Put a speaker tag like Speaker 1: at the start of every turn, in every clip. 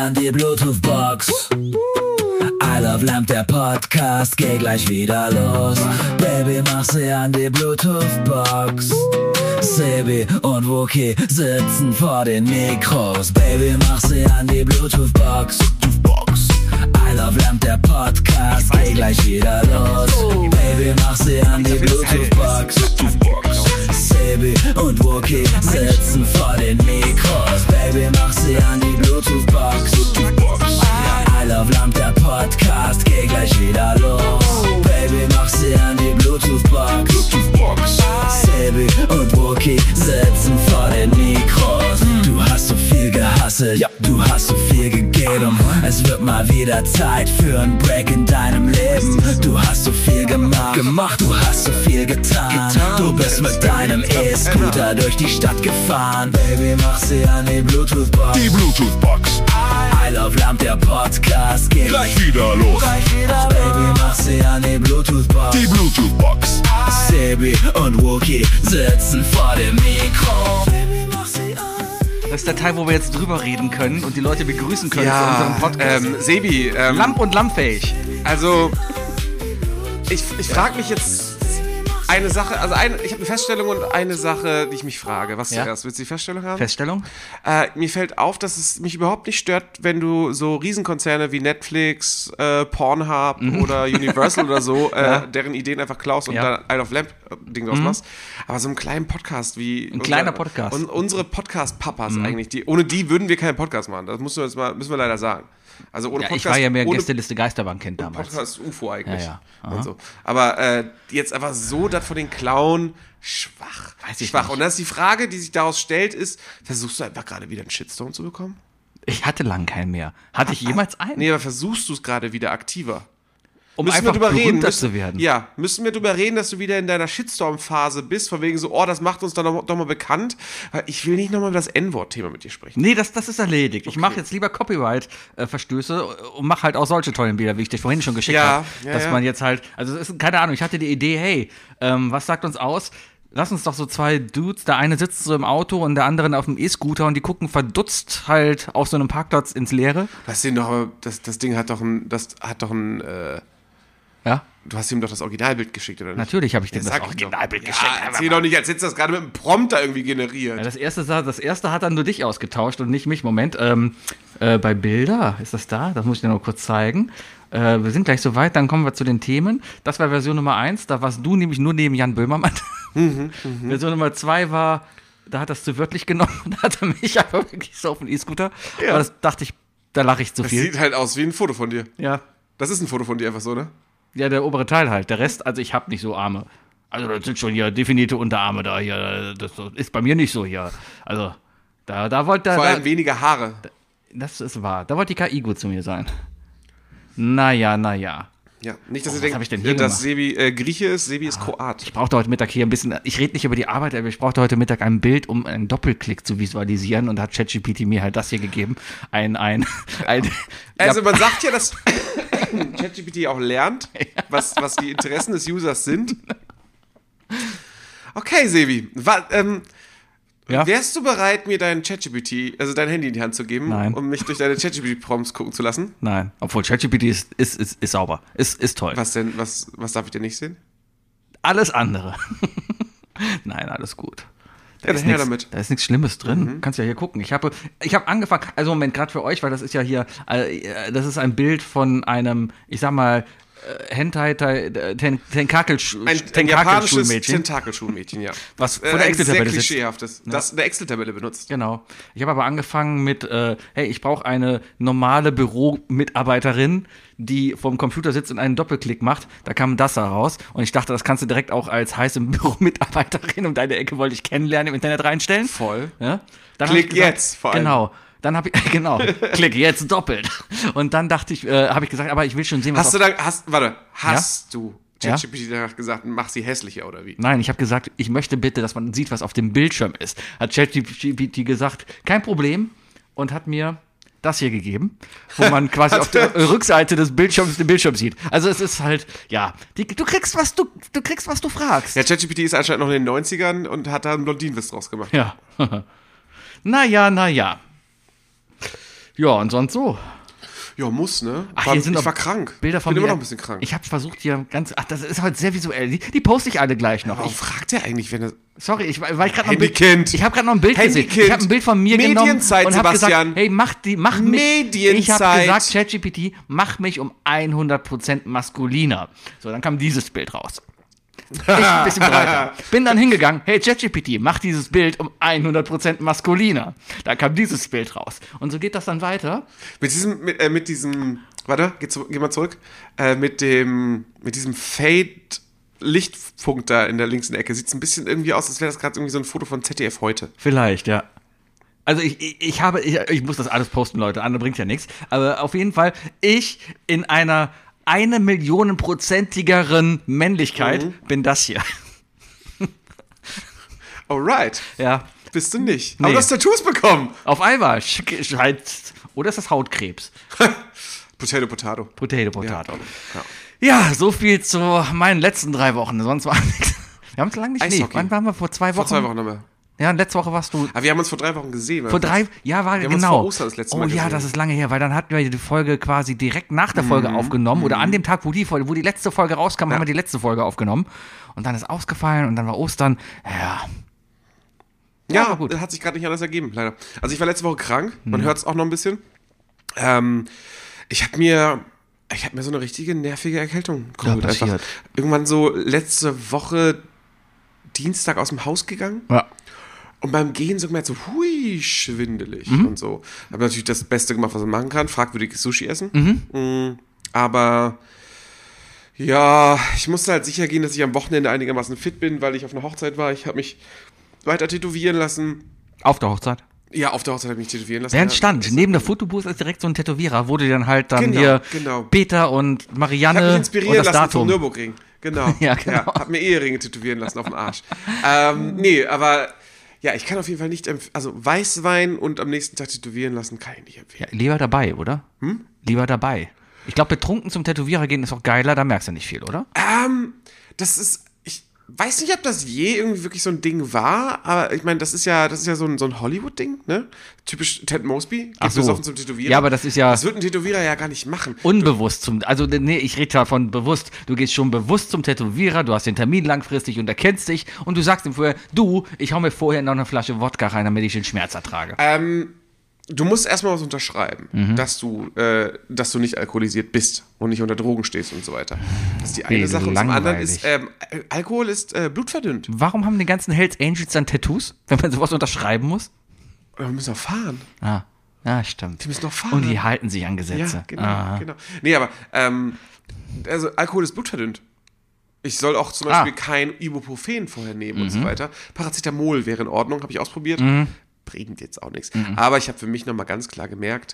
Speaker 1: an die Bluetooth-Box. I Love Lamp, der Podcast, geh gleich wieder los. Baby, mach sie an die Bluetooth-Box. Sebi und Wookie sitzen vor den Mikros. Baby, mach sie an die Bluetooth-Box. I Love Lamp, der Podcast, geh gleich wieder los. Baby, mach sie an die Bluetooth-Box. Sebi und Wookie sitzen vor den Mikros. Baby, mach sie an die Bluetooth-Box. I Love Lamp, der Podcast, geh gleich wieder los. Baby, mach sie an die Bluetooth-Box. Sebi und Wookie sitzen vor den Mikros. Du hast so viel gehasselt, ja, du hast so viel gegeben. Es wird mal wieder Zeit für ein Break in deinem Leben. Du hast so viel gemacht, du hast so viel getan. Du bist mit deinem E-Scooter durch die Stadt gefahren. Baby, mach sie an die Bluetooth-Box.
Speaker 2: Die Bluetooth-Box.
Speaker 1: I Love Lamp, der Podcast, geht
Speaker 2: gleich wieder los.
Speaker 1: Baby, mach sie an die Bluetooth-Box.
Speaker 2: Die Bluetooth-Box.
Speaker 1: Sebi und Wookie sitzen vor dem Mikro. Baby, mach sie an.
Speaker 3: Das ist der Teil, wo wir jetzt drüber reden können und die Leute begrüßen können zu unserem Podcast.
Speaker 4: Sebi,
Speaker 3: Lamp und Lampfähig.
Speaker 4: also ich frage mich jetzt eine Sache, also ich habe eine Feststellung und eine Sache, die ich mich frage. Was zuerst? Willst du die Feststellung haben?
Speaker 3: Feststellung?
Speaker 4: Mir fällt auf, dass es mich überhaupt nicht stört, wenn du so Riesenkonzerne wie Netflix, Pornhub oder Universal oder so, deren Ideen einfach klaust und dann I Love Lamp Ding draus machst. Aber so einen kleinen Podcast wie...
Speaker 3: kleiner Podcast.
Speaker 4: Und unsere Podcast-Papas eigentlich, ohne die würden wir keinen Podcast machen. Das müssen wir leider sagen. Also ohne Podcast,
Speaker 3: ich war ja mehr Gästeliste Geisterbahn-Kind damals.
Speaker 4: Podcast UFO eigentlich.
Speaker 3: Ja.
Speaker 4: Und so. Aber jetzt einfach so das von den Klauen, schwach.
Speaker 3: Weiß ich
Speaker 4: schwach.
Speaker 3: nicht.
Speaker 4: Und das ist die Frage, die sich daraus stellt, ist, versuchst du einfach gerade wieder einen Shitstorm zu bekommen?
Speaker 3: Ich hatte lang keinen mehr. Hatte ich jemals einen?
Speaker 4: Nee, aber versuchst du es gerade wieder aktiver?
Speaker 3: Um
Speaker 4: Müssen
Speaker 3: einfach
Speaker 4: wir drüber reden,
Speaker 3: berühmter zu werden.
Speaker 4: Ja, müssen wir drüber reden, dass du wieder in deiner Shitstorm-Phase bist, von wegen so, das macht uns doch mal bekannt, weil ich will nicht nochmal über das N-Wort-Thema mit dir sprechen.
Speaker 3: Nee, das ist erledigt. Ich mache jetzt lieber Copyright-Verstöße und mache halt auch solche tollen Bilder, wie ich dir vorhin schon geschickt habe. Dass man jetzt halt, also es ist, keine Ahnung, ich hatte die Idee, hey, was sagt uns aus? Lass uns doch so zwei Dudes, der eine sitzt so im Auto und der andere auf dem E-Scooter und die gucken verdutzt halt auf so einem Parkplatz ins Leere.
Speaker 4: Das Ding hat doch ein
Speaker 3: Ja?
Speaker 4: Du hast ihm doch das Originalbild geschickt, oder nicht?
Speaker 3: Natürlich habe ich dem das
Speaker 4: sag ich
Speaker 3: Originalbild
Speaker 4: doch.
Speaker 3: geschickt.
Speaker 4: Ja, erzähl doch nicht, als hättest du das gerade mit einem Prompter irgendwie generiert.
Speaker 3: Ja, das erste hat dann nur dich ausgetauscht und nicht mich. Moment, bei Bilder, ist das da? Das muss ich dir noch kurz zeigen. Wir sind gleich soweit, dann kommen wir zu den Themen. Das war Version Nummer 1, da warst du nämlich nur neben Jan Böhmermann. Version Nummer 2 war, da hat er es zu wörtlich genommen, da hat er mich einfach wirklich so auf den E-Scooter.
Speaker 4: Ja.
Speaker 3: Aber das dachte ich, da lache ich zu
Speaker 4: Das
Speaker 3: viel.
Speaker 4: sieht halt aus wie ein Foto von dir.
Speaker 3: Ja.
Speaker 4: Das ist ein Foto von dir einfach so, ne?
Speaker 3: Ja, der obere Teil halt. Der Rest, also ich habe nicht so Arme. Also das sind schon hier definierte Unterarme da hier. Das ist bei mir nicht so hier. Also da wollte
Speaker 4: Vor allem weniger Haare.
Speaker 3: Das ist wahr. Da wollte die KI gut zu mir sein. Naja.
Speaker 4: Ja, nicht, dass
Speaker 3: was
Speaker 4: ihr
Speaker 3: hab ich denn
Speaker 4: denkt,
Speaker 3: hier
Speaker 4: dass Sebi Grieche ist. Sebi ist Kroat.
Speaker 3: Ich brauchte heute Mittag hier ein bisschen, ich rede nicht über die Arbeit, aber ich brauchte heute Mittag ein Bild, um einen Doppelklick zu visualisieren und da hat ChatGPT mir halt das hier gegeben.
Speaker 4: Also man sagt ja, dass ChatGPT auch lernt, was die Interessen des Users sind. Okay, Sebi. Wärst du bereit, mir dein ChatGPT, also dein Handy in die Hand zu geben,
Speaker 3: Nein.
Speaker 4: um mich durch deine ChatGPT-Prompts gucken zu lassen?
Speaker 3: Nein, obwohl ChatGPT ist sauber, ist toll.
Speaker 4: Was denn? Was darf ich denn nicht sehen?
Speaker 3: Alles andere. Nein, alles gut.
Speaker 4: Ja, dann her damit.
Speaker 3: Da ist nichts Schlimmes drin. Kannst ja hier gucken. Ich habe angefangen, also Moment, gerade für euch, weil das ist ja hier, das ist ein Bild von einem, ich sag mal, Hentai
Speaker 4: japanisches Tentakelschulmädchen, ja.
Speaker 3: Was von der Excel-Tabelle
Speaker 4: sehr
Speaker 3: sitzt.
Speaker 4: klischeehaftes, das eine Excel-Tabelle benutzt.
Speaker 3: Genau. Ich habe aber angefangen mit, hey, ich brauche eine normale Büromitarbeiterin, die vorm Computer sitzt und einen Doppelklick macht. Da kam das heraus. Und ich dachte, das kannst du direkt auch als heiße Büromitarbeiterin um deine Ecke wollte ich kennenlernen im Internet reinstellen.
Speaker 4: Voll.
Speaker 3: Ja? Dann
Speaker 4: Klick jetzt, vor allem.
Speaker 3: Genau. Dann habe ich, genau, klick jetzt doppelt. Und dann dachte ich, habe ich gesagt, aber ich will schon sehen, was
Speaker 4: Hast du ChatGPT danach gesagt, mach sie hässlicher oder wie?
Speaker 3: Nein, ich habe gesagt, ich möchte bitte, dass man sieht, was auf dem Bildschirm ist. Hat ChatGPT gesagt, kein Problem, und hat mir das hier gegeben, wo man quasi auf der Rückseite des Bildschirms den Bildschirm sieht. Also es ist halt, ja, du kriegst, was du fragst.
Speaker 4: Ja, ChatGPT ist anscheinend noch in den 90ern und hat da einen Blondinenwitz draus gemacht.
Speaker 3: Ja. Naja. Ja, und sonst so.
Speaker 4: Ja, muss, ne?
Speaker 3: Ach, hier sind
Speaker 4: ich
Speaker 3: noch
Speaker 4: war krank.
Speaker 3: Bilder von
Speaker 4: ich bin
Speaker 3: mir.
Speaker 4: immer noch ein bisschen krank.
Speaker 3: Ich habe versucht hier das ist heute sehr visuell. Die poste ich alle gleich noch.
Speaker 4: Warum fragt er eigentlich, wenn er...
Speaker 3: Sorry, weil ich gerade noch ein Bild,
Speaker 4: Handykind.
Speaker 3: ich habe gerade noch ein Bild gesehen.
Speaker 4: Handykind.
Speaker 3: Ich habe ein Bild von mir
Speaker 4: Medienzeit,
Speaker 3: genommen und habe
Speaker 4: Sebastian.
Speaker 3: gesagt, hey, mach mich.
Speaker 4: Medienzeit.
Speaker 3: Ich habe gesagt, ChatGPT, mach mich um 100% maskuliner. So, dann kam dieses Bild raus. Ich ein bisschen breiter. Bin dann hingegangen, hey ChatGPT, mach dieses Bild um 100% maskuliner. Da kam dieses Bild raus. Und so geht das dann weiter.
Speaker 4: Mit diesem, warte, geh mal zurück. Mit diesem Fade-Lichtpunkt da in der linksten Ecke. Sieht es ein bisschen irgendwie aus, als wäre das gerade irgendwie so ein Foto von ZDF heute.
Speaker 3: Vielleicht, ja. Also ich muss das alles posten, Leute, andere bringt ja nichts. Aber auf jeden Fall, ich in einer 1-Millionen-prozentigeren Männlichkeit bin das hier.
Speaker 4: Alright.
Speaker 3: Ja.
Speaker 4: Bist du nicht.
Speaker 3: Nee.
Speaker 4: Aber du hast Tattoos bekommen.
Speaker 3: Auf einmal. Oder ist das Hautkrebs?
Speaker 4: Potato, Potato.
Speaker 3: Potato.
Speaker 4: Ja.
Speaker 3: Ja, so viel zu meinen letzten 3 Wochen. Sonst war nichts. Wir haben es lange nicht.
Speaker 4: Eishockey.
Speaker 3: Wann waren wir? Vor 2 Wochen?
Speaker 4: Vor 2 Wochen haben wir.
Speaker 3: Ja, und letzte Woche warst du.
Speaker 4: Aber wir haben uns vor 3 Wochen gesehen.
Speaker 3: Vor 3, ja, war
Speaker 4: wir
Speaker 3: genau.
Speaker 4: haben uns vor Ostern das letzte Mal
Speaker 3: ja,
Speaker 4: gesehen.
Speaker 3: das ist lange her, weil dann hatten wir die Folge quasi direkt nach der Folge aufgenommen oder an dem Tag, wo die letzte Folge rauskam, haben wir die letzte Folge aufgenommen und dann ist ausgefallen und dann war Ostern.
Speaker 4: Ja,
Speaker 3: aber gut.
Speaker 4: Das hat sich gerade nicht anders ergeben, leider. Also ich war letzte Woche krank, man hört es auch noch ein bisschen. Ich habe mir so eine richtige nervige Erkältung geholt.
Speaker 3: passiert.
Speaker 4: Irgendwann so letzte Woche Dienstag aus dem Haus gegangen.
Speaker 3: Ja.
Speaker 4: Und beim Gehen so gemerkt, so hui, schwindelig und so. Habe natürlich das Beste gemacht, was man machen kann. Fragwürdiges Sushi essen. Aber ja, ich musste halt sicher gehen, dass ich am Wochenende einigermaßen fit bin, weil ich auf einer Hochzeit war. Ich habe mich weiter tätowieren lassen.
Speaker 3: Auf der Hochzeit.
Speaker 4: Ja, auf der Hochzeit habe ich mich tätowieren lassen.
Speaker 3: Während stand, neben der Fotobooth ist direkt so ein Tätowierer, wo du dann halt dann
Speaker 4: Genau.
Speaker 3: Peter und
Speaker 4: Ich habe
Speaker 3: Marianne
Speaker 4: mich
Speaker 3: und
Speaker 4: inspirieren
Speaker 3: das
Speaker 4: lassen vom
Speaker 3: Datum.
Speaker 4: Nürburgring. Genau.
Speaker 3: Ja, genau.
Speaker 4: Hab mir Eheringe tätowieren lassen auf dem Arsch. Nee, aber ja, ich kann auf jeden Fall nicht also Weißwein und am nächsten Tag tätowieren lassen, kann ich nicht empfehlen.
Speaker 3: Ja, lieber dabei, oder? Lieber dabei. Ich glaube, betrunken zum Tätowierer gehen ist auch geiler, da merkst du nicht viel, oder?
Speaker 4: Das ist, ich weiß nicht, ob das je irgendwie wirklich so ein Ding war, aber ich meine, das ist ja so ein Hollywood-Ding, ne? Typisch Ted Mosby, geht besoffen zum Tätowieren.
Speaker 3: Ja, aber das ist ja
Speaker 4: Das wird ein Tätowierer ja gar nicht machen.
Speaker 3: unbewusst ich rede davon bewusst. Du gehst schon bewusst zum Tätowierer, du hast den Termin langfristig und er kennt dich und du sagst ihm vorher, ich hau mir vorher noch eine Flasche Wodka rein, damit ich den Schmerz ertrage.
Speaker 4: Du musst erstmal was unterschreiben, dass du nicht alkoholisiert bist und nicht unter Drogen stehst und so weiter. Das ist die eine Sache. Und zum anderen ist, Alkohol ist blutverdünnt.
Speaker 3: Warum haben die ganzen Hells Angels dann Tattoos, wenn man sowas unterschreiben muss?
Speaker 4: Wir müssen auch fahren.
Speaker 3: Ja, stimmt.
Speaker 4: Die müssen doch fahren.
Speaker 3: Und die halten sich an Gesetze.
Speaker 4: Ja, genau. Nee, aber also Alkohol ist blutverdünnt. Ich soll auch zum Beispiel kein Ibuprofen vorher nehmen und so weiter. Paracetamol wäre in Ordnung, habe ich ausprobiert. Bringt jetzt auch nichts. Aber ich habe für mich nochmal ganz klar gemerkt,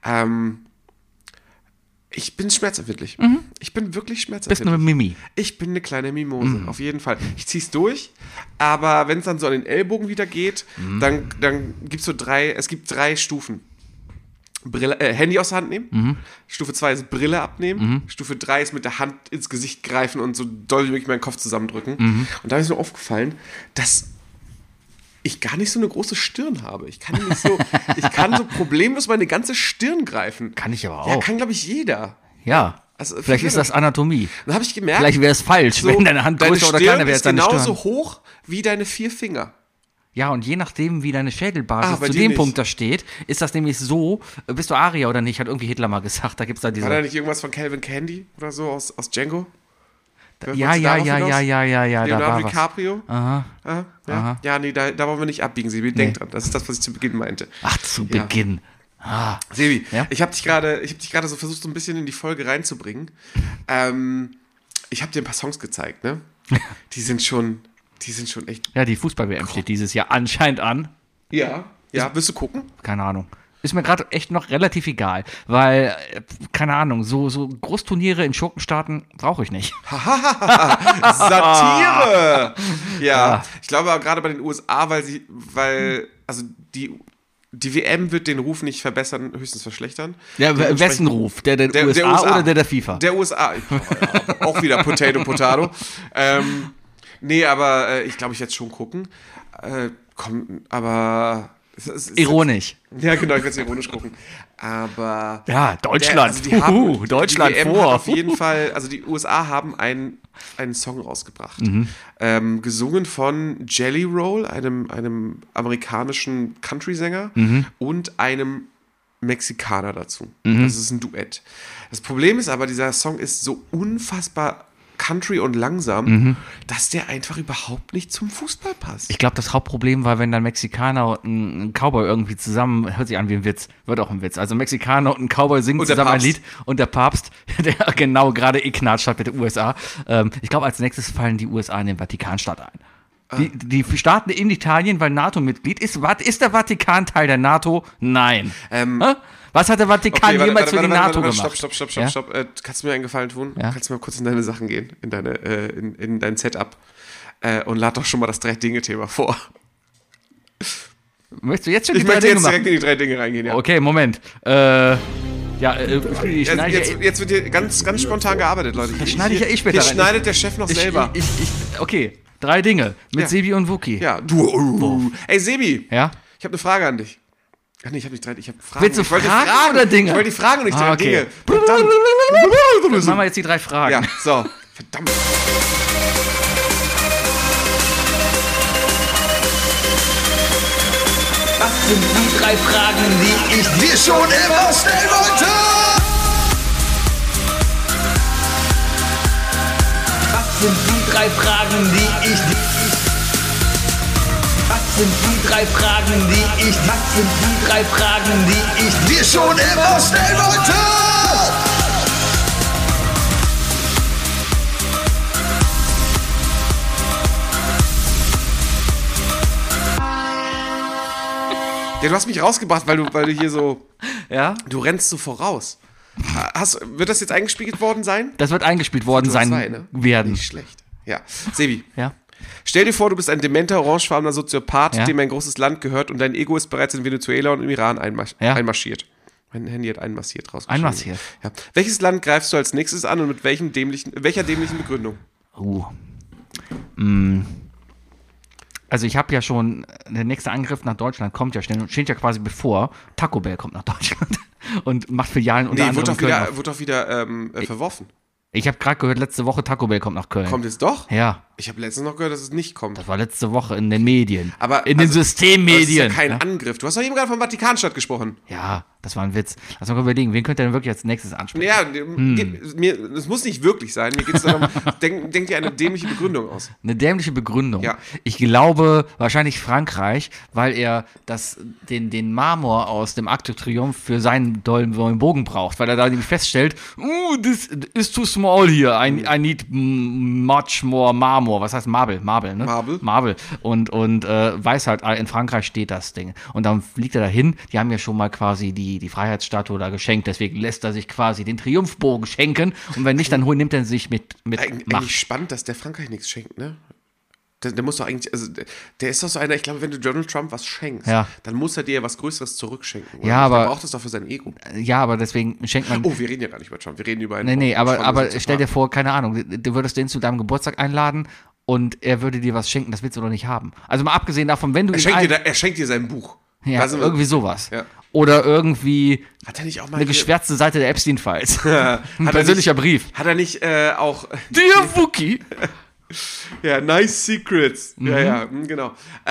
Speaker 4: ich bin schmerzempfindlich. Ich bin wirklich schmerzempfindlich.
Speaker 3: Bist eine Mimi.
Speaker 4: Ich bin eine kleine Mimose, auf jeden Fall. Ich zieh's durch, aber wenn es dann so an den Ellbogen wieder geht, dann gibt's es gibt 3 Stufen. Handy aus der Hand nehmen. Stufe 2 ist Brille abnehmen. Stufe 3 ist mit der Hand ins Gesicht greifen und so doll wie möglich meinen Kopf zusammendrücken. Und da ist mir aufgefallen, dass ich gar nicht so eine große Stirn habe. Ich kann so problemlos meine ganze Stirn greifen.
Speaker 3: Kann ich aber auch.
Speaker 4: Ja, kann, glaube ich, jeder.
Speaker 3: Ja.
Speaker 4: Also,
Speaker 3: Vielleicht ist das Anatomie.
Speaker 4: Dann habe ich gemerkt,
Speaker 3: Vielleicht wäre es falsch, wenn deine Hand größer oder kleiner wäre als deine Stirn.
Speaker 4: ist genauso hoch wie deine 4 Finger.
Speaker 3: Ja, und je nachdem, wie deine Schädelbasis
Speaker 4: bei
Speaker 3: zu
Speaker 4: dir
Speaker 3: dem
Speaker 4: nicht.
Speaker 3: Punkt da steht, ist das nämlich so, bist du Arier oder nicht, hat irgendwie Hitler mal gesagt, da gibt's da diese...
Speaker 4: War da nicht irgendwas von Calvin Candy oder so aus Django?
Speaker 3: Ja, da
Speaker 4: Leonardo
Speaker 3: war was.
Speaker 4: DiCaprio?
Speaker 3: Aha.
Speaker 4: Ja. Ja, nee, da wollen wir nicht abbiegen, Sebi. Denk dran, das ist das, was ich zu Beginn meinte.
Speaker 3: Ach, zu Beginn.
Speaker 4: Sebi,
Speaker 3: Ja?
Speaker 4: ich habe dich gerade so versucht, so ein bisschen in die Folge reinzubringen. Ich habe dir ein paar Songs gezeigt, ne? Die sind schon echt...
Speaker 3: Ja, die Fußball-WM steht dieses Jahr anscheinend an.
Speaker 4: Ja. Willst du gucken?
Speaker 3: Keine Ahnung. Ist mir gerade echt noch relativ egal, weil, keine Ahnung, so Großturniere in Schurkenstaaten brauche ich nicht.
Speaker 4: Satire! Ja, ich glaube aber gerade bei den USA, weil die WM wird den Ruf nicht verbessern, höchstens verschlechtern.
Speaker 3: Ja, wessen Ruf? Der USA oder der FIFA?
Speaker 4: Der USA. Auch wieder Potato. Nee, aber ich glaube, ich werde schon gucken. Aber
Speaker 3: Ironisch.
Speaker 4: Ja, genau, ich werde es ironisch gucken. Aber.
Speaker 3: Ja, Deutschland. Deutschland
Speaker 4: die WM
Speaker 3: vor.
Speaker 4: Hat auf jeden Fall, also die USA haben einen Song rausgebracht. Gesungen von Jelly Roll, einem amerikanischen Country-Sänger und einem Mexikaner dazu. Das ist ein Duett. Das Problem ist aber, dieser Song ist so unfassbar Country und langsam, dass der einfach überhaupt nicht zum Fußball passt.
Speaker 3: Ich glaube, das Hauptproblem war, wenn dann Mexikaner und ein Cowboy irgendwie zusammen, hört sich an wie ein Witz, wird auch ein Witz. Also Mexikaner und ein Cowboy singen
Speaker 4: Und
Speaker 3: zusammen ein
Speaker 4: Papst.
Speaker 3: Lied und der Papst, der genau gerade knatscht hat mit den USA. Ich glaube, als nächstes fallen die USA in den Vatikanstaat ein. Die starten in Italien, weil NATO-Mitglied ist. Ist der Vatikan Teil der NATO? Nein. Hä? Was hat der Vatikan jemals für die NATO gemacht?
Speaker 4: Stopp.
Speaker 3: Ja?
Speaker 4: Kannst du mir einen Gefallen tun?
Speaker 3: Ja?
Speaker 4: Kannst du mal kurz in deine Sachen gehen, in dein Setup und lad doch schon mal das 3-Dinge-Thema vor.
Speaker 3: Möchtest du jetzt schon die
Speaker 4: Ich
Speaker 3: drei
Speaker 4: möchte
Speaker 3: Dinge
Speaker 4: jetzt
Speaker 3: machen?
Speaker 4: direkt in die 3 Dinge reingehen, ja.
Speaker 3: Okay, Moment.
Speaker 4: Jetzt wird hier ganz spontan gearbeitet, Leute.
Speaker 3: Das schneide ich ja später
Speaker 4: Hier
Speaker 3: rein.
Speaker 4: schneidet der Chef noch selber.
Speaker 3: Okay, 3 Dinge mit
Speaker 4: Ja.
Speaker 3: Sebi und Wookie.
Speaker 4: Ja, Ey, Sebi,
Speaker 3: Ja?
Speaker 4: ich habe eine Frage an dich. Ach nee, ich habe nicht 3, ich habe Fragen.
Speaker 3: Willst du
Speaker 4: Ich wollte
Speaker 3: Fragen oder Dinge?
Speaker 4: Ich wollte die Fragen und nicht 3
Speaker 3: okay.
Speaker 4: Dinge. Verdammt.
Speaker 3: Dann machen wir jetzt die 3 Fragen.
Speaker 4: Ja, so. Verdammt.
Speaker 1: Was sind die 3 Fragen, die ich dir schon immer stellen wollte? Was sind die 3 Fragen, die ich dir... Was sind die 3 Fragen, die ich... Was sind die 3 Fragen, die ich dir schon immer stellen wollte?
Speaker 4: Ja, du hast mich rausgebracht, weil du hier so...
Speaker 3: Ja?
Speaker 4: Du rennst so voraus. Wird das jetzt eingespielt worden sein?
Speaker 3: Das wird eingespielt worden sein werden.
Speaker 4: Nicht schlecht. Ja. Sebi,
Speaker 3: Ja?
Speaker 4: stell dir vor, du bist ein dementer, orangefarbener Soziopath,
Speaker 3: Ja.
Speaker 4: dem ein großes Land gehört und dein Ego ist bereits in Venezuela und im Iran
Speaker 3: Ja.
Speaker 4: einmarschiert. Mein Handy hat einmarschiert rausgeschrieben.
Speaker 3: Einmarschiert.
Speaker 4: Ja. Welches Land greifst du als nächstes an und mit welcher dämlichen Begründung?
Speaker 3: Also ich habe ja schon, der nächste Angriff nach Deutschland kommt ja, steht ja quasi bevor. Taco Bell kommt nach Deutschland und macht Filialen unter
Speaker 4: Nee,
Speaker 3: anderem in Köln auf.
Speaker 4: wurde doch wieder verworfen.
Speaker 3: Ich habe gerade gehört, letzte Woche Taco Bell kommt nach Köln.
Speaker 4: Kommt jetzt doch?
Speaker 3: Ja,
Speaker 4: Ich habe letztens noch gehört, dass es nicht kommt.
Speaker 3: das war letzte Woche in den Medien.
Speaker 4: Aber,
Speaker 3: in den
Speaker 4: also,
Speaker 3: Systemmedien.
Speaker 4: Das ist ja kein Angriff. Du hast doch eben gerade vom Vatikanstaat gesprochen.
Speaker 3: Ja, das war ein Witz. Lass mal überlegen, wen könnt ihr denn wirklich als nächstes ansprechen?
Speaker 4: Ja, das muss nicht wirklich sein. Mir geht es darum, denk dir eine dämliche Begründung aus.
Speaker 3: Eine dämliche Begründung.
Speaker 4: Ja.
Speaker 3: Ich glaube, wahrscheinlich Frankreich, weil er den Marmor aus dem Arc de Triomphe für seinen neuen Bogen braucht, weil er da nämlich feststellt, this is too small here, I need much more Marmor. Was heißt Marble? Marble, ne? Marble. Und weiß halt, in Frankreich steht das Ding. Und dann fliegt er dahin, die haben ja schon mal quasi die Freiheitsstatue da geschenkt, deswegen lässt er sich quasi den Triumphbogen schenken und wenn nicht, dann nimmt er sich mit
Speaker 4: Eigentlich
Speaker 3: Macht.
Speaker 4: spannend, dass der Frankreich nichts schenkt, ne? Der muss doch eigentlich, also der ist doch so einer, ich glaube, wenn du Donald Trump was schenkst,
Speaker 3: Ja.
Speaker 4: dann muss er dir was Größeres zurückschenken. Oder?
Speaker 3: Ja, aber-
Speaker 4: Der braucht das doch für sein Ego.
Speaker 3: Ja, aber deswegen schenkt man...
Speaker 4: Oh, wir reden ja gar nicht über Trump, wir reden über einen...
Speaker 3: Nee, aber
Speaker 4: Soziopath.
Speaker 3: stell dir vor, keine Ahnung, du würdest den zu deinem Geburtstag einladen und er würde dir was schenken, das willst du doch nicht haben. Also mal abgesehen davon, wenn du
Speaker 4: Er schenkt dir sein Buch.
Speaker 3: ja,
Speaker 4: Weißt du,
Speaker 3: irgendwie sowas.
Speaker 4: Ja.
Speaker 3: Oder irgendwie
Speaker 4: Hat er nicht auch mal...
Speaker 3: eine geschwärzte Seite der Epstein-Files.
Speaker 4: Hat
Speaker 3: Ein
Speaker 4: er
Speaker 3: persönlicher
Speaker 4: nicht,
Speaker 3: Brief.
Speaker 4: Hat er nicht auch...
Speaker 3: Dear Wookie.
Speaker 4: Ja, nice secrets.
Speaker 3: Mhm.
Speaker 4: Ja, genau.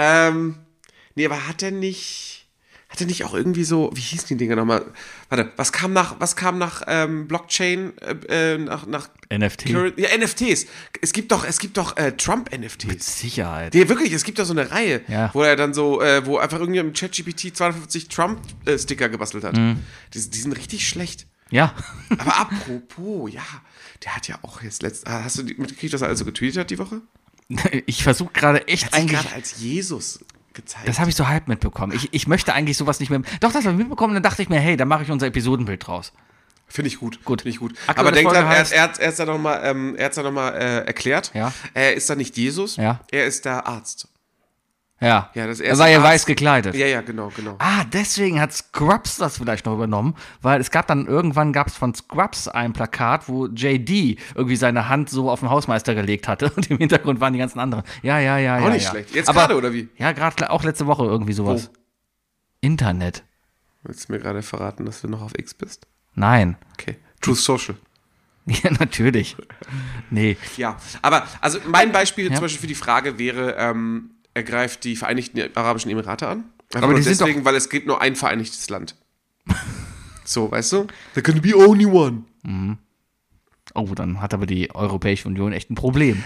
Speaker 4: Nee, aber hat er nicht auch irgendwie so, wie hießen die Dinger nochmal? Warte, was kam nach Blockchain, nach
Speaker 3: NFT.
Speaker 4: Ja, NFTs. Es gibt doch Trump-NFTs.
Speaker 3: Sicherheit.
Speaker 4: Nee, wirklich, es gibt da so eine Reihe,
Speaker 3: Ja.
Speaker 4: wo er dann so, wo einfach irgendjemand im ChatGPT 250 Trump-Sticker gebastelt hat.
Speaker 3: Mhm.
Speaker 4: Die sind richtig schlecht.
Speaker 3: Ja.
Speaker 4: Aber apropos, ja, der hat ja auch jetzt hast du mitgekriegt, was er also getweetet hat die Woche?
Speaker 3: Ich versuche gerade echt
Speaker 4: Hat sich
Speaker 3: eigentlich...
Speaker 4: gerade als Jesus gezeigt.
Speaker 3: Das habe ich so halb mitbekommen. Ich möchte eigentlich sowas nicht mehr... Doch, das habe ich mitbekommen, dann dachte ich mir, hey, da mache ich unser Episodenbild draus.
Speaker 4: Finde ich gut.
Speaker 3: Gut.
Speaker 4: Finde ich gut.
Speaker 3: Aktuelle
Speaker 4: Aber denk
Speaker 3: Folge
Speaker 4: dran,
Speaker 3: heißt-
Speaker 4: er hat es ja nochmal erklärt.
Speaker 3: Ja.
Speaker 4: Er ist da nicht Jesus,
Speaker 3: Ja.
Speaker 4: er ist der Arzt.
Speaker 3: Ja.
Speaker 4: Ja, das
Speaker 3: er
Speaker 4: erste
Speaker 3: war ja
Speaker 4: Arzt-
Speaker 3: weiß gekleidet.
Speaker 4: Ja, genau.
Speaker 3: Ah, deswegen hat Scrubs das vielleicht noch übernommen, weil es gab dann irgendwann von Scrubs ein Plakat, wo JD irgendwie seine Hand so auf den Hausmeister gelegt hatte und im Hintergrund waren die ganzen anderen. Ja.
Speaker 4: Auch nicht schlecht. Jetzt
Speaker 3: Aber-
Speaker 4: gerade, oder wie?
Speaker 3: Ja, gerade auch letzte Woche irgendwie sowas. Internet.
Speaker 4: Willst du mir gerade verraten, dass du noch auf X bist?
Speaker 3: Nein.
Speaker 4: Okay. Truth Social.
Speaker 3: Ja, natürlich. Nee.
Speaker 4: Ja, aber also mein Beispiel zum Beispiel für die Frage wäre, er greift die Vereinigten Arabischen Emirate an. Einfach
Speaker 3: Aber
Speaker 4: nur
Speaker 3: die sind
Speaker 4: deswegen, weil es gibt nur ein vereinigtes Land. So, weißt du? There can be only one.
Speaker 3: Oh, dann hat aber die Europäische Union echt ein Problem.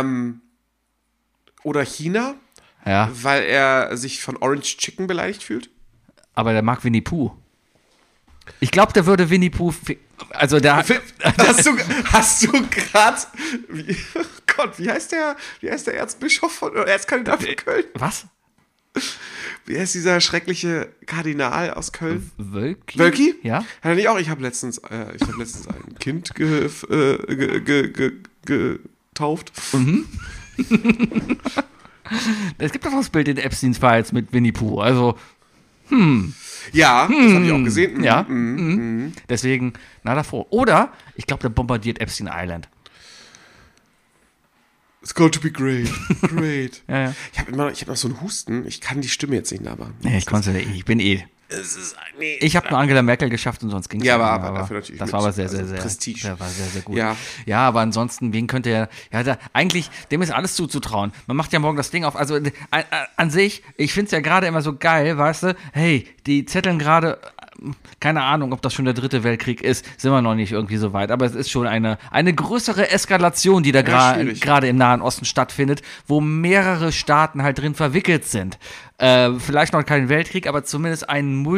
Speaker 4: Oder China,
Speaker 3: Ja,
Speaker 4: weil er sich von Orange Chicken beleidigt fühlt.
Speaker 3: aber der mag Winnie Pooh. Ich glaube, der würde Winnie Pooh, also der
Speaker 4: Hast du gerade, oh Gott, wie heißt der Erzbischof oder Erzkandidat von Köln?
Speaker 3: was?
Speaker 4: Wie heißt dieser schreckliche Kardinal aus Köln?
Speaker 3: Wölki?
Speaker 4: Wölki?
Speaker 3: Ja.
Speaker 4: Hat er nicht auch? Ich habe letztens ein Kind getauft.
Speaker 3: Es gibt doch das Bild in Epsteins Files mit Winnie Pooh, also
Speaker 4: Ja, das habe ich auch gesehen.
Speaker 3: ja. Deswegen, na davor. Oder, ich glaube, der bombardiert Epstein Island.
Speaker 4: It's going to be great. Great.
Speaker 3: Ja.
Speaker 4: Ich habe noch so einen Husten. Ich kann die Stimme jetzt nicht nachmachen.
Speaker 3: Nee, ich konnte nicht. Ich bin Ich habe nur Angela Merkel geschafft und sonst ging es
Speaker 4: Ja,
Speaker 3: nicht.
Speaker 4: aber dafür natürlich
Speaker 3: Das
Speaker 4: mit,
Speaker 3: war aber sehr,
Speaker 4: also
Speaker 3: sehr, sehr.
Speaker 4: Prestige.
Speaker 3: Der war sehr, sehr gut.
Speaker 4: Ja.
Speaker 3: Ja, aber ansonsten, wen könnte er. Ja, eigentlich, dem ist alles zuzutrauen. Man macht ja morgen das Ding auf. Also an sich, ich finde es ja gerade immer so geil, weißt du, hey, die zetteln gerade. Keine Ahnung, ob das schon der 3. Weltkrieg ist, sind wir noch nicht irgendwie so weit, aber es ist schon eine größere Eskalation, die da
Speaker 4: schwierig.
Speaker 3: gerade im Nahen Osten stattfindet, wo mehrere Staaten halt drin verwickelt sind. Vielleicht noch kein Weltkrieg, aber zumindest ein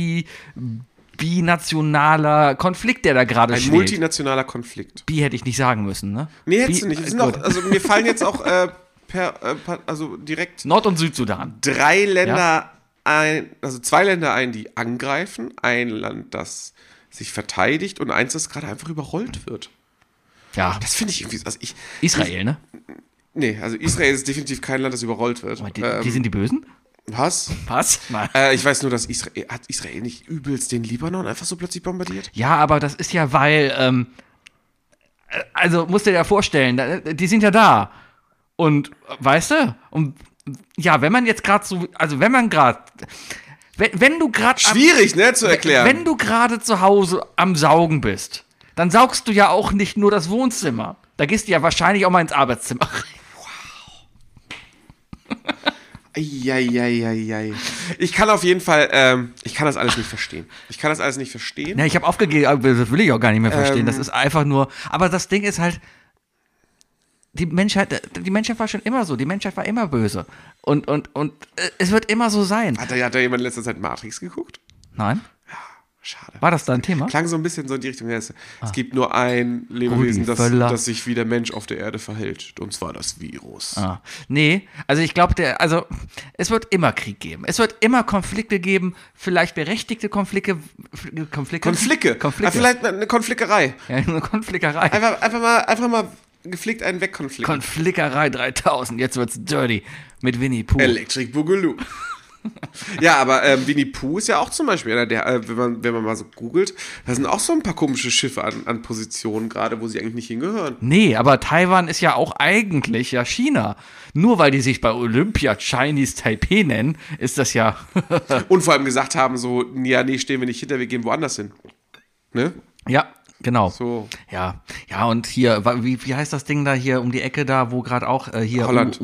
Speaker 3: binationaler Konflikt, der da gerade
Speaker 4: Ein
Speaker 3: steht.
Speaker 4: multinationaler Konflikt.
Speaker 3: Bi hätte ich nicht sagen müssen, ne?
Speaker 4: Nee, hättest du nicht. Es sind
Speaker 3: gut.
Speaker 4: auch, also mir fallen jetzt auch also direkt
Speaker 3: Nord- und Südsudan.
Speaker 4: 3 Länder also 2 Länder ein, die angreifen, ein Land, das sich verteidigt und eins, das gerade einfach überrollt wird.
Speaker 3: Ja,
Speaker 4: Das finde ich irgendwie, also
Speaker 3: Israel, ne?
Speaker 4: Nee, also Israel ist definitiv kein Land, das überrollt wird.
Speaker 3: Aber die sind die Bösen?
Speaker 4: Was?
Speaker 3: Was? Nein.
Speaker 4: Ich weiß nur, dass hat Israel nicht übelst den Libanon einfach so plötzlich bombardiert?
Speaker 3: Ja, aber das ist ja, weil, also musst du dir ja vorstellen, die sind ja da. Und, weißt du, und ja, wenn man jetzt gerade so, also wenn du gerade
Speaker 4: Schwierig, ne, zu erklären.
Speaker 3: Wenn du gerade zu Hause am Saugen bist, dann saugst du ja auch nicht nur das Wohnzimmer. Da gehst du ja wahrscheinlich auch mal ins Arbeitszimmer.
Speaker 4: Eieieiei. Ich kann auf jeden Fall, ich kann das alles nicht verstehen.
Speaker 3: Ja, ich habe aufgegeben, das will ich auch gar nicht mehr verstehen. Das ist einfach nur, aber das Ding ist halt, die Menschheit war schon immer so. Die Menschheit war immer böse. Und es wird immer so sein.
Speaker 4: Hat da jemand in letzter Zeit Matrix geguckt?
Speaker 3: Nein?
Speaker 4: Schade.
Speaker 3: War das da ein Thema?
Speaker 4: Klang so ein bisschen so in die Richtung. Es gibt nur ein Lebewesen,
Speaker 3: Völler.
Speaker 4: das sich wie der Mensch auf der Erde verhält. Und zwar das Virus.
Speaker 3: Nee, also ich glaube, es wird immer Krieg geben. Es wird immer Konflikte geben, vielleicht berechtigte Konflikte.
Speaker 4: Konflikte. Vielleicht eine Konflickerei.
Speaker 3: Ja, eine Konflikterei.
Speaker 4: Einfach mal gepflegt einen wegkonflikt.
Speaker 3: Konflikterei 3000, jetzt wird's dirty mit Winnie Pooh.
Speaker 4: Electric Boogaloo. Ja, aber Winnie Pooh ist ja auch zum Beispiel einer der, wenn man mal so googelt, da sind auch so ein paar komische Schiffe an Positionen gerade, wo sie eigentlich nicht hingehören.
Speaker 3: Nee, aber Taiwan ist ja auch eigentlich ja China. Nur weil die sich bei Olympia Chinese Taipei nennen, ist das ja...
Speaker 4: Und vor allem gesagt haben so, ja, nee, stehen wir nicht hinter, wir gehen woanders hin. Ne?
Speaker 3: Ja, genau.
Speaker 4: So.
Speaker 3: Ja, und hier, wie heißt das Ding da hier um die Ecke da, wo gerade auch hier
Speaker 4: Holland.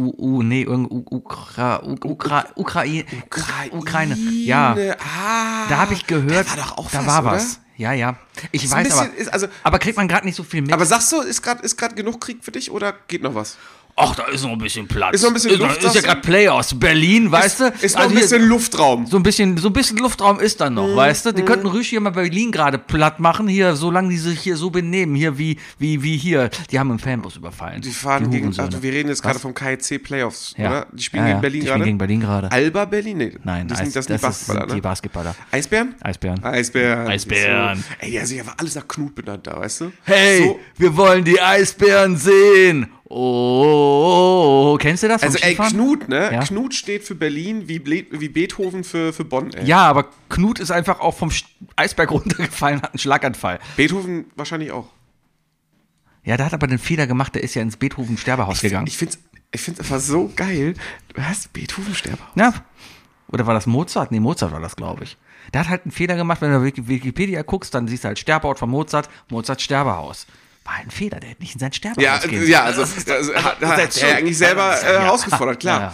Speaker 3: Ukraine. Ja, da habe ich gehört,
Speaker 4: da war doch auch
Speaker 3: da
Speaker 4: was,
Speaker 3: war
Speaker 4: oder?
Speaker 3: was. Ja. Ich
Speaker 4: Ist ein
Speaker 3: weiß aber,
Speaker 4: bisschen-
Speaker 3: aber kriegt man gerade nicht so viel mit.
Speaker 4: Aber sagst du, ist grad genug Krieg für dich oder geht noch was?
Speaker 3: Ach, da ist noch ein bisschen Platz.
Speaker 4: Ist noch ein bisschen Luft,
Speaker 3: Ist ja
Speaker 4: sagst du?
Speaker 3: gerade Playoffs. Berlin, weißt du?
Speaker 4: Ist noch
Speaker 3: Also
Speaker 4: ein bisschen
Speaker 3: hier,
Speaker 4: Luftraum.
Speaker 3: so ein bisschen Luftraum ist dann noch, weißt du? Die könnten ruhig hier mal Berlin gerade platt machen, hier, solange die sich hier so benehmen, hier wie hier. Die haben einen Fanbus überfallen.
Speaker 4: Die fahren gegen,
Speaker 3: Hurensöhne.
Speaker 4: also wir reden jetzt gerade vom KIC Playoffs,
Speaker 3: Ja.
Speaker 4: oder? Die spielen
Speaker 3: Ja,
Speaker 4: gegen Berlin
Speaker 3: die
Speaker 4: gerade?
Speaker 3: spielen gegen Berlin gerade.
Speaker 4: Alba Berlin? Nee.
Speaker 3: Nein,
Speaker 4: das sind die
Speaker 3: das
Speaker 4: Basketballer,
Speaker 3: sind die
Speaker 4: ne?
Speaker 3: Basketballer.
Speaker 4: Eisbären?
Speaker 3: Eisbären.
Speaker 4: Eisbären. So. Ey, die haben sich einfach alles nach Knut benannt da, weißt du?
Speaker 3: Hey,
Speaker 4: So,
Speaker 3: wir wollen die Eisbären sehen. Oh, kennst du das? vom
Speaker 4: also ey,
Speaker 3: Skifahren?
Speaker 4: Knut, ne?
Speaker 3: Ja.
Speaker 4: Knut steht für Berlin wie Beethoven für Bonn, ey.
Speaker 3: Ja, aber Knut ist einfach auch vom Eisberg runtergefallen, hat einen Schlaganfall.
Speaker 4: Beethoven wahrscheinlich auch.
Speaker 3: Ja, der hat aber den Fehler gemacht, der ist ja ins Beethoven-Sterbehaus gegangen.
Speaker 4: Ich find's einfach so geil. Du hast Beethoven Sterbehaus.
Speaker 3: Ja, Oder war das Mozart? Nee, Mozart war das, glaube ich. Der hat halt einen Fehler gemacht, wenn du Wikipedia guckst, dann siehst du halt Sterbeort von Mozart, Mozart Sterbehaus. War halt ein Fehler, der hätte nicht in sein Sterbehaus gehen sollen.
Speaker 4: Also hat er eigentlich selber herausgefordert, klar.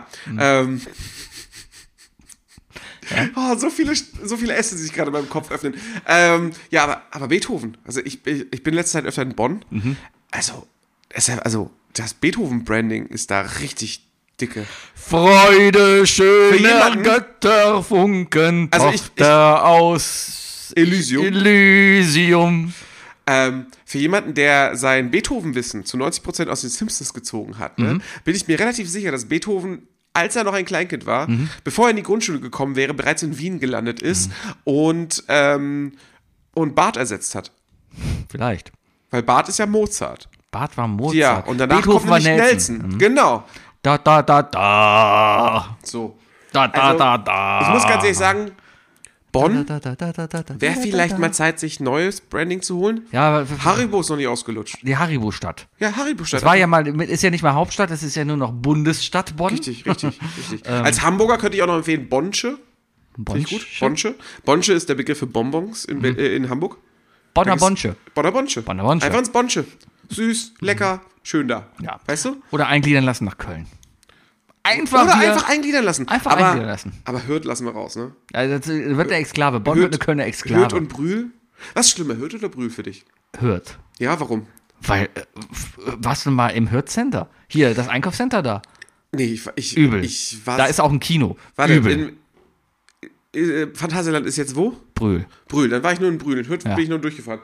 Speaker 4: Oh, so viele Äste, die sich gerade in meinem Kopf öffnen. Aber Beethoven. Also ich bin letzte Zeit öfter in Bonn. Also das Beethoven-Branding ist da richtig dicke.
Speaker 3: Freude, schöner Götterfunken,
Speaker 4: Also
Speaker 3: Tochter aus Elysium.
Speaker 4: Für jemanden, der sein Beethoven-Wissen zu 90% aus den Simpsons gezogen hat, bin ich mir relativ sicher, dass Beethoven, als er noch ein Kleinkind war, bevor er in die Grundschule gekommen wäre, bereits in Wien gelandet ist und Bart ersetzt hat.
Speaker 3: Vielleicht.
Speaker 4: Weil Bart ist ja Mozart.
Speaker 3: Bart war Mozart.
Speaker 4: Ja, und danach
Speaker 3: Beethoven
Speaker 4: kommt
Speaker 3: war
Speaker 4: nämlich Nelson. Genau.
Speaker 3: Da, da, da, da.
Speaker 4: So.
Speaker 3: Da, da,
Speaker 4: Also,
Speaker 3: da, da.
Speaker 4: Ich muss ganz ehrlich sagen, Bonn,
Speaker 3: Wäre
Speaker 4: wäre vielleicht mal Zeit, sich neues Branding zu holen.
Speaker 3: Ja,
Speaker 4: Haribo ist noch nicht ausgelutscht.
Speaker 3: die Haribo-Stadt.
Speaker 4: Ja, Haribo-Stadt.
Speaker 3: Das war ja mal, ist ja nicht mal Hauptstadt, das ist ja nur noch Bundesstadt Bonn.
Speaker 4: Richtig. Als Hamburger könnte ich auch noch empfehlen, Bonsche. Finde ich gut. Bonsche. Bonsche ist der Begriff für Bonbons in Hamburg.
Speaker 3: Bonner Bonsche.
Speaker 4: Bonner Bonsche.
Speaker 3: Bonner Bonsche.
Speaker 4: Einfach ins Bonsche. Süß, lecker, schön da.
Speaker 3: Ja.
Speaker 4: Weißt du?
Speaker 3: Oder eingliedern lassen nach Köln. Einfach
Speaker 4: eingliedern lassen.
Speaker 3: eingliedern lassen.
Speaker 4: Aber Hürth lassen wir raus, ne?
Speaker 3: Also das wird der Exklave. Bonn wird eine Kölner Exklave.
Speaker 4: Hürth und Brühl? Was ist schlimmer, Hürth oder Brühl für dich?
Speaker 3: Hürth.
Speaker 4: Ja, warum?
Speaker 3: Weil, warst du mal im Hürth Center? Hier, das Einkaufscenter da.
Speaker 4: Nee,
Speaker 3: Übel.
Speaker 4: Ich war.
Speaker 3: Da ist auch ein Kino.
Speaker 4: Warte,
Speaker 3: Übel.
Speaker 4: Phantasialand ist jetzt wo?
Speaker 3: Brühl.
Speaker 4: Brühl, dann war ich nur in Brühl. In Hürth bin ich nur durchgefahren.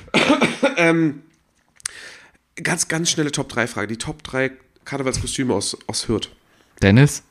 Speaker 4: Ganz, ganz schnelle Top-3-Frage. Die Top 3 Karnevalskostüme aus Hürth.
Speaker 3: Dennis?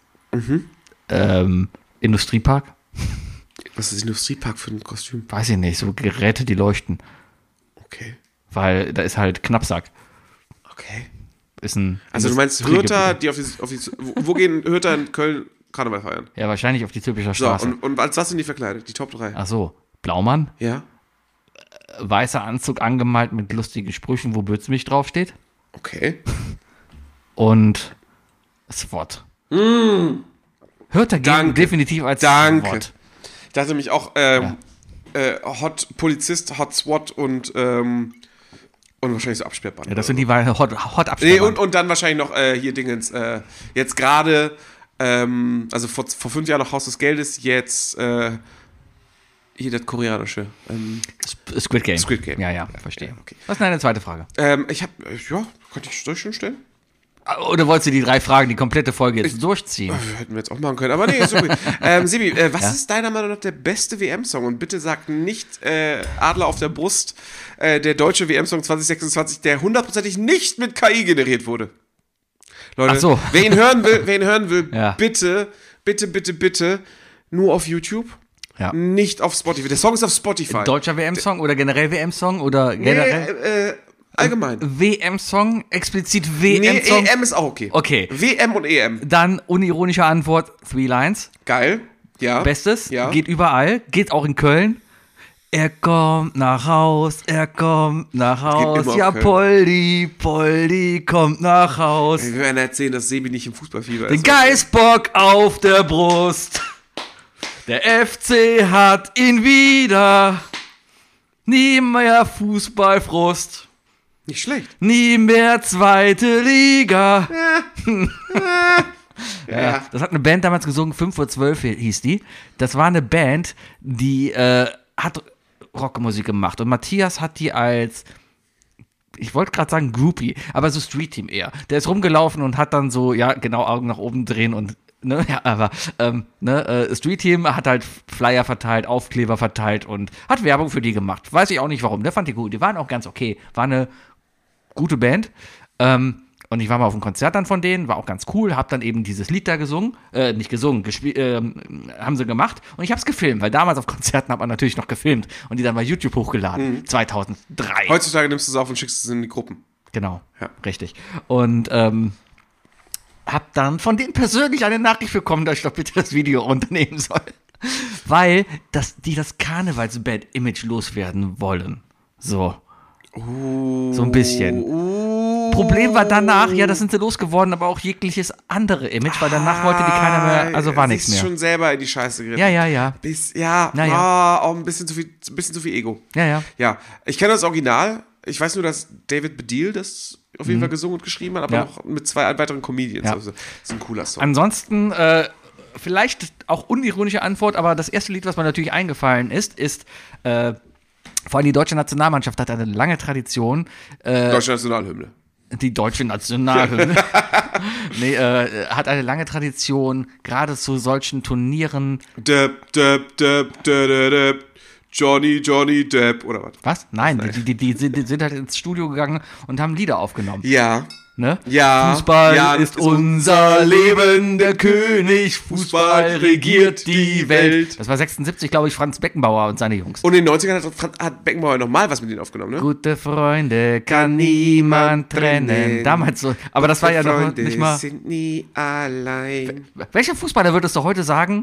Speaker 3: Industriepark?
Speaker 4: Was ist Industriepark für ein Kostüm?
Speaker 3: Weiß ich nicht, so Geräte, die leuchten.
Speaker 4: Okay.
Speaker 3: Weil da ist halt Knappsack.
Speaker 4: Okay.
Speaker 3: Ist ein
Speaker 4: Also du meinst Hürther, die auf die wo gehen Hürther in Köln Karneval feiern?
Speaker 3: Ja, wahrscheinlich auf die Zülpicher
Speaker 4: So,
Speaker 3: Straße.
Speaker 4: und als was sind die verkleidet? Die Top 3?
Speaker 3: Ach so, Blaumann,
Speaker 4: Ja?
Speaker 3: weißer Anzug angemalt mit lustigen Sprüchen, wo Bützmich draufsteht.
Speaker 4: Okay.
Speaker 3: Und SWAT. Hört dagegen
Speaker 4: Danke.
Speaker 3: definitiv als
Speaker 4: Danke.
Speaker 3: SWAT.
Speaker 4: Ich dachte mich auch Hot Polizist, Hot SWAT und wahrscheinlich so Absperrband.
Speaker 3: Ja, das sind die Hot
Speaker 4: Nee,
Speaker 3: Absperrband.
Speaker 4: und dann wahrscheinlich noch hier Dingens, jetzt gerade, also vor 5 Jahren noch Haus des Geldes, jetzt hier das koreanische.
Speaker 3: Squid Game.
Speaker 4: Squid Game.
Speaker 3: Ja, verstehe.
Speaker 4: Ja, okay.
Speaker 3: Was ist deine zweite Frage?
Speaker 4: Soll ich schon stellen?
Speaker 3: Oder wolltest du die 3 Fragen, die komplette Folge jetzt durchziehen?
Speaker 4: Hätten wir jetzt auch machen können, aber nee, ist okay. Sebi, was ist deiner Meinung nach der beste WM-Song? Und bitte sag nicht Adler auf der Brust, der deutsche WM-Song 2026, der hundertprozentig nicht mit KI generiert wurde. Leute,
Speaker 3: Ach so.
Speaker 4: wer ihn hören will,
Speaker 3: Ja.
Speaker 4: bitte nur auf YouTube,
Speaker 3: Ja.
Speaker 4: nicht auf Spotify. Der Song ist auf Spotify.
Speaker 3: Deutscher WM-Song oder generell WM-Song oder generell
Speaker 4: Allgemein.
Speaker 3: WM-Song, explizit
Speaker 4: Nee,
Speaker 3: WM-Song?
Speaker 4: EM ist auch okay.
Speaker 3: Okay.
Speaker 4: WM und EM.
Speaker 3: Dann unironische Antwort, 3 Lines.
Speaker 4: Geil. Ja.
Speaker 3: Bestes,
Speaker 4: Ja.
Speaker 3: geht überall, geht auch in Köln. Er kommt nach Haus, er kommt nach Haus.
Speaker 4: immer auf
Speaker 3: Ja,
Speaker 4: Köln.
Speaker 3: Poldi kommt nach Haus.
Speaker 4: Wir werden erzählen, dass Sebi nicht im Fußballfieber
Speaker 3: Den
Speaker 4: ist.
Speaker 3: Geißbock auf der Brust. Der FC hat ihn wieder. Nie mehr Fußballfrust.
Speaker 4: Nicht schlecht.
Speaker 3: Nie mehr zweite Liga.
Speaker 4: Ja.
Speaker 3: Das hat eine Band damals gesungen, 5:12 Uhr hieß die. Das war eine Band, die hat Rockmusik gemacht. Und Matthias hat die als, ich wollte gerade sagen Groupie, aber so Street Team eher. Der ist rumgelaufen und hat dann so, ja genau, Augen nach oben drehen und ne, ja, aber Street Team hat halt Flyer verteilt, Aufkleber verteilt und hat Werbung für die gemacht. Weiß ich auch nicht warum. Der fand die gut. Die waren auch ganz okay. War eine gute Band. Und ich war mal auf einem Konzert dann von denen, war auch ganz cool, hab dann eben dieses Lied da gesungen, nicht gesungen, haben sie gemacht und ich hab's gefilmt, weil damals auf Konzerten hat man natürlich noch gefilmt und die dann bei YouTube hochgeladen, 2003.
Speaker 4: Heutzutage nimmst du es auf und schickst es in die Gruppen.
Speaker 3: Genau,
Speaker 4: Ja.
Speaker 3: richtig. Und hab dann von denen persönlich eine Nachricht bekommen, dass ich doch bitte das Video runternehmen soll. Weil die das Karnevalsband-Image loswerden wollen. So. So ein bisschen. Problem war danach, ja, das sind sie losgeworden, aber auch jegliches andere Image, weil danach wollte die keiner mehr, also war nichts mehr.
Speaker 4: Ist schon selber in die Scheiße geritten.
Speaker 3: Ja.
Speaker 4: Auch ein bisschen zu viel Ego.
Speaker 3: Ja.
Speaker 4: Ja, ich kenne das Original. Ich weiß nur, dass David Baddiel das auf jeden Fall gesungen und geschrieben hat, aber noch mit 2 weiteren Comedians.
Speaker 3: Ja.
Speaker 4: Also, das ist ein cooler Song.
Speaker 3: Ansonsten, vielleicht auch unironische Antwort, aber das erste Lied, was mir natürlich eingefallen ist, vor allem die deutsche Nationalmannschaft hat eine lange Tradition.
Speaker 4: Deutsche Nationalhymne.
Speaker 3: Die deutsche Nationalhymne. Hat eine lange Tradition, gerade zu solchen Turnieren.
Speaker 4: Depp, Johnny Depp, oder was?
Speaker 3: Was? Nein, die sind halt ins Studio gegangen und haben Lieder aufgenommen.
Speaker 4: Ja.
Speaker 3: Ne?
Speaker 4: Ja.
Speaker 3: Fußball ist unser Leben, der König. Fußball regiert die Welt. Das war 76, glaube ich, Franz Beckenbauer und seine Jungs.
Speaker 4: Und in den 90ern hat Beckenbauer nochmal was mit denen aufgenommen, ne?
Speaker 3: Gute Freunde kann niemand trennen. Damals so. Aber das war ja noch
Speaker 4: Freunde
Speaker 3: nicht mal.
Speaker 4: Sind nie allein.
Speaker 3: Welcher Fußballer würdest du heute sagen,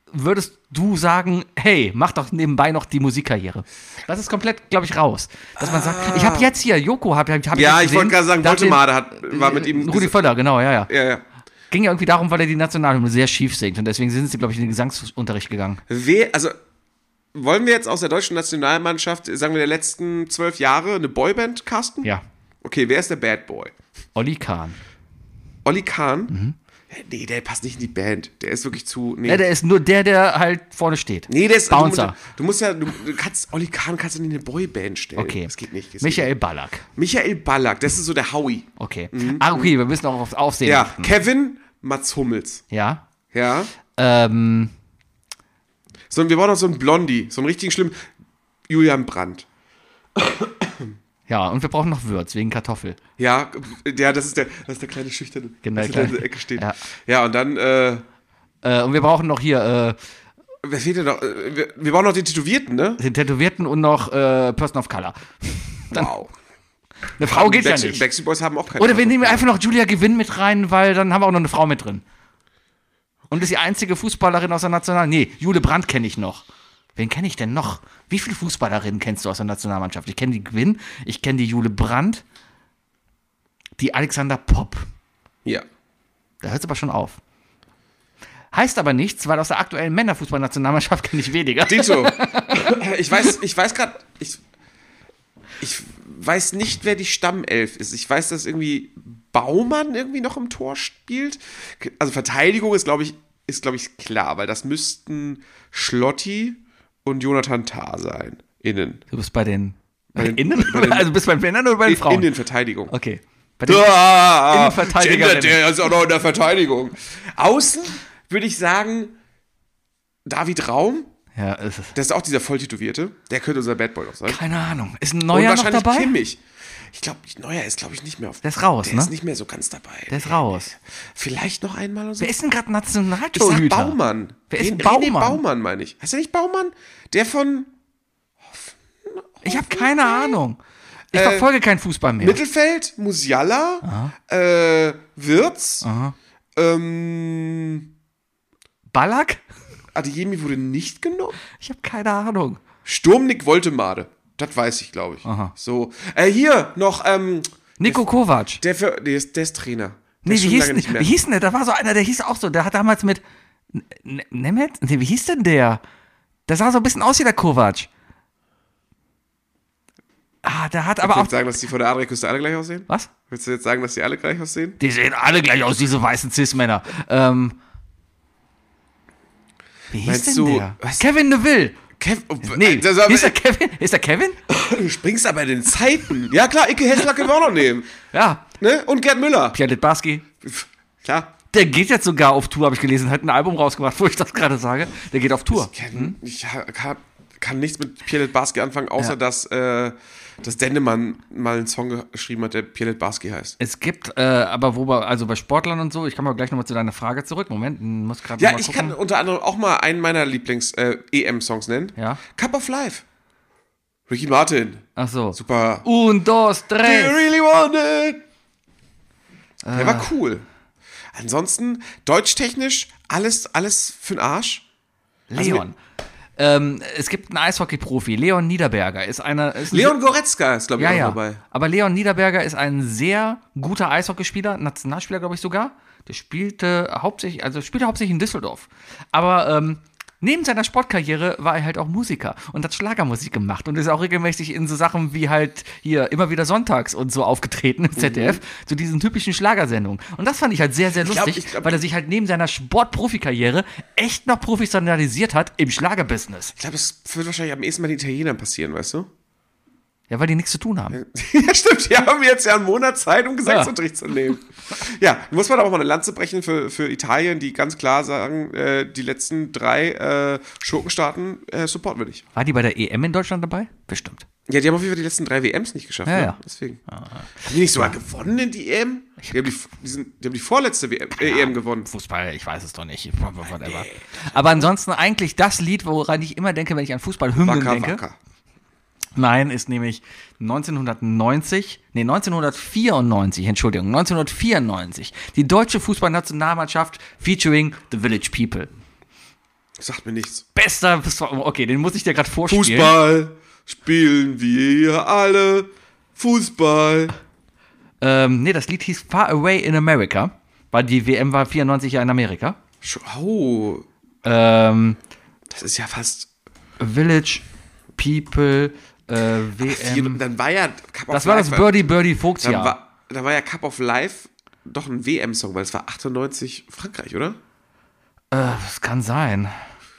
Speaker 3: hey, mach doch nebenbei noch die Musikkarriere? Das ist komplett, glaube ich, raus. Dass man sagt, ich habe jetzt hier, Joko, hab
Speaker 4: Ja, ich wollte gerade sagen, Woltemade war mit ihm.
Speaker 3: Rudi Völler, genau, ja.
Speaker 4: Ja.
Speaker 3: Ging ja irgendwie darum, weil er die Nationalhymne sehr schief singt und deswegen sind sie, glaube ich, in den Gesangsunterricht gegangen.
Speaker 4: Wollen wir jetzt aus der deutschen Nationalmannschaft, sagen wir, der letzten 12 Jahre eine Boyband casten?
Speaker 3: Ja.
Speaker 4: Okay, wer ist der Bad Boy?
Speaker 3: Olli Kahn.
Speaker 4: Olli Kahn? Nee, der passt nicht in die Band. Der ist wirklich zu. Nee,
Speaker 3: Ja, der ist nur der halt vorne steht.
Speaker 4: nee der ist.
Speaker 3: Bouncer.
Speaker 4: Du kannst Olli Kahn kannst du in eine Boyband stellen.
Speaker 3: Okay.
Speaker 4: Das geht nicht.
Speaker 3: Michael Ballack.
Speaker 4: Michael Ballack, das ist so der Howie.
Speaker 3: Okay. Okay, wir müssen auch aufs Aufsehen
Speaker 4: Ja,
Speaker 3: achten.
Speaker 4: Kevin Mats Hummels.
Speaker 3: Ja.
Speaker 4: Ja.
Speaker 3: Ähm,
Speaker 4: So, wir brauchen noch so einen Blondie, so einen richtigen schlimmen Julian Brandt.
Speaker 3: ja, und wir brauchen noch Würz wegen Kartoffel.
Speaker 4: Ja, das ist der kleine Schüchterne,
Speaker 3: Genau,
Speaker 4: der in der Ecke steht.
Speaker 3: Ja.
Speaker 4: Ja, und dann,
Speaker 3: Und wir brauchen noch hier
Speaker 4: wer fehlt denn noch? Wir brauchen noch den Tätowierten, ne?
Speaker 3: den Tätowierten und noch Person of Color.
Speaker 4: Wow.
Speaker 3: Eine Frau geht ja nicht.
Speaker 4: Backstreet Boys haben auch keine.
Speaker 3: Oder wir nehmen einfach noch Julia Gewinn mit rein, weil dann haben wir auch noch eine Frau mit drin. Und ist die einzige Fußballerin aus der National. Nee, Jule Brandt kenne ich noch. Wen kenne ich denn noch? Wie viele Fußballerinnen kennst du aus der Nationalmannschaft? Ich kenne die Gewinn, ich kenne die Jule Brandt, die Alexander Popp.
Speaker 4: Ja.
Speaker 3: Da hört es aber schon auf. Heißt aber nichts, weil aus der aktuellen Männerfußballnationalmannschaft kenne ich weniger.
Speaker 4: Dito. Ich weiß gerade, ich weiß nicht, wer die Stammelf ist. Ich weiß, dass irgendwie Baumann irgendwie noch im Tor spielt. Also Verteidigung ist, glaube ich, klar, weil das müssten Schlotti und Jonathan Tah sein. Innen.
Speaker 3: Du bist bei den
Speaker 4: Innen?
Speaker 3: Also bist du bei den Männern oder bei den Frauen?
Speaker 4: In den Verteidigung.
Speaker 3: Okay. Bei den Innenverteidigerinnen.
Speaker 4: Der ist auch noch in der Verteidigung. Außen würde ich sagen, David Raum.
Speaker 3: Ja, ist es.
Speaker 4: Das ist auch dieser Volltätowierte. Der könnte unser Bad Boy noch sein.
Speaker 3: Keine Ahnung. Ist ein
Speaker 4: Und
Speaker 3: Neuer noch
Speaker 4: wahrscheinlich
Speaker 3: dabei?
Speaker 4: Kimmich. Ich glaube, Neuer ist, glaube ich, nicht mehr auf.
Speaker 3: Der ist raus,
Speaker 4: der
Speaker 3: ne?
Speaker 4: ist nicht mehr so ganz dabei.
Speaker 3: Der ist raus.
Speaker 4: Vielleicht noch einmal oder so.
Speaker 3: Wer ist denn gerade
Speaker 4: Ich sag
Speaker 3: Nationaltorhüter?
Speaker 4: Baumann.
Speaker 3: Wer ist
Speaker 4: René
Speaker 3: Baumann?
Speaker 4: Baumann, meine ich. Heißt der nicht Baumann? Der von
Speaker 3: Ich habe keine Ahnung. Ich verfolge keinen Fußball mehr.
Speaker 4: Mittelfeld, Musiala, Wirtz,
Speaker 3: Ballack?
Speaker 4: Adeyemi wurde nicht genommen.
Speaker 3: Ich habe keine Ahnung.
Speaker 4: Sturmnick Woltemade. Das weiß ich, glaube ich.
Speaker 3: Aha.
Speaker 4: So. Hier noch,
Speaker 3: Nico Kovac.
Speaker 4: der ist Trainer. Der
Speaker 3: Nee,
Speaker 4: ist
Speaker 3: wie
Speaker 4: schon
Speaker 3: hieß,
Speaker 4: lange nicht mehr.
Speaker 3: wie hieß denn der? Da war so einer, der hieß auch so. Der hat damals mit Nemeth? Nee, wie hieß denn der? Der sah so ein bisschen aus wie der Kovac. Der hat aber
Speaker 4: Willst du
Speaker 3: auch.
Speaker 4: jetzt sagen, dass die von der Adriaküste alle gleich aussehen?
Speaker 3: Was?
Speaker 4: Willst du jetzt sagen, dass die alle gleich aussehen?
Speaker 3: Die sehen alle gleich aus, diese weißen Cis-Männer. Wie hieß
Speaker 4: Meinst
Speaker 3: denn
Speaker 4: du,
Speaker 3: der?
Speaker 4: was?
Speaker 3: Kevin Neville. Nee, hieß der Kevin? Ist der Kevin?
Speaker 4: Du springst aber in den Zeiten. Ja klar, Icke Hessler können wir auch noch nehmen.
Speaker 3: Ja.
Speaker 4: Ne? Und Gerd Müller.
Speaker 3: Pierre Litbarski.
Speaker 4: Klar.
Speaker 3: Der geht jetzt sogar auf Tour, habe ich gelesen. Hat ein Album rausgebracht, wo ich das gerade sage. Der geht auf Tour.
Speaker 4: Ich kann nichts mit Pierre Litbarski anfangen, außer dass Dendemann mal einen Song geschrieben hat, der Pierre Litbarski heißt.
Speaker 3: Es gibt, aber also bei Sportlern und so, ich komme aber gleich nochmal zu deiner Frage zurück. Moment, muss gerade
Speaker 4: Ja,
Speaker 3: mal
Speaker 4: ich
Speaker 3: gucken.
Speaker 4: kann unter anderem auch mal einen meiner Lieblings-EM-Songs nennen.
Speaker 3: Ja.
Speaker 4: Cup of Life. Ricky Martin.
Speaker 3: Ach so.
Speaker 4: Super.
Speaker 3: Un, dos,
Speaker 4: Do you
Speaker 3: tres.
Speaker 4: really want it? Der war cool. Ansonsten, deutschtechnisch, alles für den Arsch.
Speaker 3: Leon. Es gibt einen Eishockey-Profi, Leon Niederberger.
Speaker 4: Leon Goretzka ist, glaube ich, auch dabei.
Speaker 3: Aber Leon Niederberger ist ein sehr guter Eishockeyspieler, Nationalspieler, glaube ich sogar. Der spielte hauptsächlich in Düsseldorf. Aber neben seiner Sportkarriere war er halt auch Musiker und hat Schlagermusik gemacht und ist auch regelmäßig in so Sachen wie halt hier immer wieder sonntags und so aufgetreten im ZDF, zu diesen typischen Schlagersendungen. Und das fand ich halt sehr, sehr lustig, weil er sich halt neben seiner Sportprofikarriere echt noch professionalisiert hat im Schlagerbusiness.
Speaker 4: Ich glaube, das wird wahrscheinlich am ehesten bei den Italienern passieren, weißt du?
Speaker 3: Ja, weil die nichts zu tun haben.
Speaker 4: Ja, stimmt. Die haben jetzt ja einen Monat Zeit, um Gesangsunterricht zu nehmen. Ja, muss man aber mal eine Lanze brechen für Italien, die ganz klar sagen, die letzten 3 Schurkenstaaten supporten wir nicht.
Speaker 3: War die bei der EM in Deutschland dabei? Bestimmt.
Speaker 4: Ja, die haben auf jeden Fall die letzten 3 WMs nicht geschafft.
Speaker 3: Ja.
Speaker 4: Deswegen. Haben die nicht sogar gewonnen in die EM? Die haben die vorletzte EM gewonnen.
Speaker 3: Fußball, ich weiß es doch nicht. Whatever. Aber ansonsten eigentlich das Lied, woran ich immer denke, wenn ich an Fußballhymnen denke.
Speaker 4: Wacker.
Speaker 3: Nein, ist nämlich 1994, die deutsche Fußballnationalmannschaft featuring The Village People.
Speaker 4: Sagt mir nichts.
Speaker 3: Bester, okay, den muss ich dir gerade vorspielen.
Speaker 4: Fußball spielen wir alle. Fußball.
Speaker 3: Das Lied hieß Far Away in America, weil die WM war 94 ja in Amerika.
Speaker 4: Oh. Das ist ja fast
Speaker 3: Village People WM.
Speaker 4: Dann war ja Cup of
Speaker 3: Das war
Speaker 4: Life,
Speaker 3: das Birdie Vogtsjahr.
Speaker 4: Da war ja Cup of Life doch ein WM-Song, weil es war 98 Frankreich, oder?
Speaker 3: Das kann sein.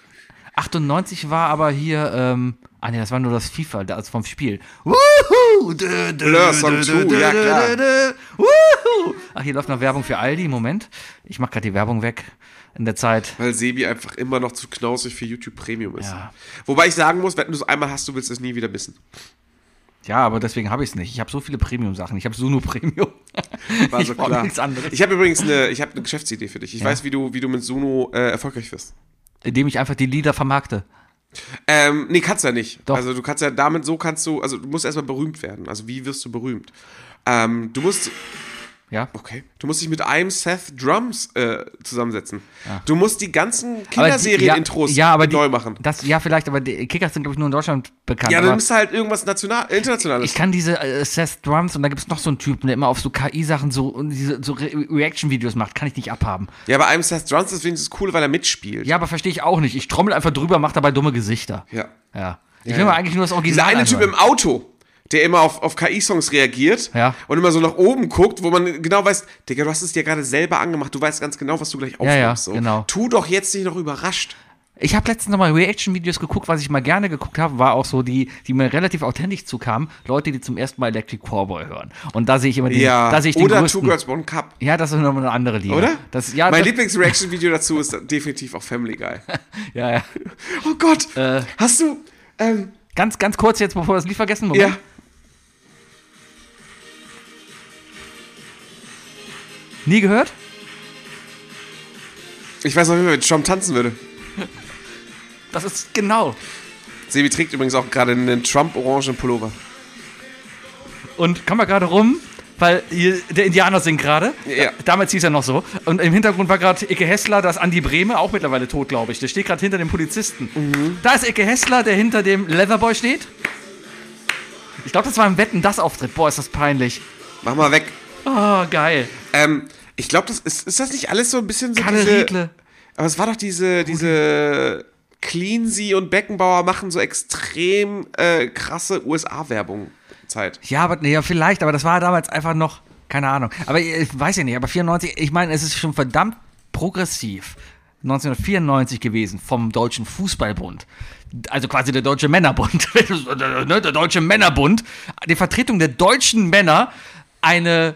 Speaker 3: 98 war aber hier, das war nur das FIFA, das vom Spiel. Woohoo!
Speaker 4: Blur Song 2, ja klar.
Speaker 3: Woohoo! Ach, hier läuft noch Werbung für Aldi, Moment. Ich mach gerade die Werbung weg in der Zeit.
Speaker 4: Weil Sebi einfach immer noch zu knausig für YouTube Premium ist.
Speaker 3: Ja.
Speaker 4: Wobei ich sagen muss, wenn du es einmal hast, du willst es nie wieder missen.
Speaker 3: Ja, aber deswegen habe ich es nicht. Ich habe so viele Premium-Sachen. Ich habe Suno Premium.
Speaker 4: War so klar.
Speaker 3: Nichts anderes.
Speaker 4: Ich habe übrigens eine Geschäftsidee für dich. Ich weiß, wie du mit Suno erfolgreich wirst.
Speaker 3: Indem ich einfach die Lieder vermarkte.
Speaker 4: Nee, kannst ja nicht.
Speaker 3: Doch.
Speaker 4: Also du kannst ja damit, also du musst erstmal berühmt werden. Also wie wirst du berühmt? Du musst dich mit einem Seth Drums zusammensetzen. Ja. Du musst die ganzen Kinderserien-Intros neu machen.
Speaker 3: Vielleicht, aber die Kickers sind, glaube ich, nur in Deutschland bekannt.
Speaker 4: Ja, dann nimmst du halt irgendwas Internationales.
Speaker 3: Ich kann diese Seth Drums, und da gibt es noch so einen Typen, der immer auf so KI-Sachen so Reaction-Videos macht, kann ich nicht abhaben.
Speaker 4: Ja, bei einem Seth Drums ist wenigstens cool, weil er mitspielt.
Speaker 3: Ja, aber verstehe ich auch nicht. Ich trommel einfach drüber, mache dabei dumme Gesichter.
Speaker 4: Ja.
Speaker 3: Ich will mal eigentlich nur das Original
Speaker 4: Dieser eine Typ im Auto, der immer auf KI-Songs reagiert und immer so nach oben guckt, wo man genau weiß, Digga, du hast es dir gerade selber angemacht, du weißt ganz genau, was du gleich aufnimmst.
Speaker 3: Ja, genau.
Speaker 4: Tu doch jetzt nicht noch überrascht.
Speaker 3: Ich habe letztens nochmal Reaction-Videos geguckt, was ich mal gerne geguckt habe, war auch so, die mir relativ authentisch zukamen, Leute, die zum ersten Mal Electric Cowboy hören. Und da sehe ich immer den
Speaker 4: oder
Speaker 3: größten,
Speaker 4: Two Girls One Cup.
Speaker 3: Ja, das ist nochmal eine andere Liga.
Speaker 4: Oder? Mein Lieblings-Reaction-Video dazu ist definitiv auch Family Guy.
Speaker 3: Ja.
Speaker 4: Oh Gott, hast du...
Speaker 3: Ganz kurz jetzt, bevor wir das Lied vergessen, Moment.
Speaker 4: Ja.
Speaker 3: Nie gehört?
Speaker 4: Ich weiß noch nicht mehr, wenn Trump tanzen würde.
Speaker 3: Das ist genau.
Speaker 4: Sebi trägt übrigens auch gerade einen Trump-orangen Pullover.
Speaker 3: Und kann man gerade rum, weil hier, der Indianer singt gerade.
Speaker 4: Ja.
Speaker 3: Damals hieß er noch so. Und im Hintergrund war gerade Icke Hessler, das Andi Brehme, auch mittlerweile tot, glaube ich. Der steht gerade hinter dem Polizisten. Da ist Icke Hessler, der hinter dem Leatherboy steht. Ich glaube, das war im Wetten, das Auftritt. Boah, ist das peinlich.
Speaker 4: Mach mal weg.
Speaker 3: Oh, geil.
Speaker 4: Ich glaube, ist das nicht alles so ein bisschen so
Speaker 3: Kalle Riedle.
Speaker 4: Aber es war doch diese Cleansey und Beckenbauer machen so extrem krasse USA-Werbung Zeit.
Speaker 3: Ja, vielleicht, aber das war damals einfach noch, keine Ahnung. Aber ich weiß ja nicht, aber 94, ich meine, es ist schon verdammt progressiv. 1994 gewesen vom Deutschen Fußballbund. Also quasi der Deutsche Männerbund. Der Deutsche Männerbund. Die Vertretung der deutschen Männer, eine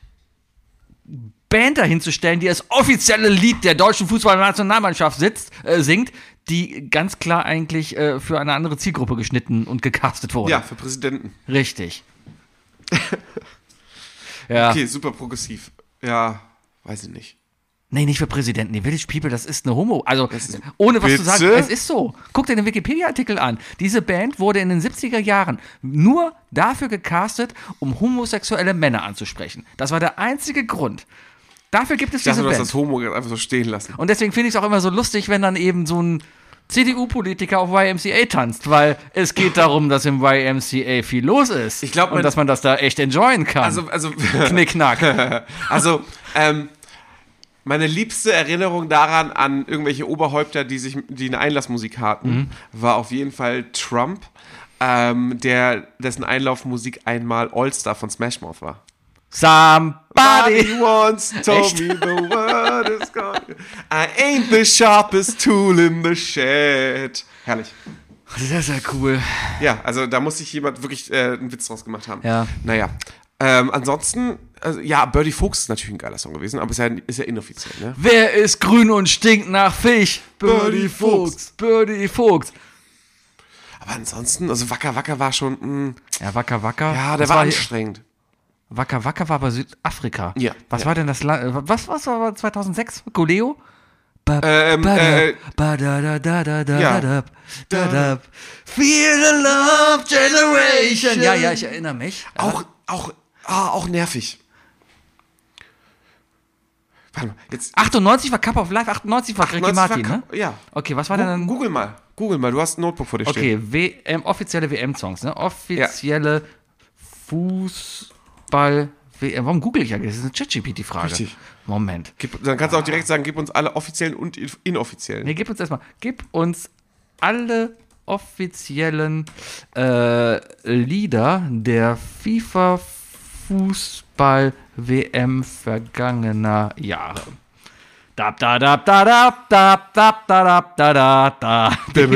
Speaker 3: Band dahinzustellen, die das offizielle Lied der deutschen Fußballnationalmannschaft singt, die ganz klar eigentlich für eine andere Zielgruppe geschnitten und gecastet wurde.
Speaker 4: Ja, für Präsidenten.
Speaker 3: Richtig. Ja.
Speaker 4: Okay, super progressiv. Ja, weiß ich nicht.
Speaker 3: Nee, nicht für Präsidenten. Die Village People, das ist eine Homo. Also, ohne was zu sagen, es ist so. Guck dir den Wikipedia-Artikel an. Diese Band wurde in den 70er Jahren nur dafür gecastet, um homosexuelle Männer anzusprechen. Das war der einzige Grund. Dafür gibt es diese Band.
Speaker 4: Du hast das Homo einfach so stehen lassen.
Speaker 3: Und deswegen finde ich es auch immer so lustig, wenn dann eben so ein CDU-Politiker auf YMCA tanzt, weil es geht darum, dass im YMCA viel los ist.
Speaker 4: Ich glaub,
Speaker 3: und dass man das da echt enjoyen kann.
Speaker 4: Also
Speaker 3: Knickknack.
Speaker 4: Also, meine liebste Erinnerung daran an irgendwelche Oberhäupter, die eine Einlassmusik hatten, war auf jeden Fall Trump, dessen Einlaufmusik einmal All-Star von Smash Mouth war.
Speaker 3: Somebody
Speaker 4: once told me the word is gone. I ain't the sharpest tool in the shed. Herrlich.
Speaker 3: Sehr, sehr cool.
Speaker 4: Ja, also da muss sich jemand wirklich einen Witz draus gemacht haben.
Speaker 3: Ja.
Speaker 4: Naja. Ansonsten, ja, Birdie Fuchs ist natürlich ein geiler Song gewesen, aber ist ja inoffiziell, ne?
Speaker 3: Wer ist grün und stinkt nach Fisch? Birdie Fuchs. Birdie Fuchs.
Speaker 4: Aber ansonsten, also Wacker Wacker war schon,
Speaker 3: Ja, Wacker Wacker.
Speaker 4: ja, der war anstrengend.
Speaker 3: Wacker Wacker war bei Südafrika.
Speaker 4: Ja.
Speaker 3: Was war denn das Land? Was war 2006? Goleo?
Speaker 4: Ja.
Speaker 3: Feel the Love Generation. Ja, ich erinnere mich.
Speaker 4: Auch nervig. Warte mal, jetzt
Speaker 3: 98 war Cup of Life, 98 war Ricky Martin, ne?
Speaker 4: Ja.
Speaker 3: Okay, was war denn dann?
Speaker 4: Google mal, du hast ein Notebook vor dir stehen.
Speaker 3: Okay, offizielle WM-Songs, ne? Offizielle Fußball WM. Warum google ich ja? Das ist eine ChatGPT-Frage.
Speaker 4: Richtig.
Speaker 3: Moment.
Speaker 4: Dann kannst du auch direkt sagen, gib uns alle offiziellen und inoffiziellen.
Speaker 3: Nee, gib uns alle offiziellen Lieder der FIFA Fußball WM vergangener Jahre. Dab da dab da dab dab dab da dab da da da.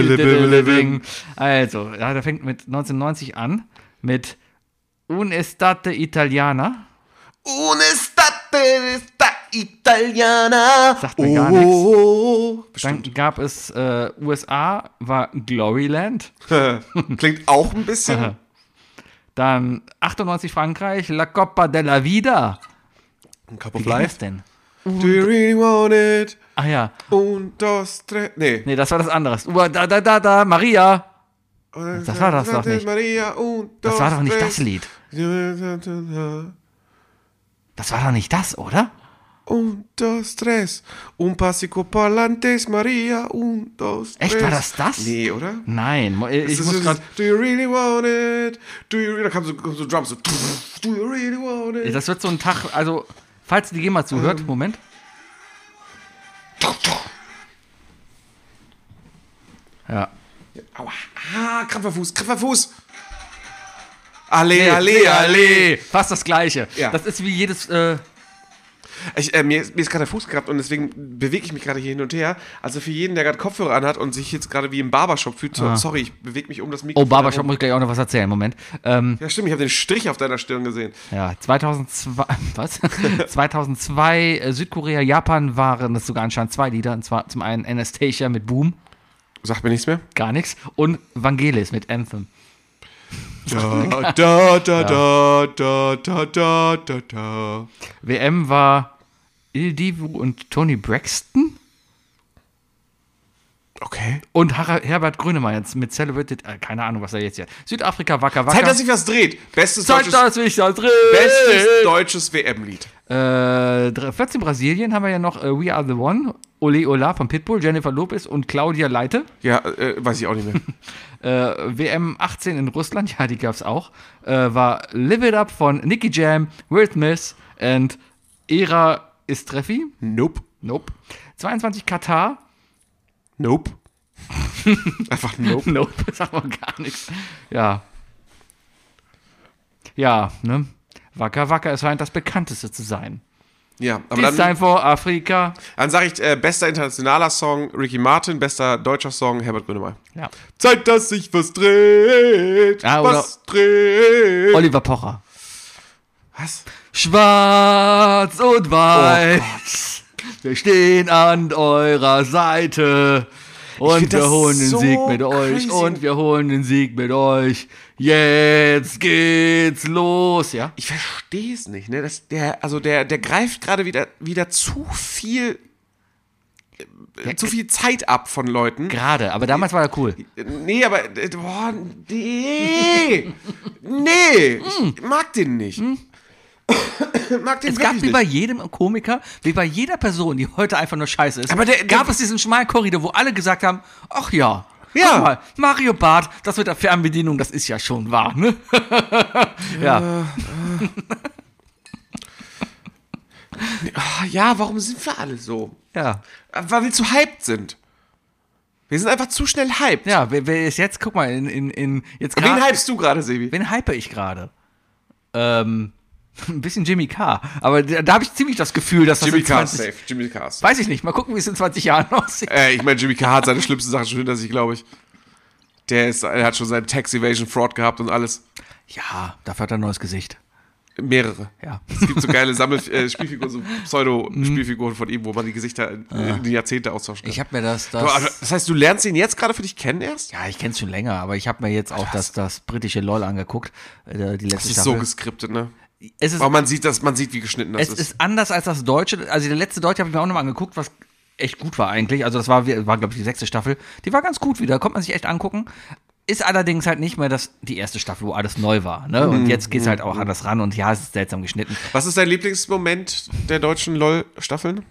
Speaker 3: Also, ja, der fängt mit 1990 an mit Un'estate Italiana.
Speaker 4: Un'estate Italiana.
Speaker 3: Sagt mir gar nichts.
Speaker 4: Bestimmt.
Speaker 3: Dann gab es USA, war Gloryland.
Speaker 4: Klingt auch ein bisschen.
Speaker 3: Dann 98 Frankreich, La Coppa della Vida.
Speaker 4: Ein Cup
Speaker 3: Wie
Speaker 4: of
Speaker 3: geht das
Speaker 4: Life.
Speaker 3: denn?
Speaker 4: Do you really want it?
Speaker 3: Ach ja.
Speaker 4: Un, dos, tres. Nee.
Speaker 3: Nee, das war das andere. Da, Maria. Das war das doch nicht.
Speaker 4: Maria,
Speaker 3: Das war doch nicht das Lied. Das war doch nicht das, oder?
Speaker 4: Un, dos, tres. Un pasico parlantes, Maria. Un, dos, tres.
Speaker 3: Echt, war das das?
Speaker 4: Nee, oder?
Speaker 3: Nein, ich muss gerade.
Speaker 4: Do you really want it? Da kam so Drums so. Do you really want it?
Speaker 3: Das wird so ein Tag, also, falls die GEMA zuhört, Moment. Ja.
Speaker 4: Aua. Krampferfuß. Alle.
Speaker 3: Fast das Gleiche.
Speaker 4: Ja.
Speaker 3: Das ist wie jedes.
Speaker 4: Mir ist gerade der Fuß gehabt und deswegen bewege ich mich gerade hier hin und her. Also für jeden, der gerade Kopfhörer anhat und sich jetzt gerade wie im Barbershop fühlt, sorry, ich bewege mich um das Mikrofon.
Speaker 3: Oh, Barbershop muss ich gleich auch noch was erzählen. Moment.
Speaker 4: Ja, stimmt, ich habe den Strich auf deiner Stirn gesehen.
Speaker 3: Ja, 2002, was? 2002, Südkorea, Japan waren das sogar anscheinend 2 Lieder. Und zwar zum einen Anastasia mit Boom,
Speaker 4: Sagt mir nichts mehr.
Speaker 3: gar nichts. Und Vangelis mit Anthem.
Speaker 4: Da.
Speaker 3: WM war Il Divo und Toni Braxton.
Speaker 4: Okay.
Speaker 3: Und Herbert Grönemeyer jetzt mit Celebrated, keine Ahnung, was er jetzt hier. Südafrika, Wacker Wacker.
Speaker 4: Zeit, dass sich was dreht. Bestes
Speaker 3: Zeit, dass sich das dreht.
Speaker 4: deutsches WM-Lied.
Speaker 3: 14 Brasilien haben wir ja noch We Are The One, Ole Ola von Pitbull, Jennifer Lopez und Claudia Leite.
Speaker 4: Ja, weiß ich auch nicht mehr.
Speaker 3: WM 18 in Russland, ja, die gab's auch. War Live It Up von Nicky Jam, Will Smith und Era Istrefi.
Speaker 4: Nope.
Speaker 3: 22 Katar.
Speaker 4: Nope. Einfach nope.
Speaker 3: Nope, sagt man gar nichts. Ja. Ja, ne? Wacker Wacker ist halt das bekannteste zu sein.
Speaker 4: Ja, aber
Speaker 3: This time for Afrika.
Speaker 4: dann sage ich, bester internationaler Song Ricky Martin, bester deutscher Song Herbert Grönemeyer.
Speaker 3: Ja.
Speaker 4: Zeit, dass sich was dreht.
Speaker 3: Ah, oder
Speaker 4: was dreht.
Speaker 3: Oliver Pocher.
Speaker 4: Was?
Speaker 3: Schwarz und weiß. Wir stehen an eurer Seite. Und
Speaker 4: find
Speaker 3: wir
Speaker 4: das
Speaker 3: holen den
Speaker 4: so
Speaker 3: Sieg mit euch.
Speaker 4: crazy.
Speaker 3: Und wir holen den Sieg mit euch. Jetzt geht's los, ja?
Speaker 4: Ich verstehe es nicht, ne? Der greift gerade wieder zu viel Zeit ab von Leuten.
Speaker 3: Gerade, aber damals war er cool.
Speaker 4: Nee, aber nee, ich mag den nicht. mag den
Speaker 3: Es gab
Speaker 4: wirklich
Speaker 3: wie bei
Speaker 4: nicht.
Speaker 3: jedem Komiker, wie bei jeder Person, die heute einfach nur scheiße ist,
Speaker 4: Aber
Speaker 3: gab es diesen schmalen Korridor, wo alle gesagt haben, ach ja,
Speaker 4: Ja.
Speaker 3: guck mal, Mario Barth, das mit der Fernbedienung, das ist ja schon wahr, ne? Ja.
Speaker 4: Ja, warum sind wir alle so?
Speaker 3: Ja.
Speaker 4: Weil wir zu hyped sind. Wir sind einfach zu schnell hyped.
Speaker 3: Ja, wer ist jetzt, guck mal, jetzt
Speaker 4: Wen hypst du gerade, Sebi?
Speaker 3: Wen hype ich gerade? Ein bisschen Jimmy Carr. Aber da habe ich ziemlich das Gefühl, dass das
Speaker 4: Jimmy
Speaker 3: in
Speaker 4: Carr
Speaker 3: 20
Speaker 4: safe. Jimmy Carr safe.
Speaker 3: Weiß ich nicht. Mal gucken, wie es in 20 Jahren aussieht.
Speaker 4: Ich meine, Jimmy Carr hat seine schlimmsten Sachen schon hinter sich, glaube ich. Er hat schon seinen Tax Evasion Fraud gehabt und alles.
Speaker 3: Ja, dafür hat er ein neues Gesicht.
Speaker 4: Mehrere.
Speaker 3: Ja.
Speaker 4: Es gibt so geile Spielfiguren, so Pseudo-Spielfiguren von ihm, wo man die Gesichter in die Jahrzehnte austauschen kann.
Speaker 3: Ich habe mir das
Speaker 4: Das heißt, du lernst ihn jetzt gerade für dich kennen erst?
Speaker 3: ja, ich kenne es schon länger, aber ich habe mir jetzt auch das britische LOL angeguckt, die letzte
Speaker 4: Das ist
Speaker 3: Staffel.
Speaker 4: so geskriptet, ne?
Speaker 3: Es ist,
Speaker 4: Aber man sieht, wie geschnitten das
Speaker 3: es ist anders als das Deutsche. Also der letzte Deutsche habe ich mir auch nochmal angeguckt, was echt gut war eigentlich. Also das war glaube ich, die 6. Staffel. Die war ganz gut wieder, konnte man sich echt angucken. Ist allerdings halt nicht mehr die erste Staffel, wo alles neu war. Ne? Und jetzt geht es halt auch anders ran und ja, es ist seltsam geschnitten.
Speaker 4: Was ist dein Lieblingsmoment der deutschen LOL-Staffeln?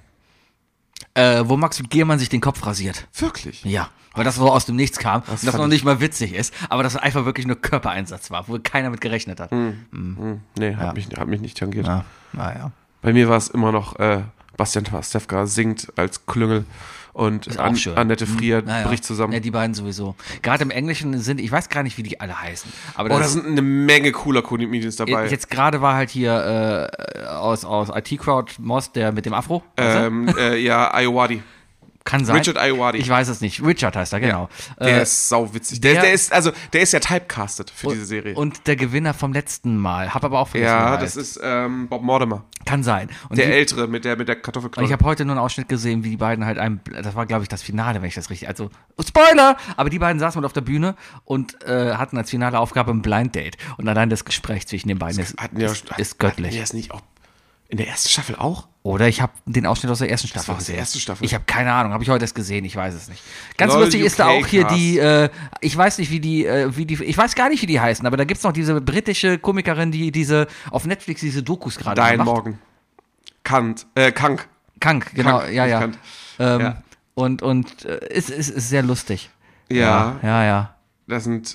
Speaker 3: Wo Max Giermann sich den Kopf rasiert.
Speaker 4: Wirklich?
Speaker 3: Ja, weil das so aus dem Nichts kam und das
Speaker 4: fand
Speaker 3: noch
Speaker 4: ich-
Speaker 3: nicht mal witzig ist, aber das einfach wirklich nur Körpereinsatz war, wo keiner mit gerechnet hat.
Speaker 4: Nee, hat mich nicht tangiert.
Speaker 3: Ja, naja.
Speaker 4: Bei mir war es immer noch Bastian Pastewka singt als Klüngel und
Speaker 3: Ist auch schön.
Speaker 4: Annette Frier
Speaker 3: Naja.
Speaker 4: bricht zusammen.
Speaker 3: Ja, die beiden sowieso. Gerade im Englischen ich weiß gar nicht, wie die alle heißen. Aber
Speaker 4: Da sind eine Menge cooler Comedians dabei.
Speaker 3: jetzt gerade war halt hier aus IT-Crowd Moss, der mit dem Afro. Weißt du?
Speaker 4: Ja, Iowadi.
Speaker 3: Kann sein.
Speaker 4: Richard Iowadi.
Speaker 3: Ich weiß es nicht. Richard heißt er, genau.
Speaker 4: Der ist sauwitzig. Der ist ja typecastet für diese Serie.
Speaker 3: Und der Gewinner vom letzten Mal. Hab aber auch vergessen, wie
Speaker 4: Ja,
Speaker 3: er
Speaker 4: das
Speaker 3: heißt.
Speaker 4: ist Bob Mortimer.
Speaker 3: Kann sein. Und
Speaker 4: Der
Speaker 3: die-
Speaker 4: Ältere mit der
Speaker 3: Und
Speaker 4: Kartoffelknolle.
Speaker 3: ich habe heute nur einen Ausschnitt gesehen, wie die beiden halt das war, glaube ich, das Finale, wenn ich das richtig, also, Spoiler! Aber die beiden saßen mal auf der Bühne und hatten als finale Aufgabe ein Blind Date. Und allein das Gespräch zwischen den beiden ist göttlich.
Speaker 4: Hatten die das nicht auch in der ersten Staffel auch?
Speaker 3: Oder ich habe den Ausschnitt aus der ersten Staffel
Speaker 4: war aus der
Speaker 3: gesehen.
Speaker 4: ersten Staffel.
Speaker 3: Ich habe keine Ahnung, habe ich heute erst gesehen, ich weiß es nicht. Ganz
Speaker 4: LOL
Speaker 3: lustig ist da
Speaker 4: UK
Speaker 3: auch hier
Speaker 4: Cast.
Speaker 3: ich weiß nicht, ich weiß gar nicht, wie die heißen, aber da gibt's noch diese britische Komikerin, die auf Netflix diese Dokus gerade
Speaker 4: Diane
Speaker 3: macht.
Speaker 4: Morgan. Kank.
Speaker 3: Kank, genau,
Speaker 4: Kank,
Speaker 3: ja,
Speaker 4: nicht
Speaker 3: ja.
Speaker 4: Kant. Ja.
Speaker 3: Und ist sehr lustig.
Speaker 4: Ja.
Speaker 3: Ja.
Speaker 4: Das sind,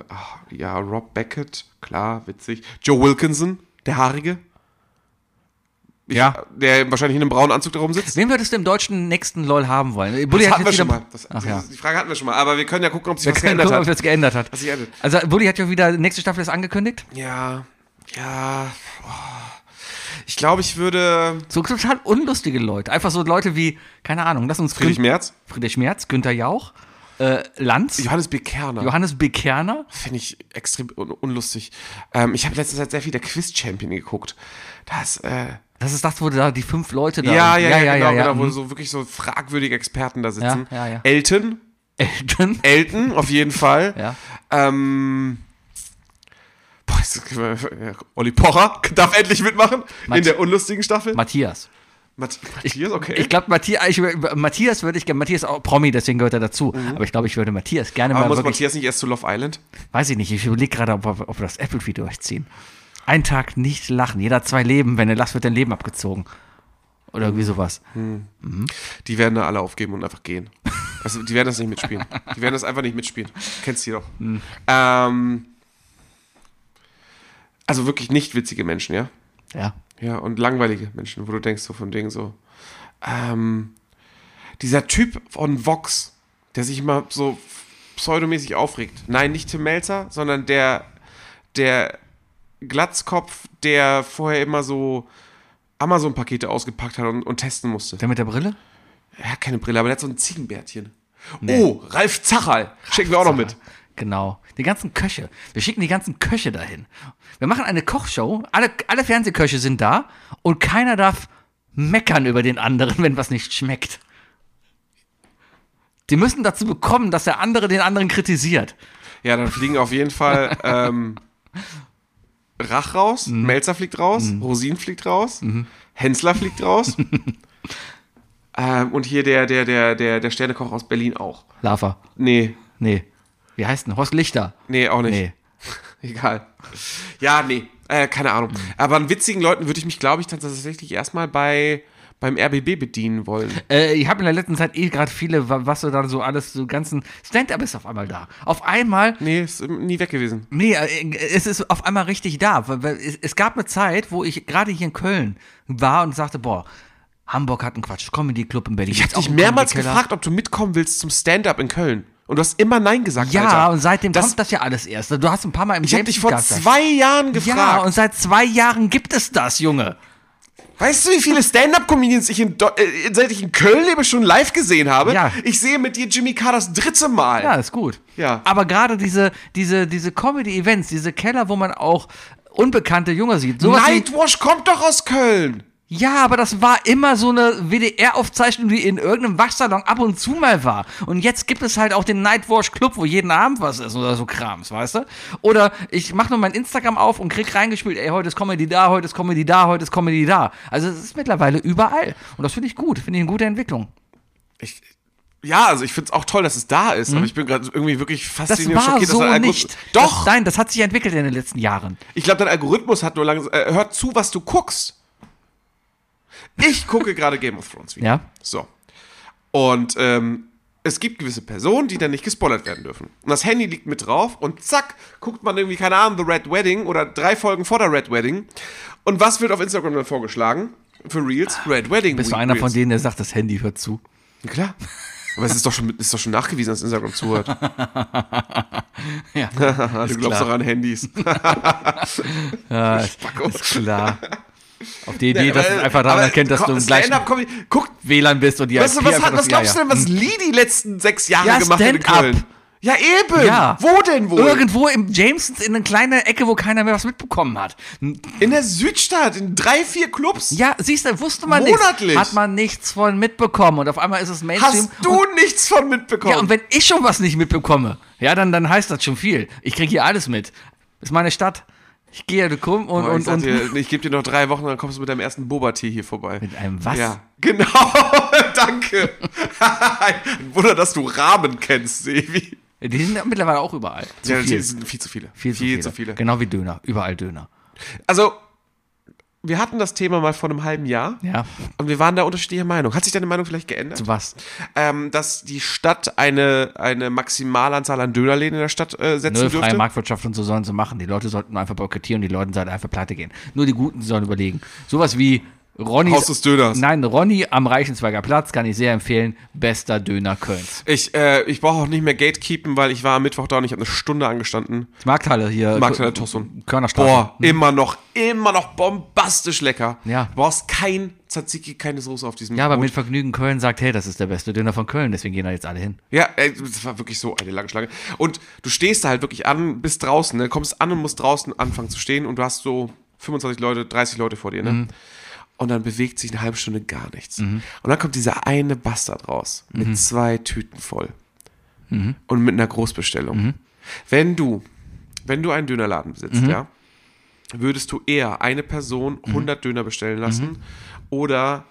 Speaker 4: Rob Beckett, klar, witzig. Joe Wilkinson, der Haarige.
Speaker 3: Ja.
Speaker 4: Der wahrscheinlich in einem braunen Anzug da rumsitzt.
Speaker 3: Wen würdest du im deutschen nächsten LOL haben wollen? Bulli
Speaker 4: Das
Speaker 3: hat
Speaker 4: hatten wir
Speaker 3: jetzt
Speaker 4: schon
Speaker 3: wieder-
Speaker 4: mal.
Speaker 3: Ach ja.
Speaker 4: Die Frage hatten wir schon mal. Aber wir können ja gucken, ob sich
Speaker 3: Wir
Speaker 4: was
Speaker 3: können
Speaker 4: geändert
Speaker 3: gucken, ob
Speaker 4: hat.
Speaker 3: das geändert hat.
Speaker 4: Was sich ändert.
Speaker 3: Also Bulli hat ja wieder, nächste Staffel ist angekündigt.
Speaker 4: Ja. Ich glaube, ich würde
Speaker 3: So total unlustige Leute. Einfach so Leute wie, keine Ahnung, lass uns
Speaker 4: Friedrich Merz,
Speaker 3: Friedrich Merz, Günther Jauch, Lanz,
Speaker 4: Johannes B. Kerner.
Speaker 3: Johannes B. Kerner.
Speaker 4: Finde ich extrem unlustig. Ich habe letzte Zeit sehr viel der Quiz-Champion geguckt.
Speaker 3: Das ist das, wo da die 5 Leute da.
Speaker 4: Genau, wo so wirklich so fragwürdige Experten da sitzen.
Speaker 3: Ja.
Speaker 4: Elton, auf jeden Fall.
Speaker 3: Ja.
Speaker 4: Olli Pocher darf endlich mitmachen in der unlustigen Staffel.
Speaker 3: Matthias.
Speaker 4: Matthias, okay.
Speaker 3: Ich glaube, Matthias würde ich gerne, Matthias ist auch Promi, deswegen gehört er dazu. Aber ich glaube, ich würde Matthias gerne
Speaker 4: Aber
Speaker 3: mal
Speaker 4: muss
Speaker 3: wirklich,
Speaker 4: Matthias nicht erst zu Love Island?
Speaker 3: weiß ich nicht, ich überlege gerade, ob wir das Apple-Feed durchziehen. Einen Tag nicht lachen, jeder hat 2 Leben, wenn du lachst, wird dein Leben abgezogen. Oder irgendwie sowas.
Speaker 4: Die werden da alle aufgeben und einfach gehen. Also, die werden das nicht mitspielen. Die werden das einfach nicht mitspielen. Kennst du die doch. Also wirklich nicht witzige Menschen, ja?
Speaker 3: Ja.
Speaker 4: Ja, und langweilige Menschen, wo du denkst so von Dingen so. Dieser Typ von Vox, der sich immer so pseudomäßig aufregt. Nein, nicht Tim Melzer, sondern der Glatzkopf, der vorher immer so Amazon-Pakete ausgepackt hat und testen musste.
Speaker 3: Der mit der Brille?
Speaker 4: Er hat keine Brille, aber der hat so ein Ziegenbärtchen. Oh, Ralf Zacherl. Schicken wir auch noch mit.
Speaker 3: Genau. Die ganzen Köche. Wir schicken die ganzen Köche dahin. Wir machen eine Kochshow. Alle Fernsehköche sind da und keiner darf meckern über den anderen, wenn was nicht schmeckt. Die müssen dazu bekommen, dass der andere den anderen kritisiert.
Speaker 4: Ja, dann fliegen auf jeden Fall Rach raus, Melzer fliegt raus, Rosin fliegt raus, Hensler fliegt raus. Und hier der Sternekoch aus Berlin auch.
Speaker 3: Lava.
Speaker 4: Nee,
Speaker 3: Nee. Wie heißt denn? Horst Lichter.
Speaker 4: auch nicht.
Speaker 3: Nee.
Speaker 4: Egal. Ja, nee. Keine Ahnung. Aber an witzigen Leuten würde ich mich, glaube ich, tatsächlich erstmal beim RBB bedienen wollen.
Speaker 3: Ich habe in der letzten Zeit gerade viele, was so dann so alles, so ganzen Stand-up ist auf einmal da. Auf einmal.
Speaker 4: Nee, ist nie weg gewesen.
Speaker 3: Nee, es ist auf einmal richtig da. Es gab eine Zeit, wo ich gerade hier in Köln war und sagte, boah, Hamburg hat einen Quatsch-Comedy-Club in Berlin.
Speaker 4: Ich habe dich mehrmals gefragt, ob du mitkommen willst zum Stand-up in Köln. Und du hast immer Nein gesagt,
Speaker 3: ja,
Speaker 4: Alter.
Speaker 3: Und seitdem kommt das ja alles erst. Du hast ein paar Mal im
Speaker 4: Ich habe dich vor 2 Jahren gefragt.
Speaker 3: Ja, und seit 2 Jahren gibt es das, Junge.
Speaker 4: Weißt du, wie viele Stand-Up-Comedians ich seit ich in Köln lebe, schon live gesehen habe?
Speaker 3: Ja.
Speaker 4: Ich sehe mit dir Jimmy Carr das 3. Mal.
Speaker 3: Ja, ist gut.
Speaker 4: Ja.
Speaker 3: Aber gerade diese Comedy-Events, diese Keller, wo man auch unbekannte Junge sieht.
Speaker 4: Nightwash kommt doch aus Köln.
Speaker 3: Ja, aber das war immer so eine WDR-Aufzeichnung, die in irgendeinem Waschsalon ab und zu mal war. Und jetzt gibt es halt auch den Nightwash Club, wo jeden Abend was ist oder so Krams, weißt du? Oder ich mache nur mein Instagram auf und krieg reingespielt, ey, heute ist Comedy da, heute ist Comedy da, heute ist Comedy da. Also es ist mittlerweile überall. Und das finde ich gut, finde ich eine gute Entwicklung.
Speaker 4: Ja, also ich finde es auch toll, dass es da ist, aber ich bin gerade irgendwie wirklich fasziniert und schockiert,
Speaker 3: dass
Speaker 4: dein Algorithmus...
Speaker 3: nicht.
Speaker 4: Doch!
Speaker 3: Nein, das hat sich entwickelt in den letzten Jahren.
Speaker 4: Ich glaube, dein Algorithmus hat nur langsam... hört zu, was du guckst. Ich gucke gerade Game of Thrones wieder.
Speaker 3: Ja.
Speaker 4: So. Und es gibt gewisse Personen, die dann nicht gespoilert werden dürfen. Und das Handy liegt mit drauf und zack, guckt man irgendwie, keine Ahnung, The Red Wedding oder 3 Folgen vor der Red Wedding. Und was wird auf Instagram dann vorgeschlagen? Für Reels? Red Wedding.
Speaker 3: Bist du einer von denen, der sagt, das Handy hört zu?
Speaker 4: Ja, klar. Aber es ist doch schon nachgewiesen, dass Instagram zuhört.
Speaker 3: Ja,
Speaker 4: Du glaubst doch an Handys.
Speaker 3: ja, ist klar. Auf die Idee, dass es einfach daran erkennt, dass du im gleichen WLAN bist und die
Speaker 4: was glaubst du denn, was Lee die letzten 6 Jahre gemacht hat in Köln? Ja, eben.
Speaker 3: Ja.
Speaker 4: Wo denn wohl?
Speaker 3: Irgendwo im Jamesons in eine kleine Ecke, wo keiner mehr was mitbekommen hat.
Speaker 4: In der Südstadt, in 3, 4 Clubs.
Speaker 3: Ja, siehst du, wusste man
Speaker 4: monatlich.
Speaker 3: Nichts. Hat man nichts von mitbekommen. Und auf einmal ist es Mainstream.
Speaker 4: Hast du nichts von mitbekommen?
Speaker 3: Ja, und wenn ich schon was nicht mitbekomme, ja, dann heißt das schon viel. Ich kriege hier alles mit. Das ist meine Stadt. Ich gehe ja kum und
Speaker 4: ich gebe dir noch 3 Wochen, dann kommst du mit deinem ersten Boba-Tee hier vorbei.
Speaker 3: Mit einem was?
Speaker 4: Ja, genau. Danke. Ein Wunder, dass du Ramen kennst, Sevi.
Speaker 3: Die sind mittlerweile auch überall.
Speaker 4: Die sind viel zu viele.
Speaker 3: Viel zu viele. Genau wie Döner. Überall Döner.
Speaker 4: Also, wir hatten das Thema mal vor einem halben Jahr.
Speaker 3: Ja.
Speaker 4: Und wir waren da unterschiedlicher Meinung. Hat sich deine Meinung vielleicht geändert?
Speaker 3: Zu was?
Speaker 4: Dass die Stadt eine Maximalanzahl an Dönerläden in der Stadt setzen dürfte?
Speaker 3: Freie Marktwirtschaft und so sollen sie machen. Die Leute sollten einfach boykottieren, die Leute sollten einfach pleite gehen. Nur die Guten sollen überlegen. Sowas wie
Speaker 4: Haus des Döners.
Speaker 3: Nein, Ronny am Reichenzweiger Platz kann ich sehr empfehlen. Bester Döner Kölns.
Speaker 4: Ich brauche auch nicht mehr Gatekeepen, weil ich war am Mittwoch da und ich habe eine Stunde angestanden.
Speaker 3: Markthalle hier.
Speaker 4: Markthalle Tosun.
Speaker 3: Körnerstraße.
Speaker 4: Boah, immer noch bombastisch lecker.
Speaker 3: Ja.
Speaker 4: Du brauchst kein Tzatziki, keine Soße auf diesem
Speaker 3: Ja, aber
Speaker 4: Brot.
Speaker 3: mit Vergnügen Köln sagt, hey, das ist der beste Döner von Köln, deswegen gehen da jetzt alle hin.
Speaker 4: Ja, das war wirklich so eine lange Schlange. Und du stehst da halt wirklich an, bist draußen, ne? Kommst an und musst draußen anfangen zu stehen und du hast so 25 Leute, 30 Leute vor dir, ne? Und dann bewegt sich eine halbe Stunde gar nichts. Und dann kommt dieser eine Bastard raus mit 2 Tüten voll. Und mit einer Großbestellung. Wenn du einen Dönerladen besitzt, ja, würdest du eher eine Person 100 Döner bestellen lassen oder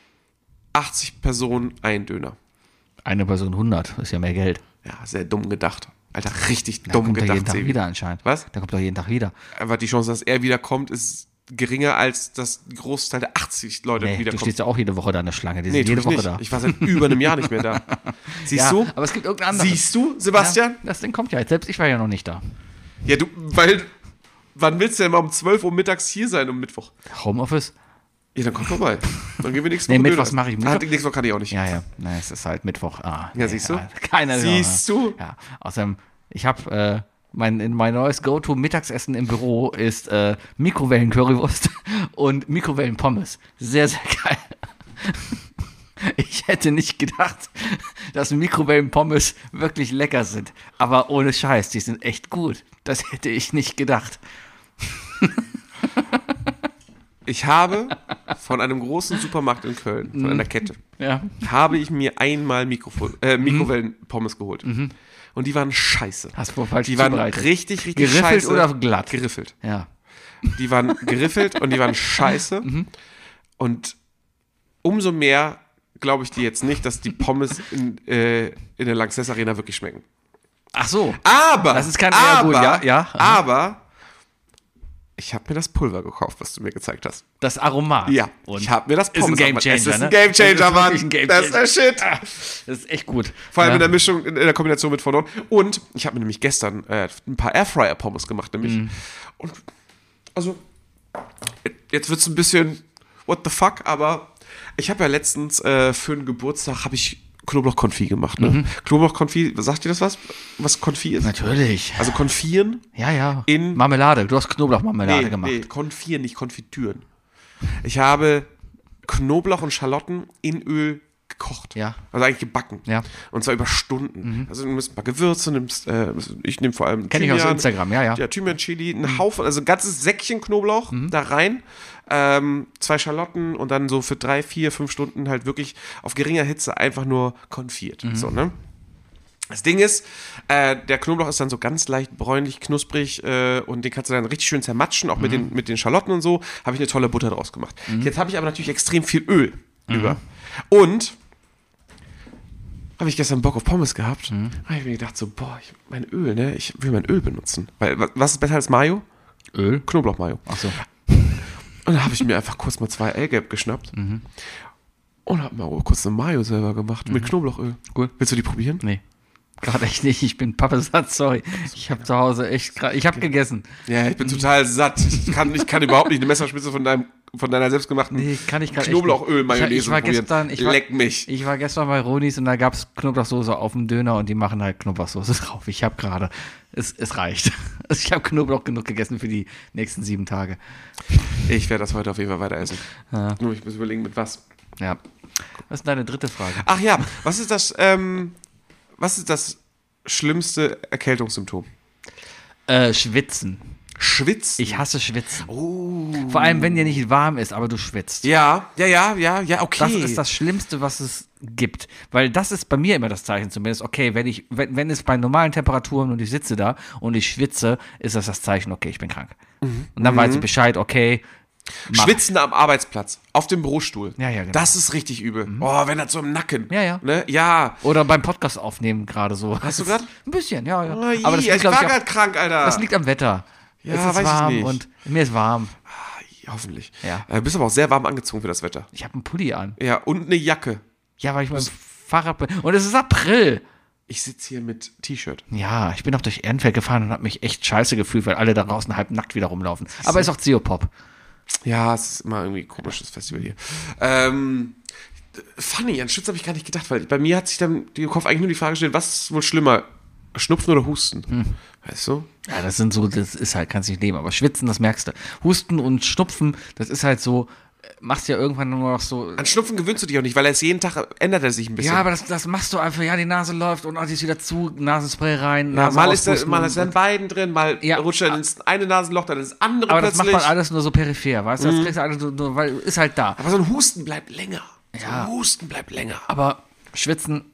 Speaker 4: 80 Personen einen Döner?
Speaker 3: Eine Person 100, ist ja mehr Geld.
Speaker 4: Ja, sehr dumm gedacht. Alter, richtig
Speaker 3: Da
Speaker 4: dumm
Speaker 3: kommt er
Speaker 4: gedacht.
Speaker 3: jeden Tag
Speaker 4: Sebi.
Speaker 3: wieder anscheinend.
Speaker 4: Was?
Speaker 3: Da kommt er jeden Tag wieder.
Speaker 4: Aber die Chance, dass er wiederkommt, ist geringer, als dass ein Großteil der 80 Leute
Speaker 3: Nee, du
Speaker 4: wiederkommen.
Speaker 3: stehst ja auch jede Woche da in der Schlange. Die
Speaker 4: Nee,
Speaker 3: sind jede
Speaker 4: tu
Speaker 3: Woche
Speaker 4: ich nicht.
Speaker 3: da.
Speaker 4: Ich war seit über einem Jahr nicht mehr da. Siehst
Speaker 3: Ja,
Speaker 4: du?
Speaker 3: aber es gibt irgendein anderes.
Speaker 4: Siehst du, Sebastian?
Speaker 3: Ja, das Ding kommt ja jetzt. Selbst ich war ja noch nicht da.
Speaker 4: Ja, wann willst du denn mal um 12 Uhr mittags hier sein um Mittwoch?
Speaker 3: Homeoffice?
Speaker 4: Ja, dann komm vorbei. Dann gehen wir nächste Woche
Speaker 3: Nee, Mittwochs
Speaker 4: Döner
Speaker 3: mache ich
Speaker 4: essen.
Speaker 3: Mittwoch.
Speaker 4: Nächste Woche kann ich auch nicht.
Speaker 3: Ja. Nee, es ist halt Mittwoch.
Speaker 4: Ja,
Speaker 3: nee,
Speaker 4: siehst du?
Speaker 3: Keiner.
Speaker 4: Siehst du?
Speaker 3: Ja, außerdem, ich habe mein neues Go-To-Mittagsessen im Büro ist Mikrowellen-Currywurst und Mikrowellen-Pommes. Sehr, sehr geil. Ich hätte nicht gedacht, dass Mikrowellen-Pommes wirklich lecker sind. Aber ohne Scheiß, die sind echt gut. Das hätte ich nicht gedacht.
Speaker 4: Ich habe von einem großen Supermarkt in Köln, von einer Kette,
Speaker 3: Ja.
Speaker 4: habe ich mir einmal Mikrowellen-Pommes geholt. Und die waren scheiße.
Speaker 3: Hast du falsch
Speaker 4: Die waren
Speaker 3: zubereitet.
Speaker 4: richtig
Speaker 3: Geriffelt
Speaker 4: scheiße.
Speaker 3: oder glatt?
Speaker 4: Geriffelt.
Speaker 3: Ja.
Speaker 4: Die waren geriffelt und die waren scheiße. Und umso mehr glaube ich dir jetzt nicht, dass die Pommes in der Lanxess Arena wirklich schmecken.
Speaker 3: Ach so.
Speaker 4: Aber,
Speaker 3: Das ist kein- ja, gut, ja.
Speaker 4: aber Ich habe mir das Pulver gekauft, was du mir gezeigt hast.
Speaker 3: Das Aromat.
Speaker 4: Ja,
Speaker 3: Und
Speaker 4: ich habe mir das
Speaker 3: ist ein
Speaker 4: Pommes
Speaker 3: Gamechanger,
Speaker 4: Es ist
Speaker 3: ne?
Speaker 4: ein Gamechanger,
Speaker 3: Das ist
Speaker 4: Mann.
Speaker 3: wirklich ein Gamechanger.
Speaker 4: Das ist der Shit.
Speaker 3: Das ist echt gut.
Speaker 4: Vor allem
Speaker 3: Ja.
Speaker 4: in der Mischung, in der Kombination mit Fondant. Und ich habe mir nämlich gestern ein paar Airfryer-Pommes gemacht, nämlich. Und also, jetzt wird's ein bisschen what the fuck, aber ich habe ja letztens für einen Geburtstag habe ich Knoblauchkonfit gemacht. Ne? Knoblauchkonfit, sagt dir das was? Was Konfit ist?
Speaker 3: Natürlich.
Speaker 4: Also Konfieren
Speaker 3: Ja.
Speaker 4: in
Speaker 3: Marmelade. Du hast Knoblauchmarmelade gemacht.
Speaker 4: Nee, Konfieren, nicht Konfitüren. Ich habe Knoblauch und Schalotten in Öl gekocht.
Speaker 3: Ja.
Speaker 4: Also eigentlich gebacken.
Speaker 3: Ja.
Speaker 4: Und zwar über Stunden. Also du nimmst ein paar Gewürze, ich nehme vor allem
Speaker 3: Kenn ich aus Instagram, ja.
Speaker 4: Ja, Thymian, Chili, einen Haufen, also ein ganzes Säckchen Knoblauch da rein, 2 Schalotten und dann so für 3, 4, 5 Stunden halt wirklich auf geringer Hitze einfach nur konfiert. So, ne? Das Ding ist, der Knoblauch ist dann so ganz leicht bräunlich, knusprig und den kannst du dann richtig schön zermatschen, auch mit den Schalotten und so. Habe ich eine tolle Butter draus gemacht. Jetzt habe ich aber natürlich extrem viel Öl über. Und habe ich gestern Bock auf Pommes gehabt. Habe ich mir gedacht so, mein Öl, ne? Ich will mein Öl benutzen. Weil, was ist besser als Mayo?
Speaker 3: Öl?
Speaker 4: Knoblauchmayo.
Speaker 3: Ach so.
Speaker 4: Und dann habe ich mir einfach kurz mal 2 Eigelb geschnappt und habe mal kurz eine Mayo selber gemacht mit Knoblauchöl.
Speaker 3: Cool.
Speaker 4: Willst du die probieren?
Speaker 3: Nee. Gerade echt nicht. Ich bin pappesatt, sorry. Ich habe zu Hause ich habe gegessen.
Speaker 4: Ja, ich bin total satt. Ich kann überhaupt nicht eine Messerspitze von deiner selbstgemachten
Speaker 3: Nee, kann ich gerade
Speaker 4: Knoblauchöl-Mayonnaise
Speaker 3: ich war
Speaker 4: probieren.
Speaker 3: gestern,
Speaker 4: Leck mich.
Speaker 3: Ich war gestern bei Ronis und da gab es Knoblauchsoße auf dem Döner und die machen halt Knoblauchsoße drauf. Ich habe gerade, es reicht. Also ich habe Knoblauch genug gegessen für die nächsten 7 Tage.
Speaker 4: Ich werde das heute auf jeden Fall weiter essen.
Speaker 3: Ja.
Speaker 4: Nur ich muss überlegen, mit was.
Speaker 3: Ja. Was ist deine dritte Frage?
Speaker 4: Ach ja, was ist das schlimmste Erkältungssymptom?
Speaker 3: Schwitzen.
Speaker 4: Schwitzen.
Speaker 3: Ich hasse Schwitzen. Vor allem, wenn dir nicht warm ist, aber du schwitzt.
Speaker 4: Ja, okay.
Speaker 3: Das ist das Schlimmste, was es gibt. Weil das ist bei mir immer das Zeichen zumindest. Okay, wenn es bei normalen Temperaturen und ich sitze da und ich schwitze, ist das Zeichen, okay, ich bin krank. Und dann weiß ich Bescheid, okay.
Speaker 4: Schwitzen am Arbeitsplatz, auf dem Bürostuhl.
Speaker 3: Ja, genau.
Speaker 4: Das ist richtig übel. Oh, wenn das so im Nacken.
Speaker 3: Ja.
Speaker 4: Ne? Ja.
Speaker 3: Oder beim Podcast aufnehmen gerade so.
Speaker 4: Hast du gerade?
Speaker 3: Ein bisschen, ja.
Speaker 4: Oh,
Speaker 3: Aber das
Speaker 4: ich
Speaker 3: liegt,
Speaker 4: war
Speaker 3: glaub ich,
Speaker 4: gerade krank, Alter.
Speaker 3: das liegt am Wetter.
Speaker 4: Ja,
Speaker 3: es ist
Speaker 4: weiß ich
Speaker 3: warm
Speaker 4: nicht.
Speaker 3: und mir ist warm.
Speaker 4: Hoffentlich.
Speaker 3: Ja.
Speaker 4: Du bist aber auch sehr warm angezogen für das Wetter.
Speaker 3: Ich habe einen Pulli an.
Speaker 4: Ja, und eine Jacke.
Speaker 3: Ja, weil ich mit dem Fahrrad bin. Und es ist April.
Speaker 4: Ich sitze hier mit T-Shirt.
Speaker 3: Ja, ich bin auch durch Ehrenfeld gefahren und habe mich echt scheiße gefühlt, weil alle da draußen halb nackt wieder rumlaufen. Aber ist auch Zeopop.
Speaker 4: Ja, es ist immer irgendwie ein komisches Festival hier. Funny, an Schwitz habe ich gar nicht gedacht, weil bei mir hat sich dann im Kopf eigentlich nur die Frage gestellt, was ist wohl schlimmer? Schnupfen oder Husten? Weißt du?
Speaker 3: Ja, das ist halt, kannst nicht leben. Aber Schwitzen, das merkst du. Husten und Schnupfen, das ist halt so, machst ja irgendwann nur noch so.
Speaker 4: An Schnupfen gewöhnst du dich auch nicht, weil jeden Tag ändert er sich ein bisschen.
Speaker 3: Ja, aber das machst du einfach, ja, die Nase läuft und die ist wieder zu, Nasenspray rein.
Speaker 4: Ja,
Speaker 3: Nase
Speaker 4: mal ist
Speaker 3: auspusten
Speaker 4: er in beiden drin, mal
Speaker 3: Ja.
Speaker 4: rutscht er ins eine Nasenloch, dann ins andere
Speaker 3: aber das
Speaker 4: plötzlich.
Speaker 3: macht man alles nur so peripher, weißt du? Das kriegst du alles nur, weil ist halt da.
Speaker 4: Aber so ein Husten bleibt länger.
Speaker 3: Ja.
Speaker 4: So ein Husten bleibt länger.
Speaker 3: Aber Schwitzen,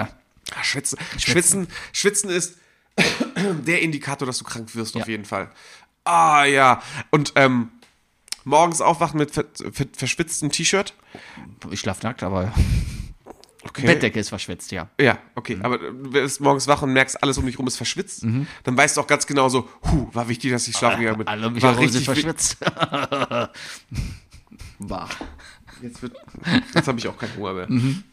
Speaker 4: Schwitzen ist der Indikator, dass du krank wirst, auf jeden Fall. Ah, ja. Und morgens aufwachen mit verschwitztem T-Shirt.
Speaker 3: Ich schlaf nackt, aber
Speaker 4: Okay.
Speaker 3: Bettdecke ist verschwitzt, ja.
Speaker 4: Ja, okay. Aber du wirst morgens wach und merkst, alles um dich rum ist verschwitzt. Dann weißt du auch ganz genau so, war wichtig, dass ich schlafen gegangen bin.
Speaker 3: Alle um mich
Speaker 4: War
Speaker 3: herum sind
Speaker 4: richtig
Speaker 3: verschwitzt. War.
Speaker 4: Jetzt habe ich auch keinen Hunger mehr.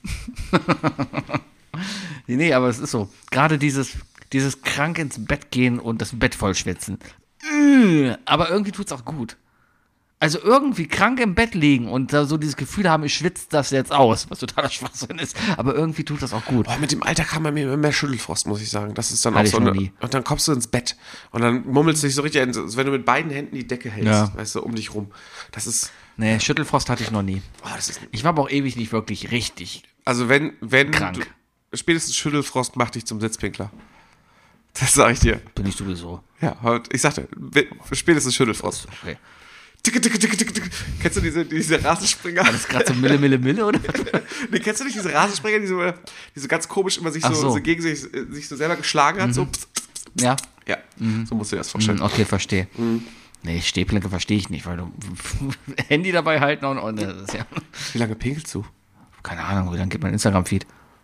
Speaker 3: Nee, aber es ist so. Gerade dieses krank ins Bett gehen und das Bett voll schwitzen. Aber irgendwie tut's auch gut. Also irgendwie krank im Bett liegen und so dieses Gefühl haben, ich schwitze das jetzt aus, was totaler Schwachsinn ist. Aber irgendwie tut das auch gut.
Speaker 4: Boah, mit dem Alter kam bei mir immer mehr Schüttelfrost, muss ich sagen. Das ist dann
Speaker 3: Hatte
Speaker 4: auch so
Speaker 3: ich noch
Speaker 4: eine.
Speaker 3: nie.
Speaker 4: Und dann kommst du ins Bett und dann murmelst du dich so richtig ein, als wenn du mit beiden Händen die Decke hältst,
Speaker 3: Ja.
Speaker 4: weißt du, um dich rum. Das ist.
Speaker 3: Nee, Schüttelfrost hatte ich noch nie.
Speaker 4: Oh, das ist
Speaker 3: Ich war aber auch ewig nicht wirklich richtig.
Speaker 4: also wenn
Speaker 3: Krank.
Speaker 4: Spätestens Schüttelfrost macht dich zum Sitzpinkler. Das sag ich dir.
Speaker 3: Bin ich sowieso.
Speaker 4: Ja, ich sagte, spätestens Schüttelfrost.
Speaker 3: Okay.
Speaker 4: Ticke, ticke, ticke, ticke, ticke. Kennst du diese Rasenspringer?
Speaker 3: Das ist gerade so Mille, oder?
Speaker 4: Nee, kennst du nicht diese Rasenspringer, die so ganz komisch immer sich
Speaker 3: Ach so.
Speaker 4: so gegen sich so selber geschlagen hat? So.
Speaker 3: Ja.
Speaker 4: Ja, so musst du dir das vorstellen.
Speaker 3: Okay, verstehe. Nee, Stehplanke verstehe ich nicht, weil du Handy dabei halten und das ist ja.
Speaker 4: Wie lange pinkelst du?
Speaker 3: Keine Ahnung, dann gibt mein Instagram-Feed.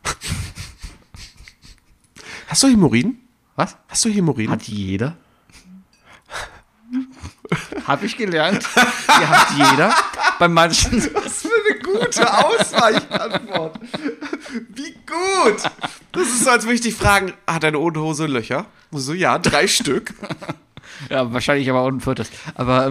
Speaker 4: Hast du Hämorrhoiden?
Speaker 3: Was?
Speaker 4: Hast du Hämorrhoiden?
Speaker 3: Hat jeder? Habe ich gelernt. Die hat jeder. Bei manchen.
Speaker 4: Was für eine gute Ausweichantwort. Wie gut. Das ist so, als würde ich dich fragen, hat deine Unterhose Löcher? So, ja, 3 Stück.
Speaker 3: Ja, wahrscheinlich aber auch ein 4. Aber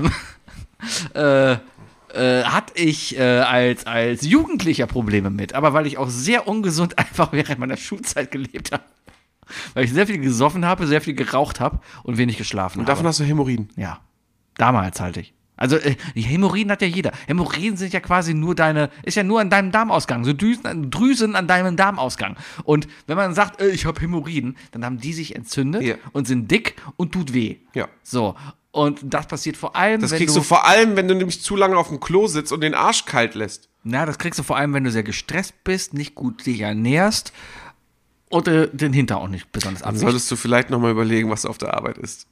Speaker 3: hatte ich als Jugendlicher Probleme mit. Aber weil ich auch sehr ungesund einfach während meiner Schulzeit gelebt habe. Weil ich sehr viel gesoffen habe, sehr viel geraucht habe und wenig geschlafen
Speaker 4: Und
Speaker 3: habe.
Speaker 4: davon hast du Hämorrhoiden.
Speaker 3: Ja, damals halt ich. Also die Hämorrhoiden hat ja jeder. Hämorrhoiden sind ja quasi ist ja nur an deinem Darmausgang, so Drüsen an deinem Darmausgang. Und wenn man sagt, ich habe Hämorrhoiden, dann haben die sich entzündet und sind dick und tut weh.
Speaker 4: Ja.
Speaker 3: So, und das passiert vor allem,
Speaker 4: Das kriegst du vor allem, wenn du nämlich zu lange auf dem Klo sitzt und den Arsch kalt lässt.
Speaker 3: Na, das kriegst du vor allem, wenn du sehr gestresst bist, nicht gut dich ernährst und den Hintern auch nicht besonders
Speaker 4: Dann
Speaker 3: absichst.
Speaker 4: solltest du vielleicht nochmal überlegen, was du auf der Arbeit isst.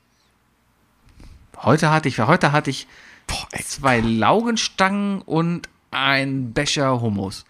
Speaker 3: Heute hatte ich 2 Laugenstangen und ein Becher Hummus.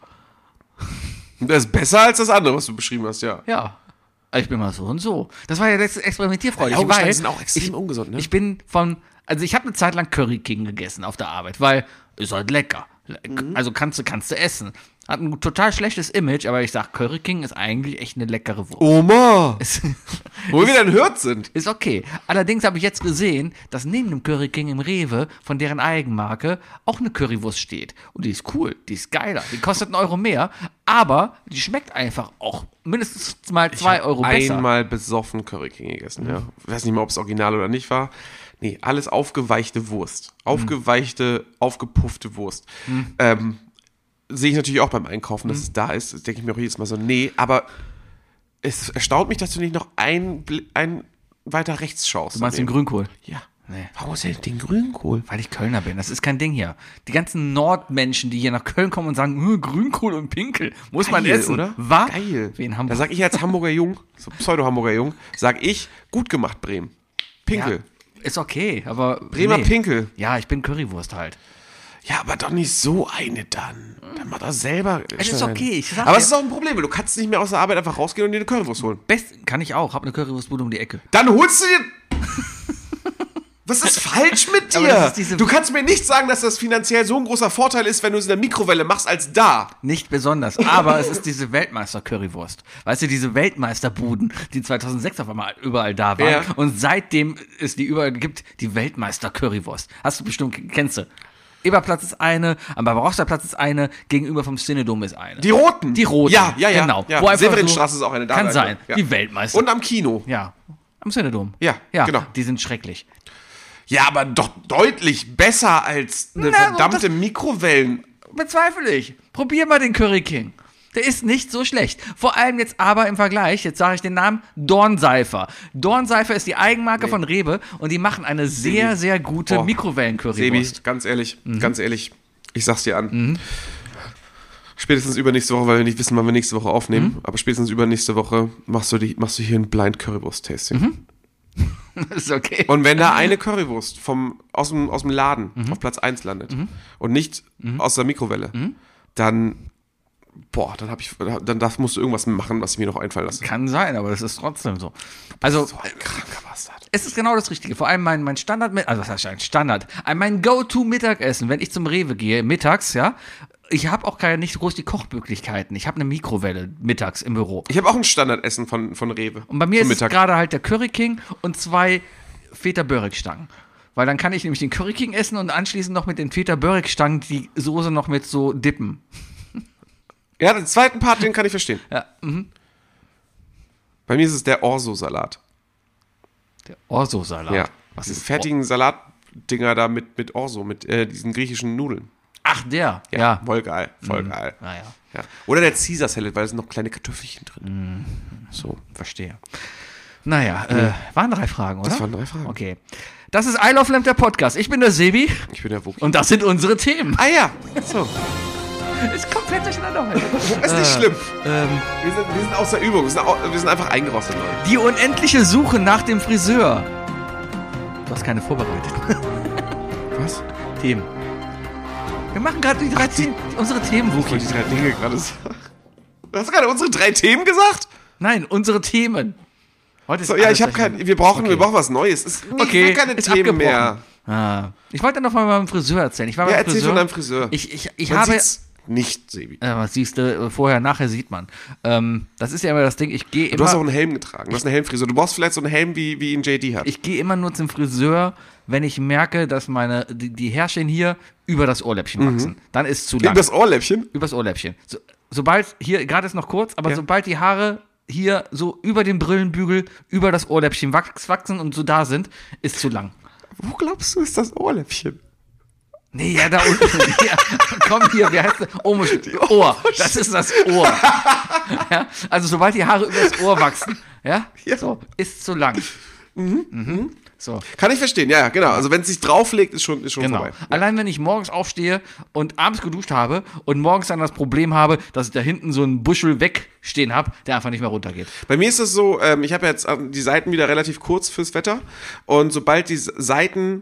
Speaker 4: Das ist besser als das andere, was du beschrieben hast, ja.
Speaker 3: Ja. Ich bin mal so und so. Das war ja letztes experimentierfreudig.
Speaker 4: Laugenstangen sind auch extrem ungesund, ne?
Speaker 3: Ich habe eine Zeit lang Curry King gegessen auf der Arbeit, weil ist halt lecker. Also kannst du essen. Hat ein total schlechtes Image, aber ich sag, Curry King ist eigentlich echt eine leckere Wurst.
Speaker 4: Oma! Wo wir wieder ein Hirt sind.
Speaker 3: Ist okay. Allerdings habe ich jetzt gesehen, dass neben dem Curry King im Rewe von deren Eigenmarke auch eine Currywurst steht. Und die ist cool, die ist geiler. Die kostet 1 Euro mehr, aber die schmeckt einfach auch mindestens mal 2 Euro besser.
Speaker 4: Einmal besoffen Curry King gegessen, ja. Ich weiß nicht mal, ob es original oder nicht war. Nee, alles aufgeweichte Wurst. Aufgeweichte, aufgepuffte Wurst. Sehe ich natürlich auch beim Einkaufen, dass es da ist. Das denke ich mir auch jedes Mal so, nee, aber es erstaunt mich, dass du nicht noch ein weiter rechts schaust.
Speaker 3: Du meinst den Grünkohl?
Speaker 4: Ja.
Speaker 3: Nee.
Speaker 4: Warum ist denn den Grünkohl?
Speaker 3: Weil ich Kölner bin. Das ist kein Ding hier. Die ganzen Nordmenschen, die hier nach Köln kommen und sagen, Grünkohl und Pinkel, muss man essen.
Speaker 4: Oder?
Speaker 3: Was?
Speaker 4: Geil.
Speaker 3: Wie in
Speaker 4: Da
Speaker 3: Hamburg.
Speaker 4: sag ich als Hamburger Jung, so Pseudo-Hamburger Jung, sag ich, gut gemacht, Bremen. Pinkel.
Speaker 3: Ja, ist okay, aber
Speaker 4: Bremer Pinkel.
Speaker 3: Ja, ich bin Currywurst halt.
Speaker 4: Ja, aber doch nicht so eine dann. Dann mach das selber.
Speaker 3: Es ist okay, ich sag
Speaker 4: aber
Speaker 3: dir-
Speaker 4: es ist auch ein Problem, weil du kannst nicht mehr aus der Arbeit einfach rausgehen und dir eine Currywurst holen.
Speaker 3: Kann ich auch. Hab eine Currywurstbude um die Ecke.
Speaker 4: Dann holst du dir... Was ist falsch mit
Speaker 3: Aber
Speaker 4: dir?
Speaker 3: das ist diese-
Speaker 4: Du kannst mir nicht sagen, dass das finanziell so ein großer Vorteil ist, wenn du es in der Mikrowelle machst, als da.
Speaker 3: Nicht besonders, aber es ist diese Weltmeister-Currywurst. Weißt du, diese Weltmeisterbuden, die 2006 auf einmal überall da waren.
Speaker 4: Ja.
Speaker 3: Und seitdem es die überall gibt, die Weltmeister-Currywurst. Hast du bestimmt, kennst du. Eberplatz ist eine, am Barbarossa-Platz ist eine, gegenüber vom Cinedom ist eine.
Speaker 4: Die Roten.
Speaker 3: Die Roten.
Speaker 4: Ja.
Speaker 3: Genau.
Speaker 4: Ja.
Speaker 3: Wo einfach
Speaker 4: Severinstraße ist auch eine da.
Speaker 3: Kann sein.
Speaker 4: Ja.
Speaker 3: Die Weltmeister.
Speaker 4: Und am Kino.
Speaker 3: Ja. Am Cinedom.
Speaker 4: Ja, genau.
Speaker 3: Die sind schrecklich.
Speaker 4: Ja, aber doch deutlich besser als eine
Speaker 3: Na,
Speaker 4: verdammte Mikrowellen.
Speaker 3: Bezweifle ich. Probier mal den Curry King. Der ist nicht so schlecht. Vor allem jetzt aber im Vergleich, jetzt sage ich den Namen, Dornseifer. Dornseifer ist die Eigenmarke von Rewe und die machen eine sehr, sehr gute
Speaker 4: Oh.
Speaker 3: Mikrowellen-Currywurst.
Speaker 4: Sebi, ganz ehrlich, ich sag's dir an. Spätestens übernächste Woche, weil wir nicht wissen, wann wir nächste Woche aufnehmen, aber spätestens übernächste Woche machst du hier ein Blind Currywurst-Tasting.
Speaker 3: Ist okay.
Speaker 4: Und wenn da eine Currywurst aus dem Laden auf Platz 1 landet und nicht aus der Mikrowelle, dann musst du irgendwas machen, was ich mir noch einfallen lasse.
Speaker 3: Kann sein, aber das ist trotzdem so. Also,
Speaker 4: So ein kranker Bastard.
Speaker 3: es ist genau das Richtige. Vor allem mein Standard, also was heißt ein Standard? Mein Go-To-Mittagessen, wenn ich zum Rewe gehe, mittags, ja. Ich habe auch nicht groß die Kochmöglichkeiten. Ich habe eine Mikrowelle mittags im Büro.
Speaker 4: Ich habe auch ein Standardessen von Rewe.
Speaker 3: Und bei mir
Speaker 4: zum
Speaker 3: ist es gerade halt der Curry King und 2 Feta Börek-Stangen. Weil dann kann ich nämlich den Curry King essen und anschließend noch mit den Feta Börek-Stangen die Soße noch mit so dippen.
Speaker 4: Ja, den zweiten Part, den kann ich verstehen.
Speaker 3: Ja,
Speaker 4: Bei mir ist es der Orso-Salat.
Speaker 3: der Orso-Salat.
Speaker 4: Ja.
Speaker 3: Was
Speaker 4: Diese
Speaker 3: ist
Speaker 4: fertigen Salatdinger da mit Orso, mit diesen griechischen Nudeln.
Speaker 3: Ach, der. Ja.
Speaker 4: Voll geil, voll geil.
Speaker 3: Naja,
Speaker 4: Ja. Oder der Caesar Salad, weil da sind noch kleine Kartoffelchen drin. So.
Speaker 3: verstehe. Naja, waren 3 Fragen, oder?
Speaker 4: Das waren 3 Fragen.
Speaker 3: Okay. Das ist I Love Lamp, der Podcast. Ich bin der Sebi
Speaker 4: Ich bin der Wookie.
Speaker 3: und das sind unsere Themen.
Speaker 4: Ah ja, so.
Speaker 3: Ist komplett durcheinander heute.
Speaker 4: Ist nicht schlimm. Wir sind aus der Übung. Wir sind einfach eingerostet, Leute.
Speaker 3: Die unendliche Suche nach dem Friseur. Du hast keine vorbereitet.
Speaker 4: Was?
Speaker 3: Themen. Wir machen gerade die 13, unsere Themen,
Speaker 4: Ich wollte
Speaker 3: Wookie.
Speaker 4: die 3 Dinge gerade sagen. Du hast gerade unsere 3 Themen gesagt?
Speaker 3: Nein, unsere Themen. Heute ist
Speaker 4: So, ja,
Speaker 3: alles
Speaker 4: ich habe
Speaker 3: durcheinander.
Speaker 4: wir brauchen was Neues. Ich will keine
Speaker 3: ist
Speaker 4: Themen
Speaker 3: abgebrochen.
Speaker 4: mehr.
Speaker 3: Ich wollte noch mal beim Friseur erzählen. Ich war beim
Speaker 4: erzähl
Speaker 3: Friseur.
Speaker 4: von deinem Friseur.
Speaker 3: Ich
Speaker 4: Man
Speaker 3: habe...
Speaker 4: sieht's nicht, Sebi.
Speaker 3: Was siehst du, vorher, nachher sieht man. Das ist ja immer das Ding, ich gehe immer...
Speaker 4: Du hast auch einen Helm getragen, du hast eine Helmfrisur. Du brauchst vielleicht so einen Helm, wie ihn JD hat.
Speaker 3: Ich gehe immer nur zum Friseur, wenn ich merke, dass die Härchen hier über das Ohrläppchen wachsen. Dann ist es zu lang.
Speaker 4: Übers Ohrläppchen?
Speaker 3: Übers Ohrläppchen. Sobald, hier, gerade ist noch kurz, aber sobald die Haare hier so über den Brillenbügel, über das Ohrläppchen wachsen und so da sind, ist zu lang.
Speaker 4: Wo glaubst du, ist das Ohrläppchen?
Speaker 3: Nee, ja, da unten. Ja, komm hier, wie heißt das? Ohr. Das ist das Ohr. Ja, also sobald die Haare über das Ohr wachsen, ja. So, ist zu lang. So.
Speaker 4: Kann ich verstehen, ja, genau. Also wenn es sich drauflegt, ist schon
Speaker 3: Genau.
Speaker 4: vorbei.
Speaker 3: Allein wenn ich morgens aufstehe und abends geduscht habe und morgens dann das Problem habe, dass ich da hinten so einen Buschel wegstehen habe, der einfach nicht mehr runtergeht.
Speaker 4: Bei mir ist es so, ich habe jetzt die Seiten wieder relativ kurz fürs Wetter und sobald die Seiten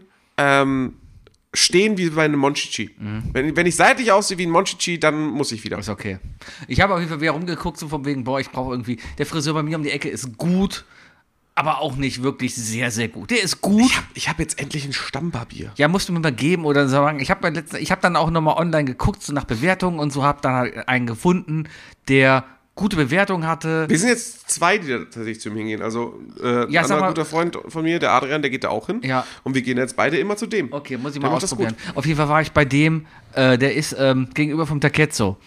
Speaker 4: stehen wie bei einem Monchichi. Wenn ich seitlich aussehe wie ein Monchichi, dann muss ich wieder.
Speaker 3: Ist okay. Ich habe auf jeden Fall wieder rumgeguckt, so von wegen, ich brauche irgendwie, der Friseur bei mir um die Ecke ist gut, aber auch nicht wirklich sehr, sehr gut. Der ist gut.
Speaker 4: Ich hab jetzt endlich ein Stammbarbier.
Speaker 3: Ja, musst du mir mal geben oder sagen. Ich habe dann auch nochmal online geguckt, so nach Bewertungen und so, habe dann halt einen gefunden, der gute Bewertungen hatte.
Speaker 4: Wir sind jetzt zwei, die da tatsächlich zu ihm hingehen. Also ein anderer guter Freund von mir, der Adrian, der geht da auch hin.
Speaker 3: Ja.
Speaker 4: Und wir gehen jetzt beide immer zu dem.
Speaker 3: Okay, muss ich
Speaker 4: Der
Speaker 3: mal
Speaker 4: macht das
Speaker 3: ausprobieren. Auf jeden Fall war ich bei dem, der ist gegenüber vom Taketzo.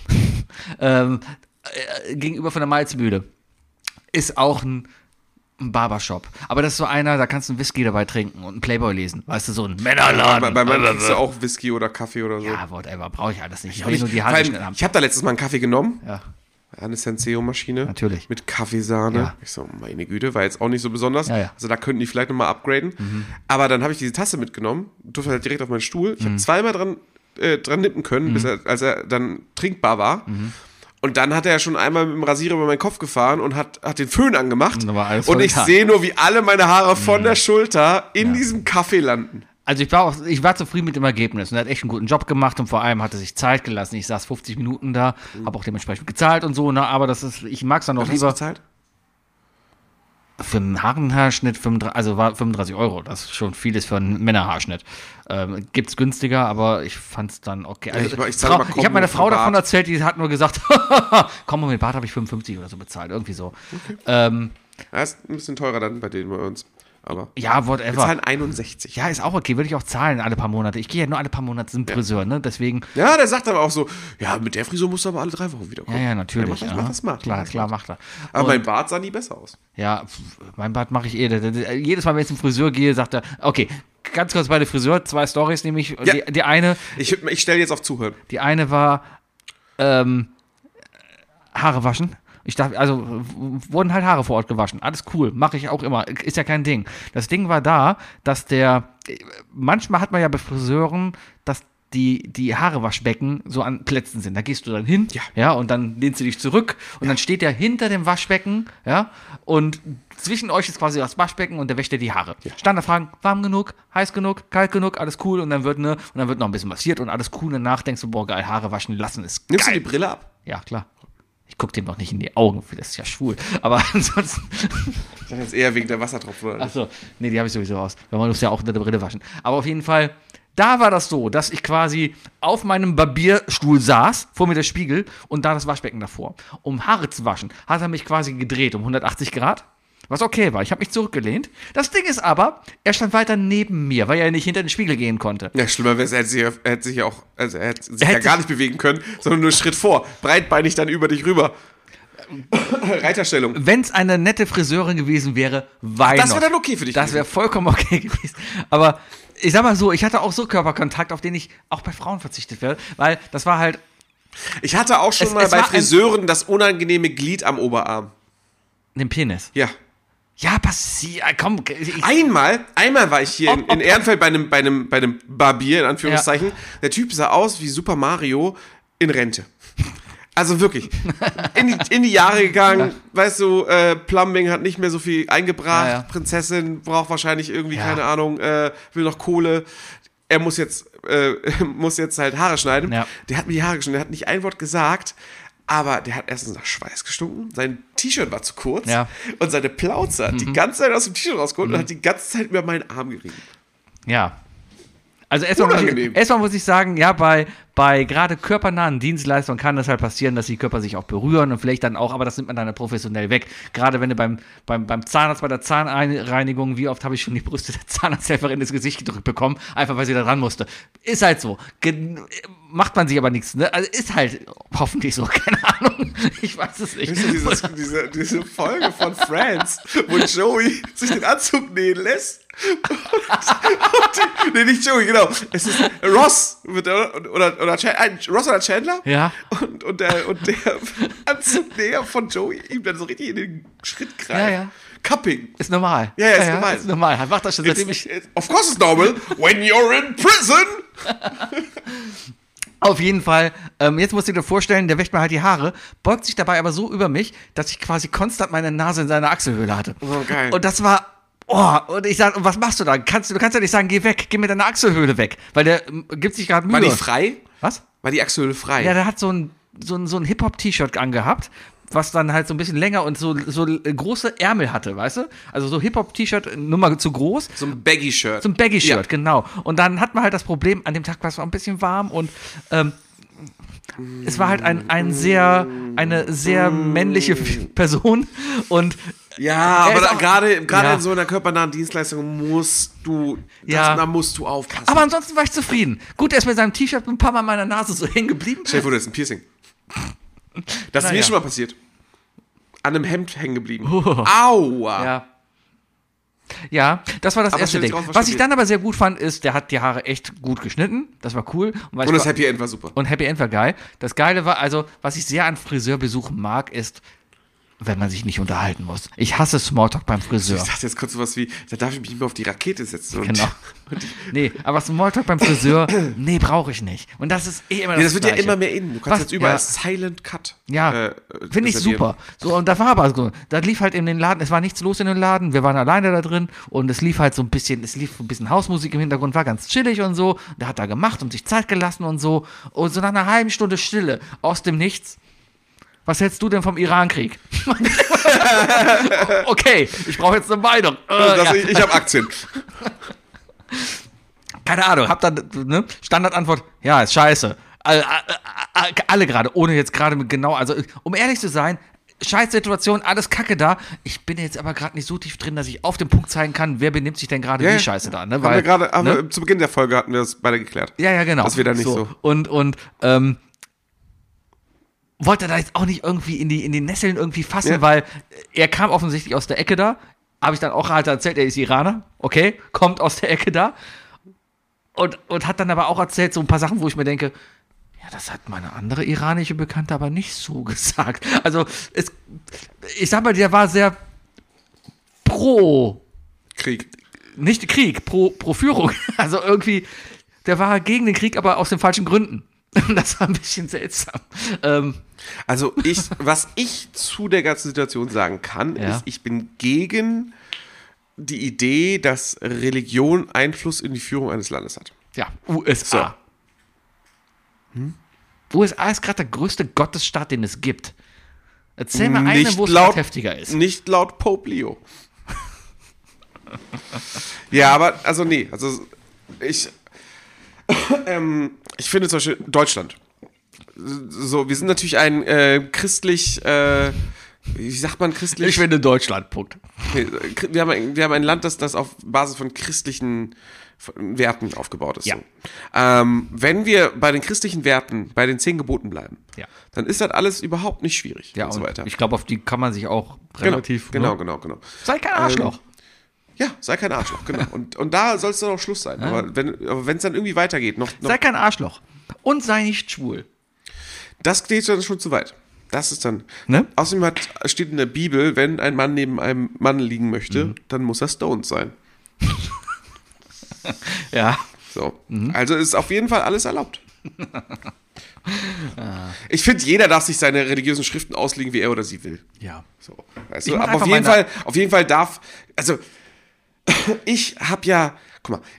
Speaker 3: Gegenüber von der Malzmühle. Ist auch ein Barbershop. Aber das ist so einer, da kannst du einen Whisky dabei trinken und einen Playboy lesen. Weißt du, so ein Männerladen.
Speaker 4: Bei meinem kriegst du auch Whisky oder Kaffee oder so.
Speaker 3: Ja, whatever, brauche ich alles nicht. Ich will nur die Haare schnell haben.
Speaker 4: Ich habe da letztes Mal einen Kaffee genommen.
Speaker 3: Ja.
Speaker 4: Eine Senseo-Maschine.
Speaker 3: Natürlich.
Speaker 4: Mit Kaffeesahne.
Speaker 3: Ja.
Speaker 4: Ich so, meine Güte, war jetzt auch nicht so besonders.
Speaker 3: Ja.
Speaker 4: Also da könnten die vielleicht nochmal upgraden. Aber dann habe ich diese Tasse mitgenommen, durfte halt direkt auf meinen Stuhl. Ich habe zweimal dran nippen können, als er dann trinkbar war. Und dann hat er schon einmal mit dem Rasierer über meinen Kopf gefahren und hat den Föhn angemacht. Und ich sehe nur, wie alle meine Haare von der Schulter in diesem Kaffee landen.
Speaker 3: Also ich war zufrieden mit dem Ergebnis und er hat echt einen guten Job gemacht und vor allem hat er sich Zeit gelassen. Ich saß 50 Minuten da, habe auch dementsprechend gezahlt und so, ne? Aber ich mag es dann noch lieber.
Speaker 4: Hast du bezahlt?
Speaker 3: Für einen Haarenhaarschnitt 35, war 35 €. Das ist schon vieles für einen Männerhaarschnitt. Gibt's günstiger, aber ich fand's dann okay. Also, ich habe meiner Frau davon erzählt, die hat nur gesagt, komm, mit Bart habe ich 55 oder so bezahlt, irgendwie so.
Speaker 4: Okay. Ja, ist ein bisschen teurer dann bei denen bei uns. Aber
Speaker 3: ja, whatever.
Speaker 4: Wir zahlen 61.
Speaker 3: Ja, ist auch okay, würde ich auch zahlen alle paar Monate. Ich gehe ja nur alle paar Monate zum Friseur, ne? Deswegen.
Speaker 4: Ja, der sagt aber auch so, ja, mit der Frisur musst du aber alle 3 Wochen wiederkommen.
Speaker 3: Ja, natürlich.
Speaker 4: Der macht das smart.
Speaker 3: Klar, macht er.
Speaker 4: Aber mein Bart sah nie besser aus.
Speaker 3: Ja, mein Bart mache ich jedes Mal, wenn ich zum Friseur gehe, sagt er, okay, ganz kurz bei der Friseur, 2 Storys nämlich. Ja. Die eine.
Speaker 4: Ich stelle jetzt auf Zuhören.
Speaker 3: Die eine war Haare waschen. Ich dachte, also wurden halt Haare vor Ort gewaschen. Alles cool, mache ich auch immer. Ist ja kein Ding. Das Ding war da, dass manchmal hat man ja bei Friseuren, dass die Haarewaschbecken so an Plätzen sind. Da gehst du dann hin, ja, und dann lehnst du dich zurück und dann steht er hinter dem Waschbecken, ja, und zwischen euch ist quasi das Waschbecken und der wäscht dir die Haare. Ja. Standardfragen, warm genug, heiß genug, kalt genug, alles cool und dann wird noch ein bisschen massiert und alles cool und danach denkst du, boah, geil, Haare waschen lassen ist geil.
Speaker 4: Nimmst du die Brille ab?
Speaker 3: Ja, klar. Ich gucke dem noch nicht in die Augen, das ist ja schwul. Aber ansonsten.
Speaker 4: Ich dachte jetzt eher wegen der Wassertropfen.
Speaker 3: Achso, nee, die habe ich sowieso raus. Weil man muss ja auch unter der Brille waschen. Aber auf jeden Fall, da war das so, dass ich quasi auf meinem Barbierstuhl saß, vor mir der Spiegel und da das Waschbecken davor. Um Haare zu waschen, hat er mich quasi gedreht um 180 Grad. Was okay war. Ich habe mich zurückgelehnt. Das Ding ist aber, er stand weiter neben mir, weil er nicht hinter den Spiegel gehen konnte.
Speaker 4: Ja, schlimmer wäre es, er hätte sich ja gar nicht bewegen können, sondern nur einen Schritt vor. Breitbeinig dann über dich rüber. Reiterstellung.
Speaker 3: Wenn es eine nette Friseurin gewesen wäre,
Speaker 4: das wäre dann okay für dich.
Speaker 3: Das wäre vollkommen okay gewesen. Aber ich sag mal so, ich hatte auch so Körperkontakt, auf den ich auch bei Frauen verzichtet werde, weil das war halt.
Speaker 4: Ich hatte auch schon mal bei Friseuren das unangenehme Glied am Oberarm.
Speaker 3: Den Penis?
Speaker 4: Ja.
Speaker 3: Ja, passiert. Komm.
Speaker 4: Einmal war ich hier in Ehrenfeld bei einem Barbier, in Anführungszeichen. Ja. Der Typ sah aus wie Super Mario in Rente. Also wirklich. In die Jahre gegangen. Weißt du, Plumbing hat nicht mehr so viel eingebracht. Ja. Prinzessin braucht wahrscheinlich irgendwie, keine Ahnung, will noch Kohle. Er muss jetzt halt Haare schneiden. Ja. Der hat mir die Haare geschnitten. Der hat nicht ein Wort gesagt. Aber der hat erstens nach Schweiß gestunken, sein T-Shirt war zu kurz und seine Plauze hat die ganze Zeit aus dem T-Shirt rausgeholt und hat die ganze Zeit über meinen Arm gerieben.
Speaker 3: Ja. Also
Speaker 4: Unangenehm.
Speaker 3: erstmal muss ich sagen, ja, bei gerade körpernahen Dienstleistungen kann es halt passieren, dass die Körper sich auch berühren und vielleicht dann auch, aber das nimmt man dann professionell weg. Gerade wenn du beim Zahnarzt, bei der Zahnreinigung, wie oft habe ich schon die Brüste der Zahnarzthelferin ins Gesicht gedrückt bekommen, einfach weil sie da dran musste. Ist halt so. Macht man sich aber nichts, ne? Also ist halt hoffentlich so, keine Ahnung. Ich weiß es nicht.
Speaker 4: Weißt du, diese Folge von Friends, wo Joey sich den Anzug nähen lässt? Nee, nicht Joey, genau. Es ist Ross oder Ross oder Chandler.
Speaker 3: Ja.
Speaker 4: Und der Anzugnäher von Joey ihm dann so richtig in den Schritt greift.
Speaker 3: Ja, ja.
Speaker 4: Cupping.
Speaker 3: Ist normal.
Speaker 4: Ja, ist normal.
Speaker 3: Ist normal. Er macht das schon seitdem ich.
Speaker 4: Of course it's normal when you're in prison.
Speaker 3: Auf jeden Fall, jetzt musst du dir vorstellen, der wäscht mir halt die Haare, beugt sich dabei aber so über mich, dass ich quasi konstant meine Nase in seiner Achselhöhle hatte.
Speaker 4: Oh, geil.
Speaker 3: Und das war, und ich sag, was machst du da? Du kannst ja nicht sagen, geh weg, geh mit deiner Achselhöhle weg, weil der gibt sich gerade Mühe.
Speaker 4: War die frei?
Speaker 3: Was?
Speaker 4: War die Achselhöhle frei?
Speaker 3: Ja, der hat so ein Hip-Hop-T-Shirt angehabt, was dann halt so ein bisschen länger und so große Ärmel hatte, weißt du? Also so Hip-Hop-T-Shirt, Nummer zu groß.
Speaker 4: So ein Baggy-Shirt.
Speaker 3: So ein Baggy-Shirt,
Speaker 4: Ja.
Speaker 3: genau. Und dann hat man halt das Problem, an dem Tag war es auch ein bisschen warm und es war halt eine sehr männliche Person und
Speaker 4: Ja,
Speaker 3: er ist
Speaker 4: aber
Speaker 3: auch-
Speaker 4: gerade
Speaker 3: Ja.
Speaker 4: in so einer körpernahen Dienstleistung musst du,
Speaker 3: Ja.
Speaker 4: da musst du aufpassen.
Speaker 3: aber ansonsten war ich zufrieden. Gut, er ist mit seinem T-Shirt ein paar Mal an meiner Nase so hängen geblieben.
Speaker 4: Stell dir vor, das ist ein Piercing. Das ist
Speaker 3: Na
Speaker 4: mir
Speaker 3: ja.
Speaker 4: schon mal passiert. An einem Hemd hängen geblieben. Aua.
Speaker 3: Ja. Ja, das war das
Speaker 4: Aber
Speaker 3: erste
Speaker 4: stell dich
Speaker 3: Ding.
Speaker 4: raus, was
Speaker 3: Was ich
Speaker 4: steht.
Speaker 3: dann aber sehr gut fand, ist, der hat die Haare echt gut geschnitten. Das war cool. weil
Speaker 4: Und
Speaker 3: ich
Speaker 4: das
Speaker 3: war-
Speaker 4: Happy End war super.
Speaker 3: Und Happy End war geil. Das Geile war, also, was ich sehr an Friseurbesuchen mag, ist, wenn man sich nicht unterhalten muss. Ich hasse Smalltalk beim Friseur.
Speaker 4: Ich dachte jetzt kurz sowas wie, da darf ich mich nicht mehr auf die Rakete setzen. Und
Speaker 3: Genau. Nee, aber Smalltalk beim Friseur, nee, brauche ich nicht. Und das ist immer
Speaker 4: Ja, das wird ja
Speaker 3: Gleiche.
Speaker 4: immer mehr in. Du kannst
Speaker 3: Was?
Speaker 4: jetzt überall
Speaker 3: Ja.
Speaker 4: Silent Cut.
Speaker 3: Ja, finde ich
Speaker 4: reservieren.
Speaker 3: super. So, und da war aber so, da lief halt in den Laden, es war nichts los in den Laden, wir waren alleine da drin und es lief halt so ein bisschen Hausmusik im Hintergrund, war ganz chillig und so. Der hat da gemacht und sich Zeit gelassen und so. Und so nach einer halben Stunde Stille aus dem Nichts. Was hältst du denn vom Irankrieg? Okay, ich brauche jetzt eine Meinung. Ja.
Speaker 4: Ich habe Aktien.
Speaker 3: Keine Ahnung, hab dann, ne, Standardantwort, ja, ist scheiße. Alle gerade, ohne jetzt gerade mit genau, also um ehrlich zu sein, Scheißsituation, alles Kacke da. Ich bin jetzt aber gerade nicht so tief drin, dass ich auf den Punkt zeigen kann, wer benimmt sich denn gerade wie scheiße da. Ne?
Speaker 4: Haben wir gerade,
Speaker 3: ne?
Speaker 4: zu Beginn der Folge hatten wir das beide geklärt.
Speaker 3: Ja, genau.
Speaker 4: Das wird dann nicht so.
Speaker 3: Und wollte da jetzt auch nicht irgendwie in die Nesseln irgendwie fassen,
Speaker 4: Ja.
Speaker 3: weil er kam offensichtlich aus der Ecke da. Habe ich dann auch halt erzählt, er ist Iraner. Okay, kommt aus der Ecke da. Und hat dann aber auch erzählt, so ein paar Sachen, wo ich mir denke, ja, das hat meine andere iranische Bekannte aber nicht so gesagt. Also, ich sag mal, der war sehr pro,
Speaker 4: Krieg.
Speaker 3: nicht Krieg, pro Führung. Also irgendwie, der war gegen den Krieg, aber aus den falschen Gründen. Das war ein bisschen seltsam.
Speaker 4: Also was ich zu der ganzen Situation sagen kann,
Speaker 3: Ja.
Speaker 4: ist, ich bin gegen die Idee, dass Religion Einfluss in die Führung eines Landes hat.
Speaker 3: Ja, USA. USA ist gerade der größte Gottesstaat, den es gibt. Erzähl mal einen, wo es gerade heftiger ist.
Speaker 4: Nicht laut Pope Leo. Ja, aber, also nee, also ich finde zum Beispiel Deutschland. So, wir sind natürlich ein christlich, wie sagt man christlich?
Speaker 3: Ich finde Deutschland, Punkt.
Speaker 4: Wir haben ein Land, das auf Basis von christlichen Werten aufgebaut ist.
Speaker 3: Ja.
Speaker 4: So. Wenn wir bei den christlichen Werten, bei den 10 Geboten bleiben,
Speaker 3: Ja.
Speaker 4: dann ist das alles überhaupt nicht schwierig
Speaker 3: Ja,
Speaker 4: und so weiter.
Speaker 3: ich glaube, auf die kann man sich auch relativ...
Speaker 4: Genau.
Speaker 3: Sei kein Arschloch.
Speaker 4: Ja, sei kein Arschloch, genau. Und da soll es dann auch Schluss sein. Aber wenn es dann irgendwie weitergeht, noch
Speaker 3: Sei kein Arschloch. Und sei nicht schwul.
Speaker 4: das geht dann schon zu weit. Das ist dann.
Speaker 3: Ne?
Speaker 4: Außerdem steht in der Bibel, wenn ein Mann neben einem Mann liegen möchte, dann muss er stoned sein.
Speaker 3: Ja.
Speaker 4: So. Also ist auf jeden Fall alles erlaubt. Ich finde, jeder darf sich seine religiösen Schriften auslegen, wie er oder sie will.
Speaker 3: Ja.
Speaker 4: So, weißt
Speaker 3: Ich
Speaker 4: du?
Speaker 3: mach
Speaker 4: Aber
Speaker 3: einfach
Speaker 4: auf jeden Fall darf, also ich habe ja, guck mal,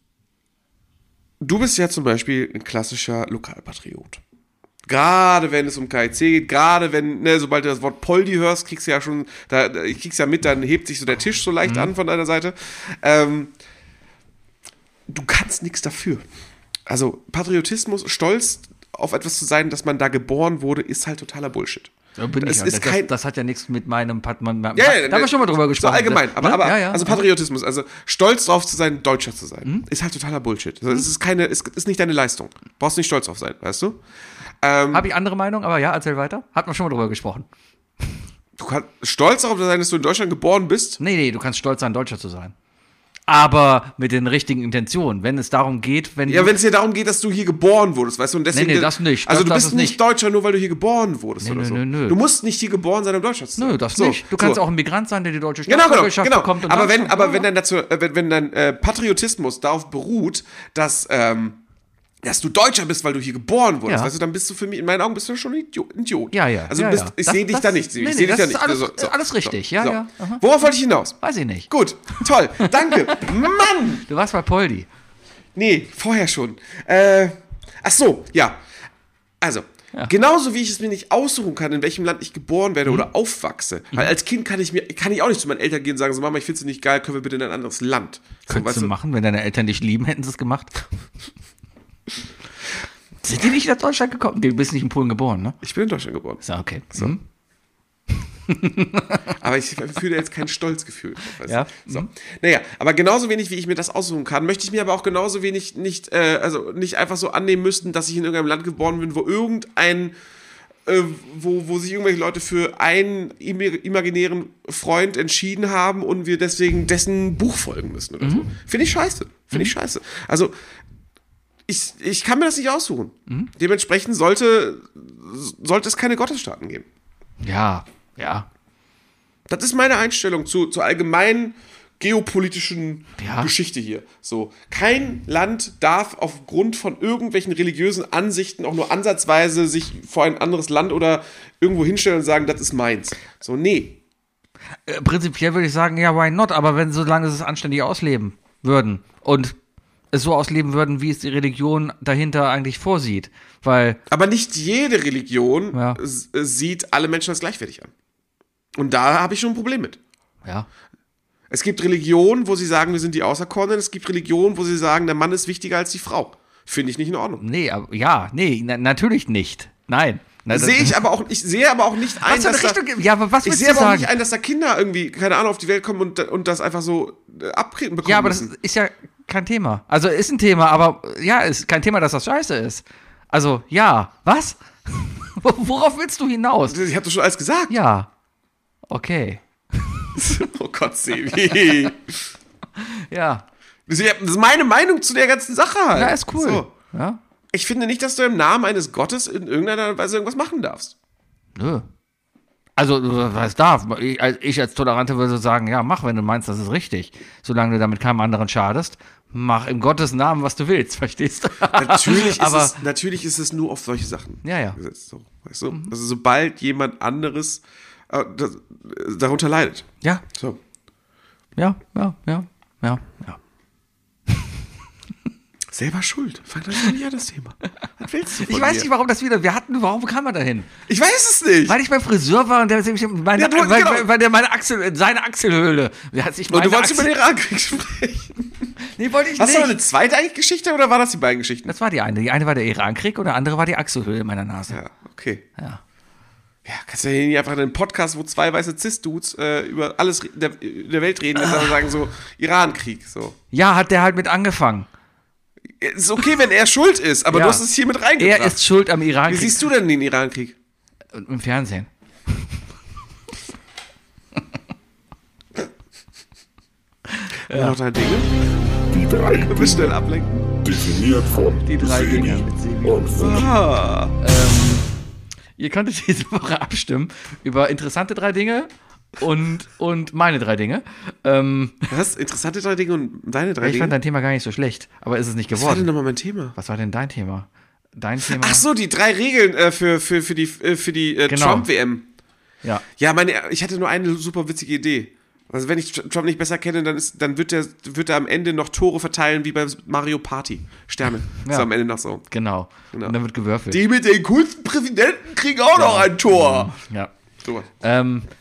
Speaker 4: du bist ja zum Beispiel ein klassischer Lokalpatriot. Gerade wenn es um KIC geht, gerade wenn, ne, sobald du das Wort Poldi hörst, kriegst du ja schon, kriegst ja mit, dann hebt sich so der Tisch so leicht an von deiner Seite. du kannst nichts dafür. Also Patriotismus, Stolz auf etwas zu sein, dass man da geboren wurde, ist halt totaler Bullshit.
Speaker 3: Da bin ich. Das hat ja nichts mit meinem
Speaker 4: Ja,
Speaker 3: da haben wir schon mal drüber gesprochen.
Speaker 4: So allgemein, aber
Speaker 3: Ja.
Speaker 4: also Patriotismus, also stolz drauf zu sein, Deutscher zu sein, ist halt totaler Bullshit. Also es ist nicht deine Leistung. Brauchst nicht stolz drauf sein, weißt du?
Speaker 3: Habe ich andere Meinung, aber ja, erzähl weiter. Hat man schon mal drüber gesprochen.
Speaker 4: Du kannst stolz darauf sein, dass du in Deutschland geboren bist.
Speaker 3: Nee, du kannst stolz sein, Deutscher zu sein. Aber mit den richtigen Intentionen. Wenn es darum geht, wenn
Speaker 4: es dir darum geht, dass du hier geboren wurdest, weißt du? Und deswegen,
Speaker 3: Nee, das nicht.
Speaker 4: Also
Speaker 3: Das
Speaker 4: du bist
Speaker 3: ist
Speaker 4: nicht
Speaker 3: nicht.
Speaker 4: Deutscher, nur weil du hier geboren wurdest oder so.
Speaker 3: Nö.
Speaker 4: Du musst nicht hier geboren sein, um Deutscher zu sein.
Speaker 3: Nö, das nicht. Du kannst auch ein Migrant sein, der die deutsche
Speaker 4: Genau.
Speaker 3: Staatsbürgerschaft bekommt. Und
Speaker 4: Aber
Speaker 3: dann
Speaker 4: wenn dein Patriotismus darauf beruht, dass du Deutscher bist, weil du hier geboren wurdest, weißt du, dann bist du für mich, in meinen Augen bist du schon ein Idiot.
Speaker 3: Ja.
Speaker 4: Also ich sehe dich da nicht.
Speaker 3: Nee,
Speaker 4: Ich sehe dich da
Speaker 3: das
Speaker 4: nicht.
Speaker 3: ist alles richtig. Ja. Aha.
Speaker 4: Worauf wollte ich hinaus?
Speaker 3: Weiß ich nicht.
Speaker 4: Gut, toll, danke. Mann!
Speaker 3: Du warst bei Poldi.
Speaker 4: Nee, vorher schon. Ach so, ja. Also, genauso wie ich es mir nicht aussuchen kann, in welchem Land ich geboren werde oder aufwachse. Weil als Kind kann ich auch nicht zu meinen Eltern gehen und sagen, so Mama, ich finde es nicht geil, können wir bitte in ein anderes Land. So,
Speaker 3: Könntest du machen, wenn deine Eltern dich lieben, hätten sie es gemacht. Sind die nicht nach Deutschland gekommen? Du bist nicht in Polen geboren, ne?
Speaker 4: Ich bin in Deutschland geboren.
Speaker 3: Ist ja okay.
Speaker 4: So. Aber ich fühle jetzt kein Stolzgefühl. Weißt du?
Speaker 3: Ja.
Speaker 4: So. Naja, aber genauso wenig, wie ich mir das aussuchen kann, möchte ich mir aber auch genauso wenig nicht einfach so annehmen müssten, dass ich in irgendeinem Land geboren bin, wo wo sich irgendwelche Leute für einen imaginären Freund entschieden haben und wir deswegen dessen Buch folgen müssen oder so. Finde ich scheiße. Also, ich kann mir das nicht aussuchen. Dementsprechend sollte es keine Gottesstaaten geben.
Speaker 3: Ja.
Speaker 4: Das ist meine Einstellung zur allgemeinen geopolitischen Geschichte hier. So, kein Land darf aufgrund von irgendwelchen religiösen Ansichten auch nur ansatzweise sich vor ein anderes Land oder irgendwo hinstellen und sagen, das ist meins. So, nee.
Speaker 3: Prinzipiell würde ich sagen, ja, why not? Aber solange sie es anständig ausleben würden und es so ausleben würden, wie es die Religion dahinter eigentlich vorsieht.
Speaker 4: Aber nicht jede Religion sieht alle Menschen als gleichwertig an. Und da habe ich schon ein Problem mit.
Speaker 3: Ja.
Speaker 4: Es gibt Religionen, wo sie sagen, wir sind die Auserkorenen. Es gibt Religionen, wo sie sagen, der Mann ist wichtiger als die Frau. Finde ich nicht in Ordnung.
Speaker 3: Natürlich nicht. Nein.
Speaker 4: Ich sehe aber auch nicht ein, dass da Kinder irgendwie, keine Ahnung, auf die Welt kommen und das einfach so abtreten bekommen.
Speaker 3: Ja, aber das ist ja kein Thema. Also ist ein Thema, aber ist kein Thema, dass das scheiße ist. Also, was? Worauf willst du hinaus?
Speaker 4: Ich habe doch schon alles gesagt.
Speaker 3: Ja. Okay.
Speaker 4: Oh Gott, Sebi.
Speaker 3: Ja.
Speaker 4: Das ist meine Meinung zu der ganzen Sache halt.
Speaker 3: Ja, ist cool.
Speaker 4: So.
Speaker 3: Ja.
Speaker 4: Ich finde nicht, dass du im Namen eines Gottes in irgendeiner Weise irgendwas machen darfst.
Speaker 3: Nö. Also, was darf? Ich als Toleranter würde sagen, ja, mach, wenn du meinst, das ist richtig. Solange du damit keinem anderen schadest, mach im Gottes Namen, was du willst, verstehst du?
Speaker 4: Natürlich ist es nur auf solche Sachen
Speaker 3: gesetzt.
Speaker 4: So, weißt du? Also, sobald jemand anderes darunter leidet.
Speaker 3: Ja.
Speaker 4: So.
Speaker 3: Ja.
Speaker 4: Selber schuld. Fang doch nicht an, das Thema. Was willst du von
Speaker 3: Ich weiß
Speaker 4: mir?
Speaker 3: nicht, warum warum kam er dahin?
Speaker 4: Ich weiß es nicht.
Speaker 3: Weil ich beim Friseur war und der seine Achselhöhle.
Speaker 4: Und du wolltest über den Irankrieg sprechen.
Speaker 3: Nee, wollte ich
Speaker 4: Hast
Speaker 3: nicht.
Speaker 4: du noch eine zweite eigentlich Geschichte oder war das die beiden Geschichten?
Speaker 3: Das war die eine. Die eine war der Irankrieg und der andere war die Achselhöhle in meiner Nase.
Speaker 4: Ja, okay.
Speaker 3: Ja.
Speaker 4: Ja, kannst du ja hier nicht einfach in einem Podcast, wo zwei weiße Cis-Dudes über alles der Welt reden und dann sagen so, Irankrieg, so.
Speaker 3: Ja, hat der halt mit angefangen.
Speaker 4: Ist okay, wenn er schuld ist, aber du hast es hier mit reingebracht.
Speaker 3: Er ist schuld am Irankrieg.
Speaker 4: Wie siehst du denn den Irankrieg?
Speaker 3: Im Fernsehen.
Speaker 4: Noch drei Dinge?
Speaker 2: Die drei
Speaker 4: Du bist schnell ablenken.
Speaker 2: definiert von
Speaker 3: Die drei
Speaker 2: Sebi
Speaker 3: Dinge mit Sebi.
Speaker 2: und Wookie.
Speaker 4: Ah.
Speaker 3: Ihr konntet diese Woche abstimmen über interessante drei Dinge und meine drei Dinge.
Speaker 4: Was? Interessante drei Dinge und deine drei
Speaker 3: Ich
Speaker 4: Dinge?
Speaker 3: fand dein Thema gar nicht so schlecht, aber ist es nicht
Speaker 4: Was war denn
Speaker 3: geworden.
Speaker 4: nochmal mein Thema?
Speaker 3: Was war denn dein Thema? Dein Thema?
Speaker 4: Ach so, die drei Regeln für die
Speaker 3: Genau.
Speaker 4: Trump-WM.
Speaker 3: Ja.
Speaker 4: Ja, ich hatte nur eine super witzige Idee. Also wenn ich Trump nicht besser kenne, dann wird er am Ende noch Tore verteilen wie bei Mario Party. Sterne.
Speaker 3: Ja.
Speaker 4: So am Ende noch so.
Speaker 3: Genau. Und dann wird gewürfelt.
Speaker 4: Die mit den coolsten Präsidenten kriegen auch noch ein Tor.
Speaker 3: Ja.
Speaker 4: So.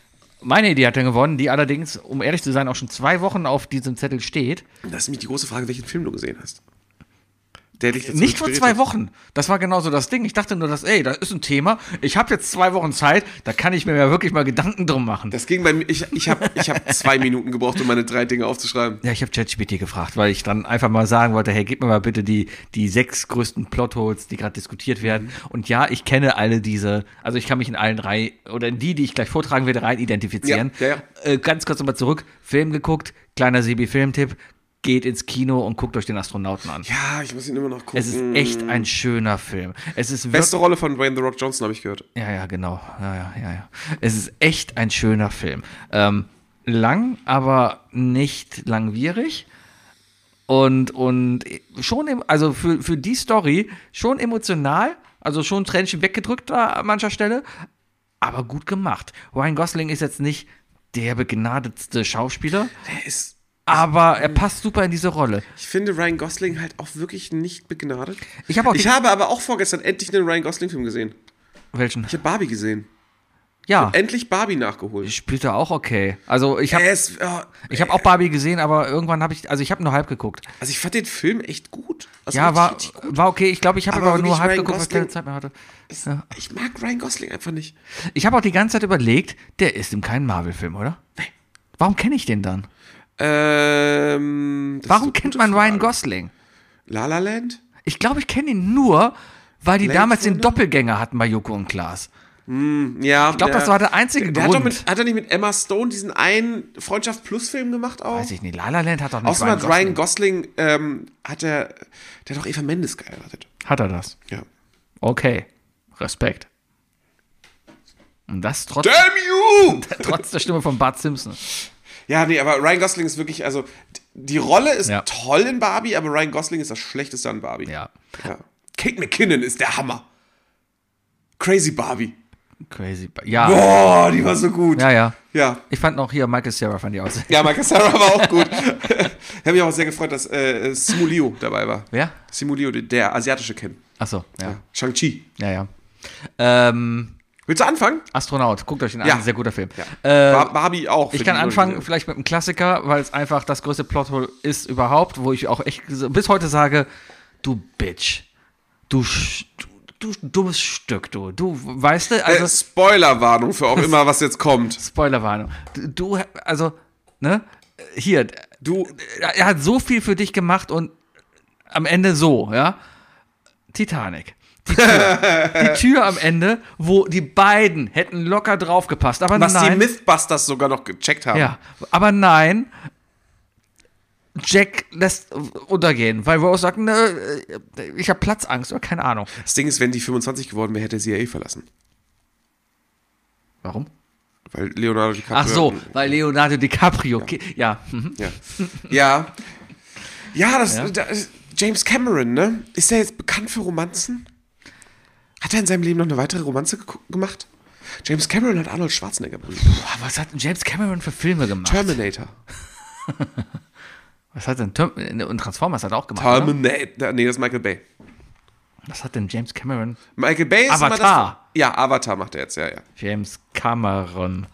Speaker 3: Meine Idee hat dann gewonnen, die allerdings, um ehrlich zu sein, auch schon 2 Wochen auf diesem Zettel steht.
Speaker 4: Das ist nämlich die große Frage, welchen Film du gesehen hast. Der dich dazu
Speaker 3: Nicht vor
Speaker 4: inspiriert
Speaker 3: 2
Speaker 4: hat.
Speaker 3: Wochen. Das war genauso das Ding. Ich dachte nur, das ist ein Thema. Ich habe jetzt 2 Wochen Zeit, da kann ich mir ja wirklich mal Gedanken drum machen.
Speaker 4: Das ging bei mir, ich hab 2 Minuten gebraucht, um meine 3 Dinge aufzuschreiben.
Speaker 3: Ja, ich habe ChatGPT gefragt, weil ich dann einfach mal sagen wollte, hey, gib mir mal bitte die 6 größten Plotholes, die gerade diskutiert werden. Und ja, ich kenne alle diese, also ich kann mich in allen rein, oder in die ich gleich vortragen werde, rein identifizieren.
Speaker 4: Ja.
Speaker 3: Ganz kurz nochmal zurück, Film geguckt, kleiner Sebi-Filmtipp, geht ins Kino und guckt euch den Astronauten an.
Speaker 4: Ja, ich muss ihn immer noch gucken.
Speaker 3: Es ist echt ein schöner Film. Es ist
Speaker 4: Beste Rolle von Dwayne The Rock Johnson, habe ich gehört.
Speaker 3: Ja, genau. Ja. Es ist echt ein schöner Film. Lang, aber nicht langwierig. Und schon, also für die Story schon emotional, also schon Tränchen weggedrückt da an mancher Stelle, aber gut gemacht. Ryan Gosling ist jetzt nicht der begnadetste Schauspieler,
Speaker 4: Der ist,
Speaker 3: aber er passt super in diese Rolle.
Speaker 4: ich finde Ryan Gosling halt auch wirklich nicht begnadet.
Speaker 3: Ich habe
Speaker 4: aber auch vorgestern endlich einen Ryan Gosling-Film gesehen.
Speaker 3: welchen?
Speaker 4: Ich habe Barbie gesehen.
Speaker 3: Ja,
Speaker 4: Endlich Barbie nachgeholt.
Speaker 3: spielt er auch okay. Also ich habe
Speaker 4: Ich
Speaker 3: auch Barbie gesehen, aber irgendwann ich habe nur halb geguckt.
Speaker 4: Also ich fand den Film echt gut. Also
Speaker 3: Ja,
Speaker 4: richtig gut.
Speaker 3: war okay. Ich glaube, ich habe
Speaker 4: Aber
Speaker 3: aber nur
Speaker 4: wirklich
Speaker 3: halb
Speaker 4: Ryan
Speaker 3: geguckt, weil ich keine
Speaker 4: Gosling-
Speaker 3: Zeit mehr hatte.
Speaker 4: Ich mag Ryan Gosling einfach nicht.
Speaker 3: Ich habe auch die ganze Zeit überlegt, der ist in keinem Marvel-Film, oder? Nee. Warum kenne ich den dann?
Speaker 4: Das ist
Speaker 3: Warum
Speaker 4: eine
Speaker 3: kennt
Speaker 4: gute
Speaker 3: man Ryan
Speaker 4: Frage.
Speaker 3: Gosling?
Speaker 4: La La Land?
Speaker 3: Ich glaube, ich kenne ihn nur, weil die
Speaker 4: Blade
Speaker 3: damals den
Speaker 4: Runner?
Speaker 3: Doppelgänger hatten bei Joko und Klaas.
Speaker 4: Ja.
Speaker 3: Ich glaube, das war der einzige Grund.
Speaker 4: Hat er nicht mit Emma Stone diesen einen Freundschaft Plus Film gemacht auch?
Speaker 3: Weiß ich nicht. La La Land hat doch nicht
Speaker 4: Außerdem hat Ryan Gosling, der hat doch Eva Mendes geheiratet.
Speaker 3: Hat er das?
Speaker 4: Ja.
Speaker 3: Okay. Respekt. Und das trotz
Speaker 4: Damn you!
Speaker 3: der Stimme von Bart Simpson.
Speaker 4: Ja, nee, aber Ryan Gosling ist wirklich, also die Rolle ist
Speaker 3: Ja.
Speaker 4: toll in Barbie, aber Ryan Gosling ist das Schlechteste an Barbie.
Speaker 3: Ja.
Speaker 4: Ja. Kate McKinnon ist der Hammer. Crazy Barbie.
Speaker 3: Crazy. Ja.
Speaker 4: Boah, die war so gut.
Speaker 3: Ja.
Speaker 4: Ja.
Speaker 3: Ich fand noch hier Michael Cera fand ich aus.
Speaker 4: Ja, Michael Cera war auch gut. Ich habe mich auch sehr gefreut, dass Simu Liu dabei war.
Speaker 3: Wer?
Speaker 4: Simu Liu, der asiatische Ken.
Speaker 3: Achso, ja.
Speaker 4: Shang-Chi.
Speaker 3: Ja.
Speaker 4: Willst du anfangen?
Speaker 3: Astronaut, guckt euch den
Speaker 4: Ja.
Speaker 3: an, sehr guter Film.
Speaker 4: Ja. Barbie auch.
Speaker 3: Ich
Speaker 4: für
Speaker 3: kann
Speaker 4: die
Speaker 3: anfangen,
Speaker 4: Leute,
Speaker 3: vielleicht mit einem Klassiker, weil es einfach das größte Plothole ist überhaupt, wo ich auch echt bis heute sage, du Bitch, du dummes Stück, du weißt du, also
Speaker 4: Spoilerwarnung für auch immer, was jetzt kommt.
Speaker 3: Spoilerwarnung, also, ne, hier, er hat so viel für dich gemacht und am Ende so, ja, Titanic. Die Tür am Ende, wo die beiden hätten locker draufgepasst, aber
Speaker 4: Was
Speaker 3: nein.
Speaker 4: die Mythbusters sogar noch gecheckt haben.
Speaker 3: Ja, aber nein, Jack lässt untergehen, weil Rose sagt, ne, ich habe Platzangst oder keine Ahnung.
Speaker 4: Das Ding ist, wenn die 25 geworden wäre, hätte sie CIA verlassen.
Speaker 3: Warum?
Speaker 4: Weil Leonardo DiCaprio...
Speaker 3: Ach so, weil Leonardo DiCaprio, ja.
Speaker 4: Ja. Das James Cameron, ne? Ist der jetzt bekannt für Romanzen? Hat er in seinem Leben noch eine weitere Romanze gemacht? James Cameron hat Arnold Schwarzenegger beliebt.
Speaker 3: Boah, was hat denn James Cameron für Filme gemacht?
Speaker 4: Terminator.
Speaker 3: Was hat denn und Transformers hat er auch gemacht, oder?
Speaker 4: Terminator. Nee, das ist Michael Bay.
Speaker 3: Was hat denn James Cameron?
Speaker 4: Michael Bay ist
Speaker 3: Avatar.
Speaker 4: Ja, Avatar macht er jetzt, ja.
Speaker 3: James Cameron,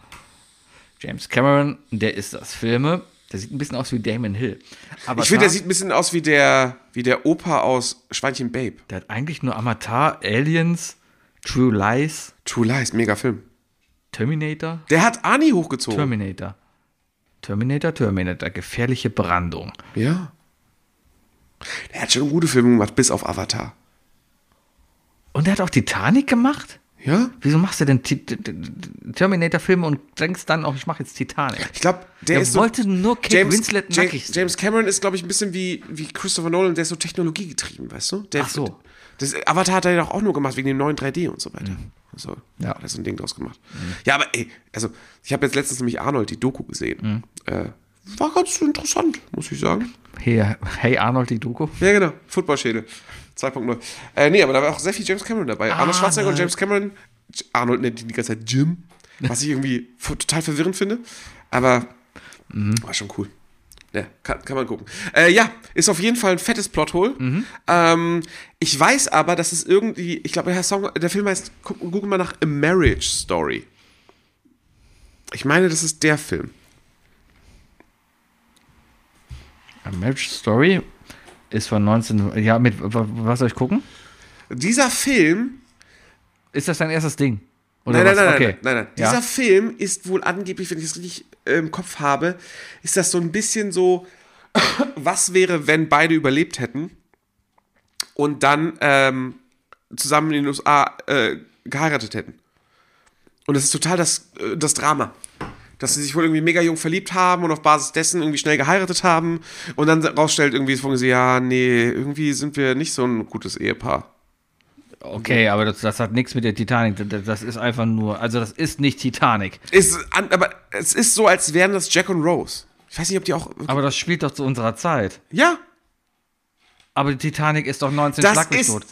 Speaker 3: der ist das Filme. Der sieht ein bisschen aus wie Damon Hill.
Speaker 4: Ich finde, der sieht ein bisschen aus wie der Opa aus Schweinchen Babe.
Speaker 3: Der hat eigentlich nur Avatar, Aliens, True Lies,
Speaker 4: True Lies, mega Film.
Speaker 3: Terminator,
Speaker 4: Der hat Arnie hochgezogen.
Speaker 3: Terminator, gefährliche Brandung.
Speaker 4: Ja. Der hat schon gute Filme gemacht, bis auf Avatar.
Speaker 3: Und der hat auch Titanic gemacht?
Speaker 4: Ja?
Speaker 3: Wieso machst du denn Terminator-Filme und denkst dann auch, ich mache jetzt Titanic?
Speaker 4: Ich glaube, der ist
Speaker 3: wollte nur Kate Winslet nackig sehen.
Speaker 4: James Cameron ist, glaube ich, ein bisschen wie Christopher Nolan, der ist so technologiegetrieben, weißt du?
Speaker 3: Ach so.
Speaker 4: Das Avatar hat er ja auch nur gemacht, wegen dem neuen 3D und so weiter. Also,
Speaker 3: Ja.
Speaker 4: hat er so ein Ding draus gemacht. Ja, aber ey, also, ich habe jetzt letztens nämlich Arnold, die Doku gesehen. War ganz interessant, muss ich sagen.
Speaker 3: Hey Arnold, die Doku.
Speaker 4: Ja, genau. Footballschädel 2.0. Nee, aber da war auch sehr viel James Cameron dabei. Arnold Schwarzenegger und James Cameron. Arnold nennt ihn die ganze Zeit Jim, was ich irgendwie total verwirrend finde. Aber war schon cool. Ja, kann man gucken. Ja, ist auf jeden Fall ein fettes Plothole. Ich weiß aber, dass es irgendwie, ich glaube, der Film heißt, google mal nach A Marriage Story. Ich meine, das ist der Film.
Speaker 3: A Marriage Story ist von 19... Ja, mit... Was soll ich gucken?
Speaker 4: Dieser Film...
Speaker 3: Ist das dein erstes Ding? Oder
Speaker 4: Nein.
Speaker 3: Okay.
Speaker 4: Ja? Dieser Film ist wohl angeblich, wenn ich es richtig im Kopf habe, ist das so ein bisschen so, was wäre, wenn beide überlebt hätten und dann zusammen in den USA geheiratet hätten. Und das ist total das Drama. Dass sie sich wohl irgendwie mega jung verliebt haben und auf Basis dessen irgendwie schnell geheiratet haben und dann rausstellt irgendwie, ja, nee, irgendwie sind wir nicht so ein gutes Ehepaar.
Speaker 3: Okay, aber das hat nichts mit der Titanic, das ist einfach nur, also das ist nicht Titanic.
Speaker 4: Aber es ist so, als wären das Jack und Rose. Ich weiß nicht, ob die auch...
Speaker 3: Aber das spielt doch zu unserer Zeit.
Speaker 4: Ja.
Speaker 3: Aber die Titanic ist doch 19 Schlag mich tot.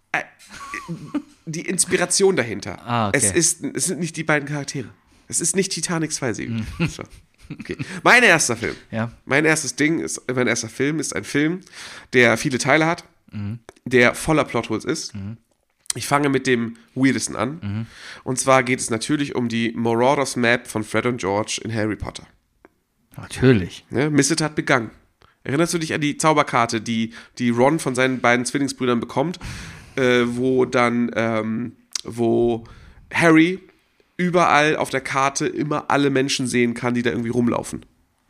Speaker 4: Die Inspiration dahinter.
Speaker 3: Okay.
Speaker 4: Es sind nicht die beiden Charaktere. Es ist nicht Titanic 2 Serie. So. Okay. Mein erster Film.
Speaker 3: Ja.
Speaker 4: Mein erster Film ist ein Film, der viele Teile hat, der voller Plotholes ist. Ich fange mit dem Weirdesten an. Und zwar geht es natürlich um die Marauders Map von Fred und George in Harry Potter.
Speaker 3: Natürlich.
Speaker 4: Ne? Misset hat begangen. Erinnerst du dich an die Zauberkarte, die Ron von seinen beiden Zwillingsbrüdern bekommt, wo Harry überall auf der Karte immer alle Menschen sehen kann, die da irgendwie rumlaufen.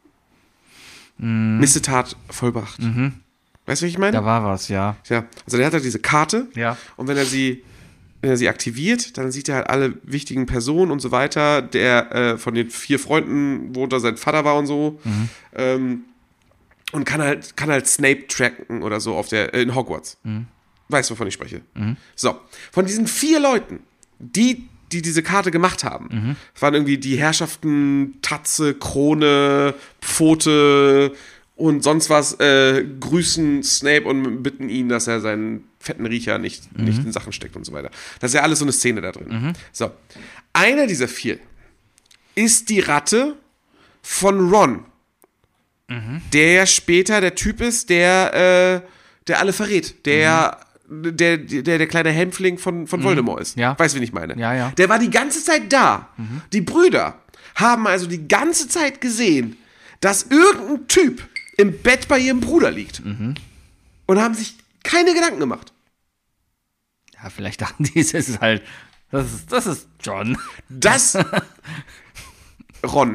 Speaker 4: Missetat vollbracht. Weißt du, was ich meine?
Speaker 3: Da war was, ja.
Speaker 4: Ja, also der hat halt diese Karte
Speaker 3: Ja.
Speaker 4: und wenn er sie aktiviert, dann sieht er halt alle wichtigen Personen und so weiter, der von den 4 Freunden, wo da sein Vater war und so, und kann halt Snape tracken oder so in Hogwarts. Weißt du, wovon ich spreche? So, von diesen 4 Leuten, die diese Karte gemacht haben, das waren irgendwie die Herrschaften Tatze, Krone, Pfote und sonst was, grüßen Snape und bitten ihn, dass er seinen fetten Riecher nicht in Sachen steckt und so weiter. Das ist ja alles so eine Szene da drin. So, einer dieser 4 ist die Ratte von Ron, der ja später der Typ ist, der alle verrät, der kleine Hämpfling von Voldemort ist.
Speaker 3: Ja.
Speaker 4: Weißt du, wen ich meine?
Speaker 3: Ja.
Speaker 4: Der war die ganze Zeit da. Die Brüder haben also die ganze Zeit gesehen, dass irgendein Typ im Bett bei ihrem Bruder liegt. Und haben sich keine Gedanken gemacht.
Speaker 3: Ja, vielleicht dachten die, es ist halt, das ist John.
Speaker 4: Das Ron.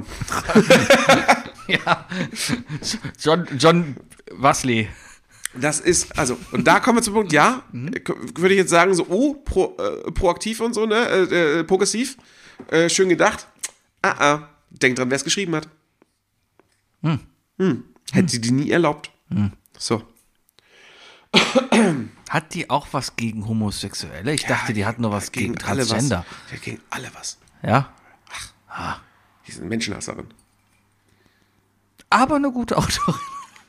Speaker 3: Ja. John Weasley.
Speaker 4: Das ist, also, und da kommen wir zum Punkt, ja, würde ich jetzt sagen, so, proaktiv und so, ne, progressiv, schön gedacht, denk dran, wer es geschrieben hat. Hätte sie die nie erlaubt. So.
Speaker 3: Hat die auch was gegen Homosexuelle? Ich dachte, die hat nur was gegen
Speaker 4: alle
Speaker 3: Transgender.
Speaker 4: Was. Ja, gegen alle was.
Speaker 3: Ja?
Speaker 4: Die sind Menschenhasserin.
Speaker 3: Aber eine gute Autorin.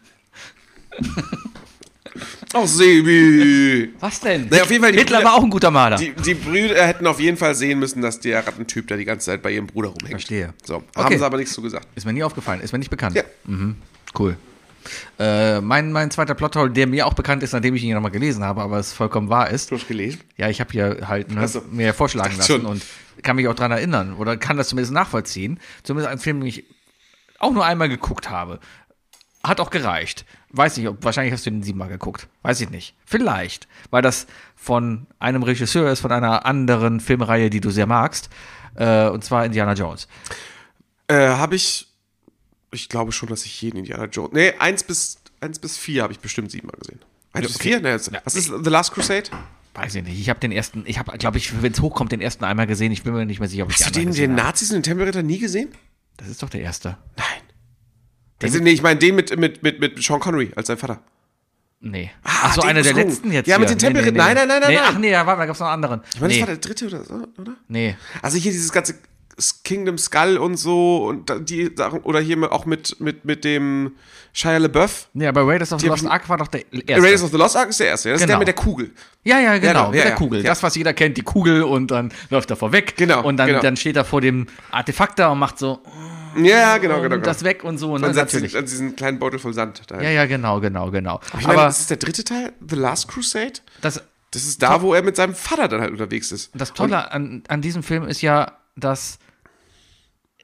Speaker 4: Ach, Sebi.
Speaker 3: Was denn?
Speaker 4: Naja, auf jeden Fall
Speaker 3: Hitler war auch ein guter Maler.
Speaker 4: Die Brüder hätten auf jeden Fall sehen müssen, dass der Rattentyp da die ganze Zeit bei ihrem Bruder rumhängt.
Speaker 3: Verstehe.
Speaker 4: So,
Speaker 3: Okay.
Speaker 4: haben sie aber nichts zu gesagt.
Speaker 3: Ist mir nie aufgefallen, ist mir nicht bekannt.
Speaker 4: Ja.
Speaker 3: Cool. Mein zweiter Plothole, der mir auch bekannt ist, nachdem ich ihn nochmal gelesen habe, aber es vollkommen wahr ist.
Speaker 4: Du hast gelesen?
Speaker 3: Ja, ich habe hier halt
Speaker 4: Ach so.
Speaker 3: mir vorschlagen
Speaker 4: Ach,
Speaker 3: lassen
Speaker 4: schon.
Speaker 3: und kann mich auch dran erinnern oder kann das zumindest nachvollziehen. Zumindest ein Film, den ich auch nur einmal geguckt habe. Hat auch gereicht. Weiß nicht, wahrscheinlich hast du den 7-mal geguckt. Weiß ich nicht. Vielleicht, weil das von einem Regisseur ist, von einer anderen Filmreihe, die du sehr magst. Und zwar Indiana Jones.
Speaker 4: Habe ich glaube schon, dass ich jeden Indiana Jones. Nee, 1 bis 4 habe ich bestimmt 7-mal gesehen. 1 bis 4? Nee, was ist The Last Crusade?
Speaker 3: Weiß ich nicht. Ich habe glaube ich, wenn es hochkommt, den ersten einmal gesehen. Ich bin mir nicht mehr sicher, ob ich
Speaker 4: Hast du
Speaker 3: anderen
Speaker 4: den
Speaker 3: gesehen habe.
Speaker 4: Nazis und den Tempelritter nie gesehen?
Speaker 3: Das ist doch der erste.
Speaker 4: Nein. Nee, ich meine den mit Sean Connery als sein Vater.
Speaker 3: Nee.
Speaker 4: Ah,
Speaker 3: Ach so,
Speaker 4: den
Speaker 3: einer der
Speaker 4: Sprung.
Speaker 3: letzten jetzt.
Speaker 4: Ja,
Speaker 3: hier.
Speaker 4: mit den Tempelritter. Nein.
Speaker 3: Ach nee, ja, warte, da gab es noch einen anderen.
Speaker 4: Ich meine, das war der 3. oder so, oder?
Speaker 3: Nee.
Speaker 4: Also hier dieses ganze Kingdom Skull und so und die Sachen, oder hier auch mit dem Shia LaBeouf.
Speaker 3: Nee, aber Raiders of the Lost Ark war doch der erste.
Speaker 4: Raiders of the Lost Ark ist der erste, ja? Das ist der
Speaker 3: Genau.
Speaker 4: mit der Kugel.
Speaker 3: Ja, genau, mit der
Speaker 4: ja,
Speaker 3: Kugel.
Speaker 4: ja.
Speaker 3: Das, was jeder kennt, die Kugel und dann läuft er vorweg.
Speaker 4: Genau,
Speaker 3: Und dann,
Speaker 4: genau.
Speaker 3: dann steht er vor dem Artefakt da und macht so
Speaker 4: Ja, genau.
Speaker 3: und das weg und so. Ne,
Speaker 4: Dann setzt
Speaker 3: natürlich.
Speaker 4: sie diesen kleinen Beutel voll Sand dahin.
Speaker 3: Ja, genau.
Speaker 4: Ich
Speaker 3: Aber
Speaker 4: meine, das ist der 3. Teil, The Last Crusade.
Speaker 3: das
Speaker 4: ist da, wo er mit seinem Vater dann halt unterwegs ist.
Speaker 3: Tolle an diesem Film ist ja, dass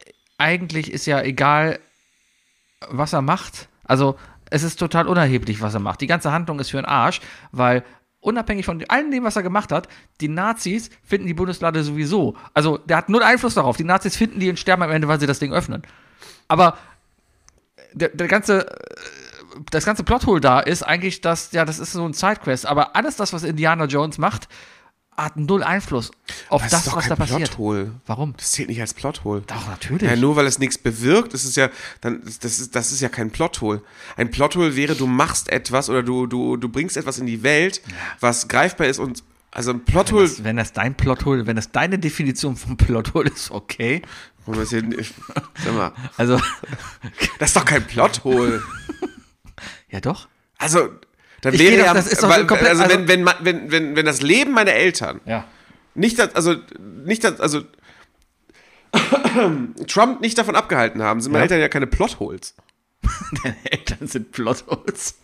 Speaker 3: eigentlich ist ja egal, was er macht. Also, es ist total unerheblich, was er macht. Die ganze Handlung ist für den Arsch, weil unabhängig von allem dem, was er gemacht hat, die Nazis finden die Bundeslade sowieso. Also, der hat null Einfluss darauf. Die Nazis finden die und sterben am Ende, weil sie das Ding öffnen. Aber das ganze Plothole da ist eigentlich, das ist so ein Sidequest. Aber alles das, was Indiana Jones macht, hat null Einfluss auf das, was da passiert.
Speaker 4: Plothole.
Speaker 3: Warum?
Speaker 4: Das zählt nicht als Plothole.
Speaker 3: Doch, natürlich.
Speaker 4: Ja, nur weil es nichts bewirkt, das ist ja kein Plothole. Ein Plothole wäre, du machst etwas oder du bringst etwas in die Welt, was greifbar ist und also ein Plothole.
Speaker 3: Wenn das deine Definition von Plothole ist, okay.
Speaker 4: Sag mal.
Speaker 3: Also.
Speaker 4: Das ist doch kein Plothole.
Speaker 3: Ja, doch.
Speaker 4: Also, dann wäre ja,
Speaker 3: das ist doch komplett,
Speaker 4: also wenn das Leben meiner Eltern Trump nicht davon abgehalten haben, sind meine Eltern ja keine Plotholes.
Speaker 3: Deine Eltern sind Plotholes.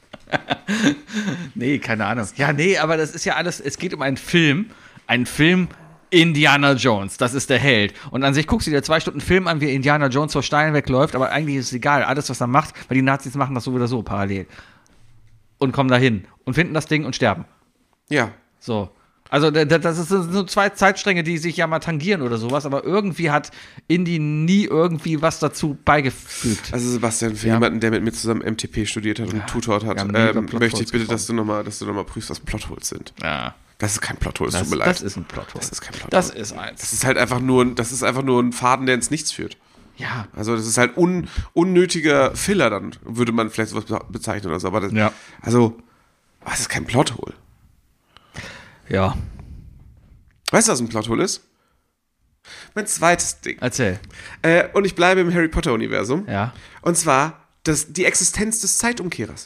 Speaker 3: Nee, keine Ahnung. Ja, nee, aber das ist ja alles, es geht um einen Film Indiana Jones, das ist der Held. Und an sich guckst du dir 2 Stunden Film an, wie Indiana Jones vor Steinen wegläuft, aber eigentlich ist es egal, alles, was er macht, weil die Nazis machen das so oder so parallel. Und kommen dahin und finden das Ding und sterben.
Speaker 4: Ja.
Speaker 3: So. Also, das sind so 2 Zeitstränge, die sich ja mal tangieren oder sowas, aber irgendwie hat Indy nie irgendwie was dazu beigefügt.
Speaker 4: Also, Sebastian, für jemanden, der mit mir zusammen MTP studiert hat und tutort hat, möchte ich bitte, dass du nochmal prüfst, was Plotholes sind.
Speaker 3: Ja.
Speaker 4: Das ist kein Plothole, es tut mir leid.
Speaker 3: Das ist ein Plothole.
Speaker 4: Das ist kein Plothole.
Speaker 3: Das ist eins.
Speaker 4: Das ist halt einfach nur ein Faden, der ins Nichts führt.
Speaker 3: Ja.
Speaker 4: Also das ist halt unnötiger Filler, dann würde man vielleicht sowas bezeichnen oder so. Aber also, was ist kein Plothole?
Speaker 3: Ja.
Speaker 4: Weißt du, was ein Plothole ist? Mein zweites Ding.
Speaker 3: Erzähl.
Speaker 4: Und ich bleibe im Harry Potter-Universum.
Speaker 3: Ja.
Speaker 4: Und zwar die Existenz des Zeitumkehrers.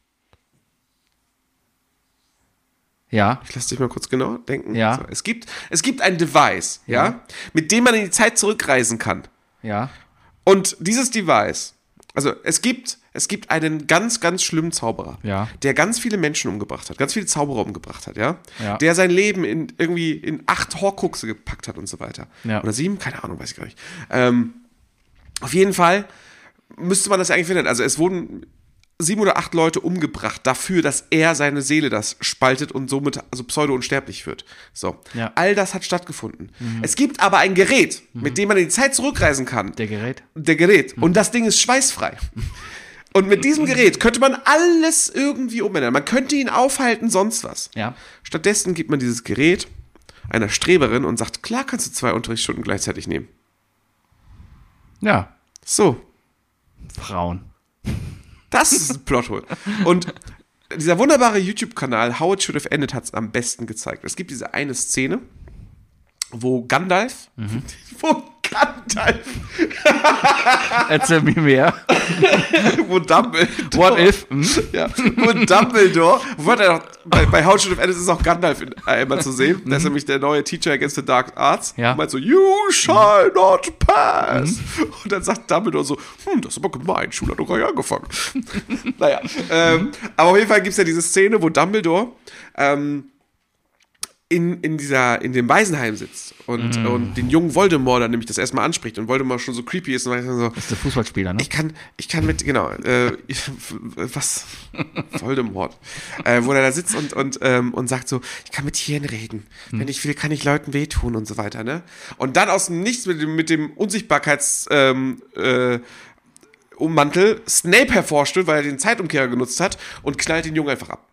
Speaker 3: Ja.
Speaker 4: Ich lasse dich mal kurz genau denken.
Speaker 3: Ja.
Speaker 4: So, es gibt ein Device, mit dem man in die Zeit zurückreisen kann.
Speaker 3: Ja.
Speaker 4: Und dieses Device, also es gibt einen ganz, ganz schlimmen Zauberer, der ganz viele Menschen umgebracht hat, ganz viele Zauberer umgebracht hat, der sein Leben in 8 Horcruxe gepackt hat und so weiter.
Speaker 3: Ja.
Speaker 4: Oder 7, keine Ahnung, weiß ich gar nicht. Auf jeden Fall müsste man das eigentlich finden. Also es wurden 7 oder 8 Leute umgebracht dafür, dass er seine Seele das spaltet und somit also pseudo-unsterblich wird. So. Ja. All das hat stattgefunden. Mhm. Es gibt aber ein Gerät, mit dem man in die Zeit zurückreisen kann.
Speaker 3: Der Gerät.
Speaker 4: Und das Ding ist schweißfrei. Und mit diesem Gerät könnte man alles irgendwie umändern. Man könnte ihn aufhalten, sonst was.
Speaker 3: Ja.
Speaker 4: Stattdessen gibt man dieses Gerät einer Streberin und sagt, klar kannst du 2 Unterrichtsstunden gleichzeitig nehmen.
Speaker 3: Ja.
Speaker 4: So.
Speaker 3: Frauen.
Speaker 4: Das ist ein Plothole. Und dieser wunderbare YouTube-Kanal How It Should Have Ended hat es am besten gezeigt. Es gibt diese eine Szene, wo Gandalf
Speaker 3: Erzähl mir mehr.
Speaker 4: Wo Dumbledore.
Speaker 3: What if?
Speaker 4: Ja, wo Dumbledore. Bei How It Should Have Ended ist auch Gandalf immer zu sehen. Das ist nämlich der neue Teacher Against the Dark Arts.
Speaker 3: Ja.
Speaker 4: Und meint so, you shall not pass. Und dann sagt Dumbledore so, das ist aber gemein, Schule hat doch gar nicht angefangen. Naja. Aber auf jeden Fall gibt es ja diese Szene, wo Dumbledore in dem Waisenheim sitzt und den jungen Voldemort dann nämlich das erstmal anspricht und Voldemort schon so creepy ist und so.
Speaker 3: Das ist der Fußballspieler, ne?
Speaker 4: Ich kann mit, genau, was? Voldemort. Wo er da sitzt und sagt so, ich kann mit Tieren reden. Wenn ich will, kann ich Leuten wehtun und so weiter, ne? Und dann aus dem Nichts mit dem Unsichtbarkeits, Ummantel Snape hervorstößt, weil er den Zeitumkehrer genutzt hat und knallt den Jungen einfach ab.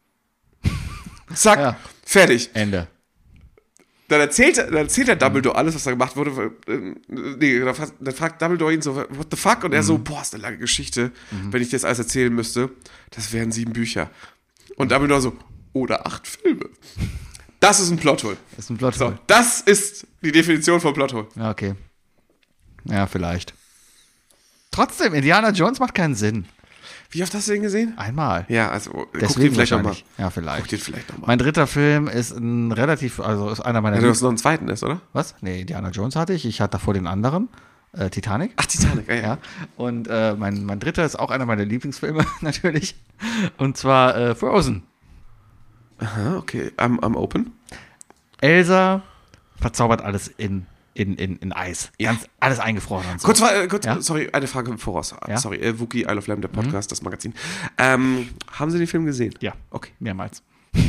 Speaker 4: Zack, fertig.
Speaker 3: Ende.
Speaker 4: Dann erzählt der Dumbledore alles, was da gemacht wurde. Dann fragt Dumbledore ihn so, what the fuck? Und er so, boah, ist eine lange Geschichte. Wenn ich dir das alles erzählen müsste, das wären 7 Bücher. Und Dumbledore so, oder 8 Filme. Das ist ein Plothole.
Speaker 3: Das ist ein Plothole.
Speaker 4: So, das ist die Definition von Plothole.
Speaker 3: Ja, okay. Ja, vielleicht. Trotzdem, Indiana Jones macht keinen Sinn.
Speaker 4: Wie oft hast du den gesehen?
Speaker 3: Einmal.
Speaker 4: Ja, also
Speaker 3: guck
Speaker 4: den vielleicht nochmal.
Speaker 3: Ja, vielleicht.
Speaker 4: Guck den vielleicht nochmal.
Speaker 3: Mein 3. Film ist ist einer meiner.
Speaker 4: Ja, du hast noch einen zweiten, ist, oder?
Speaker 3: Was? Nee, Indiana Jones hatte ich. Ich hatte davor den anderen. Titanic.
Speaker 4: Ach, Titanic, ja.
Speaker 3: Und mein 3. ist auch einer meiner Lieblingsfilme, natürlich. Und zwar Frozen.
Speaker 4: Aha, okay. Am Open.
Speaker 3: Elsa verzaubert alles in in Eis. Alles eingefroren und so.
Speaker 4: Kurz,
Speaker 3: Ja?
Speaker 4: sorry, eine Frage im Voraus.
Speaker 3: Ja?
Speaker 4: Sorry, Wookie, Isle of Lamb, der Podcast, das Magazin. Haben Sie den Film gesehen?
Speaker 3: Ja, okay, mehrmals.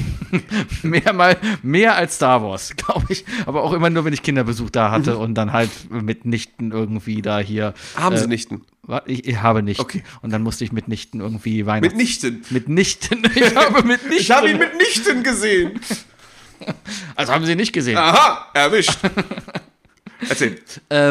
Speaker 3: mehr als Star Wars, glaube ich. Aber auch immer nur, wenn ich Kinderbesuch da hatte und dann halt mit Nichten irgendwie da hier.
Speaker 4: Haben Sie Nichten?
Speaker 3: Ich habe Nichten.
Speaker 4: Okay.
Speaker 3: Und dann musste ich mit Nichten irgendwie
Speaker 4: Mit Nichten?
Speaker 3: Mit Nichten. Ich habe mit Nichten.
Speaker 4: Ich habe ihn mit Nichten gesehen.
Speaker 3: Also haben Sie nicht gesehen.
Speaker 4: Aha, erwischt. Erzähl.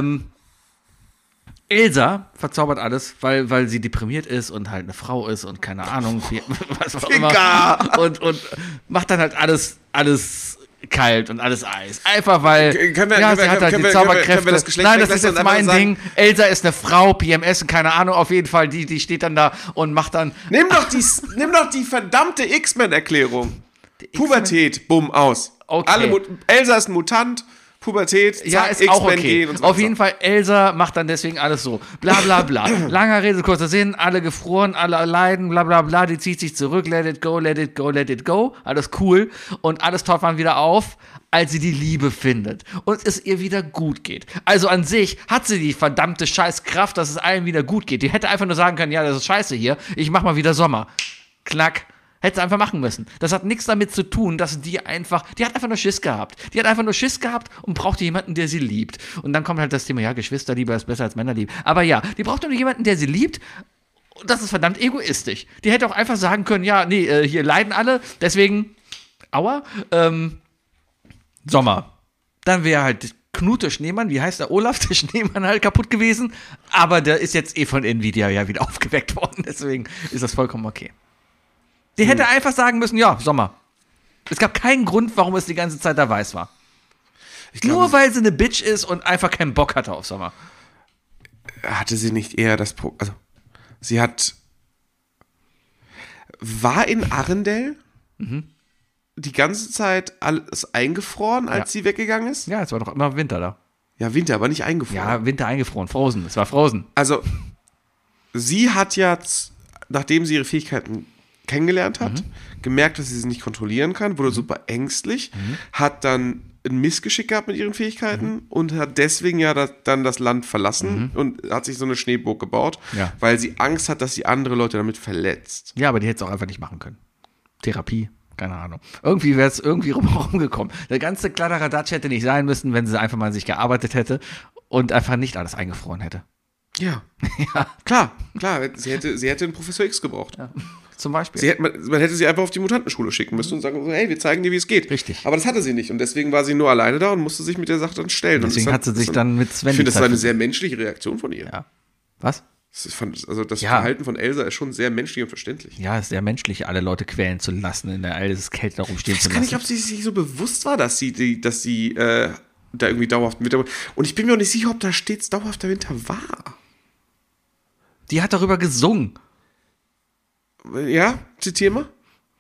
Speaker 3: Elsa verzaubert alles, weil sie deprimiert ist und halt eine Frau ist und keine Ahnung, was auch immer. Und macht dann halt alles kalt und alles Eis. Einfach weil sie hat halt die Zauberkräfte.
Speaker 4: Können wir das Geschlecht
Speaker 3: Nein, das ist
Speaker 4: weglassen
Speaker 3: jetzt
Speaker 4: und
Speaker 3: mein
Speaker 4: einfach sagen,
Speaker 3: Ding. Elsa ist eine Frau, PMS und keine Ahnung, auf jeden Fall, die steht dann da und macht dann.
Speaker 4: Nimm doch die verdammte X-Men-Erklärung. Pubertät, bumm, aus.
Speaker 3: Okay.
Speaker 4: Elsa ist ein Mutant, Pubertät, zack,
Speaker 3: Ja, ist auch okay.
Speaker 4: gehen und so
Speaker 3: Auf
Speaker 4: weiter.
Speaker 3: jeden Fall, Elsa macht dann deswegen alles so. Bla bla bla. Langer Rede, kurzer Sinn, alle gefroren, alle leiden, bla bla bla, die zieht sich zurück, let it go, let it go, let it go. Alles cool. Und alles taucht dann wieder auf, als sie die Liebe findet. Und es ihr wieder gut geht. Also an sich hat sie die verdammte Scheißkraft, dass es allen wieder gut geht. Die hätte einfach nur sagen können, ja, das ist scheiße hier, ich mach mal wieder Sommer. Knack. Hätte sie einfach machen müssen. Das hat nichts damit zu tun, dass die hat einfach nur Schiss gehabt. Die hat einfach nur Schiss gehabt und brauchte jemanden, der sie liebt. Und dann kommt halt das Thema, ja, Geschwisterliebe ist besser als Männerliebe. Aber ja, die braucht nur jemanden, der sie liebt. Und das ist verdammt egoistisch. Die hätte auch einfach sagen können, ja, nee, hier leiden alle, deswegen, aua, Sommer. Dann wäre halt Knut der Schneemann, wie heißt der, Olaf der Schneemann halt kaputt gewesen. Aber der ist jetzt von Nvidia ja wieder aufgeweckt worden. Deswegen ist das vollkommen okay. Die hätte einfach sagen müssen, ja, Sommer. Es gab keinen Grund, warum es die ganze Zeit da weiß war. Nur weil sie eine Bitch ist und einfach keinen Bock hatte auf Sommer.
Speaker 4: Hatte sie nicht eher also sie war in Arendelle die ganze Zeit alles eingefroren, als sie weggegangen ist?
Speaker 3: Ja, es war doch immer Winter da.
Speaker 4: Ja, Winter, aber nicht eingefroren.
Speaker 3: Ja, Winter eingefroren, frozen. Es war frozen.
Speaker 4: Also, sie hat jetzt, nachdem sie ihre Fähigkeiten kennengelernt hat, gemerkt, dass sie nicht kontrollieren kann, wurde super ängstlich, hat dann ein Missgeschick gehabt mit ihren Fähigkeiten und hat deswegen ja dann das Land verlassen und hat sich so eine Schneeburg gebaut, weil sie Angst hat, dass sie andere Leute damit verletzt.
Speaker 3: Ja, aber die hätte es auch einfach nicht machen können. Therapie, keine Ahnung. Irgendwie wäre es irgendwie rumgekommen. Der ganze Kladderadatsch hätte nicht sein müssen, wenn sie einfach mal sich gearbeitet hätte und einfach nicht alles eingefroren hätte.
Speaker 4: Ja. Klar. Sie hätte einen Professor X gebraucht.
Speaker 3: Ja. Zum Beispiel.
Speaker 4: Man hätte sie einfach auf die Mutantenschule schicken müssen und sagen, hey, wir zeigen dir, wie es geht.
Speaker 3: Richtig.
Speaker 4: Aber das hatte sie nicht und deswegen war sie nur alleine da und musste sich mit der Sache dann stellen.
Speaker 3: Deswegen hat sie sich dann mit Sven.
Speaker 4: Ich finde, das war eine sehr menschliche Reaktion von ihr.
Speaker 3: Ja. Was?
Speaker 4: Das Verhalten von Elsa ist schon sehr menschlich und verständlich.
Speaker 3: Ja, ist sehr menschlich, alle Leute quälen zu lassen, in der alles Kälte darum stehen zu lassen.
Speaker 4: Ich weiß gar nicht, ob sie sich so bewusst war, dass sie da irgendwie dauerhaft Winter. Und ich bin mir auch nicht sicher, ob da stets dauerhafter Winter war.
Speaker 3: Die hat darüber gesungen.
Speaker 4: Ja, zitier mal.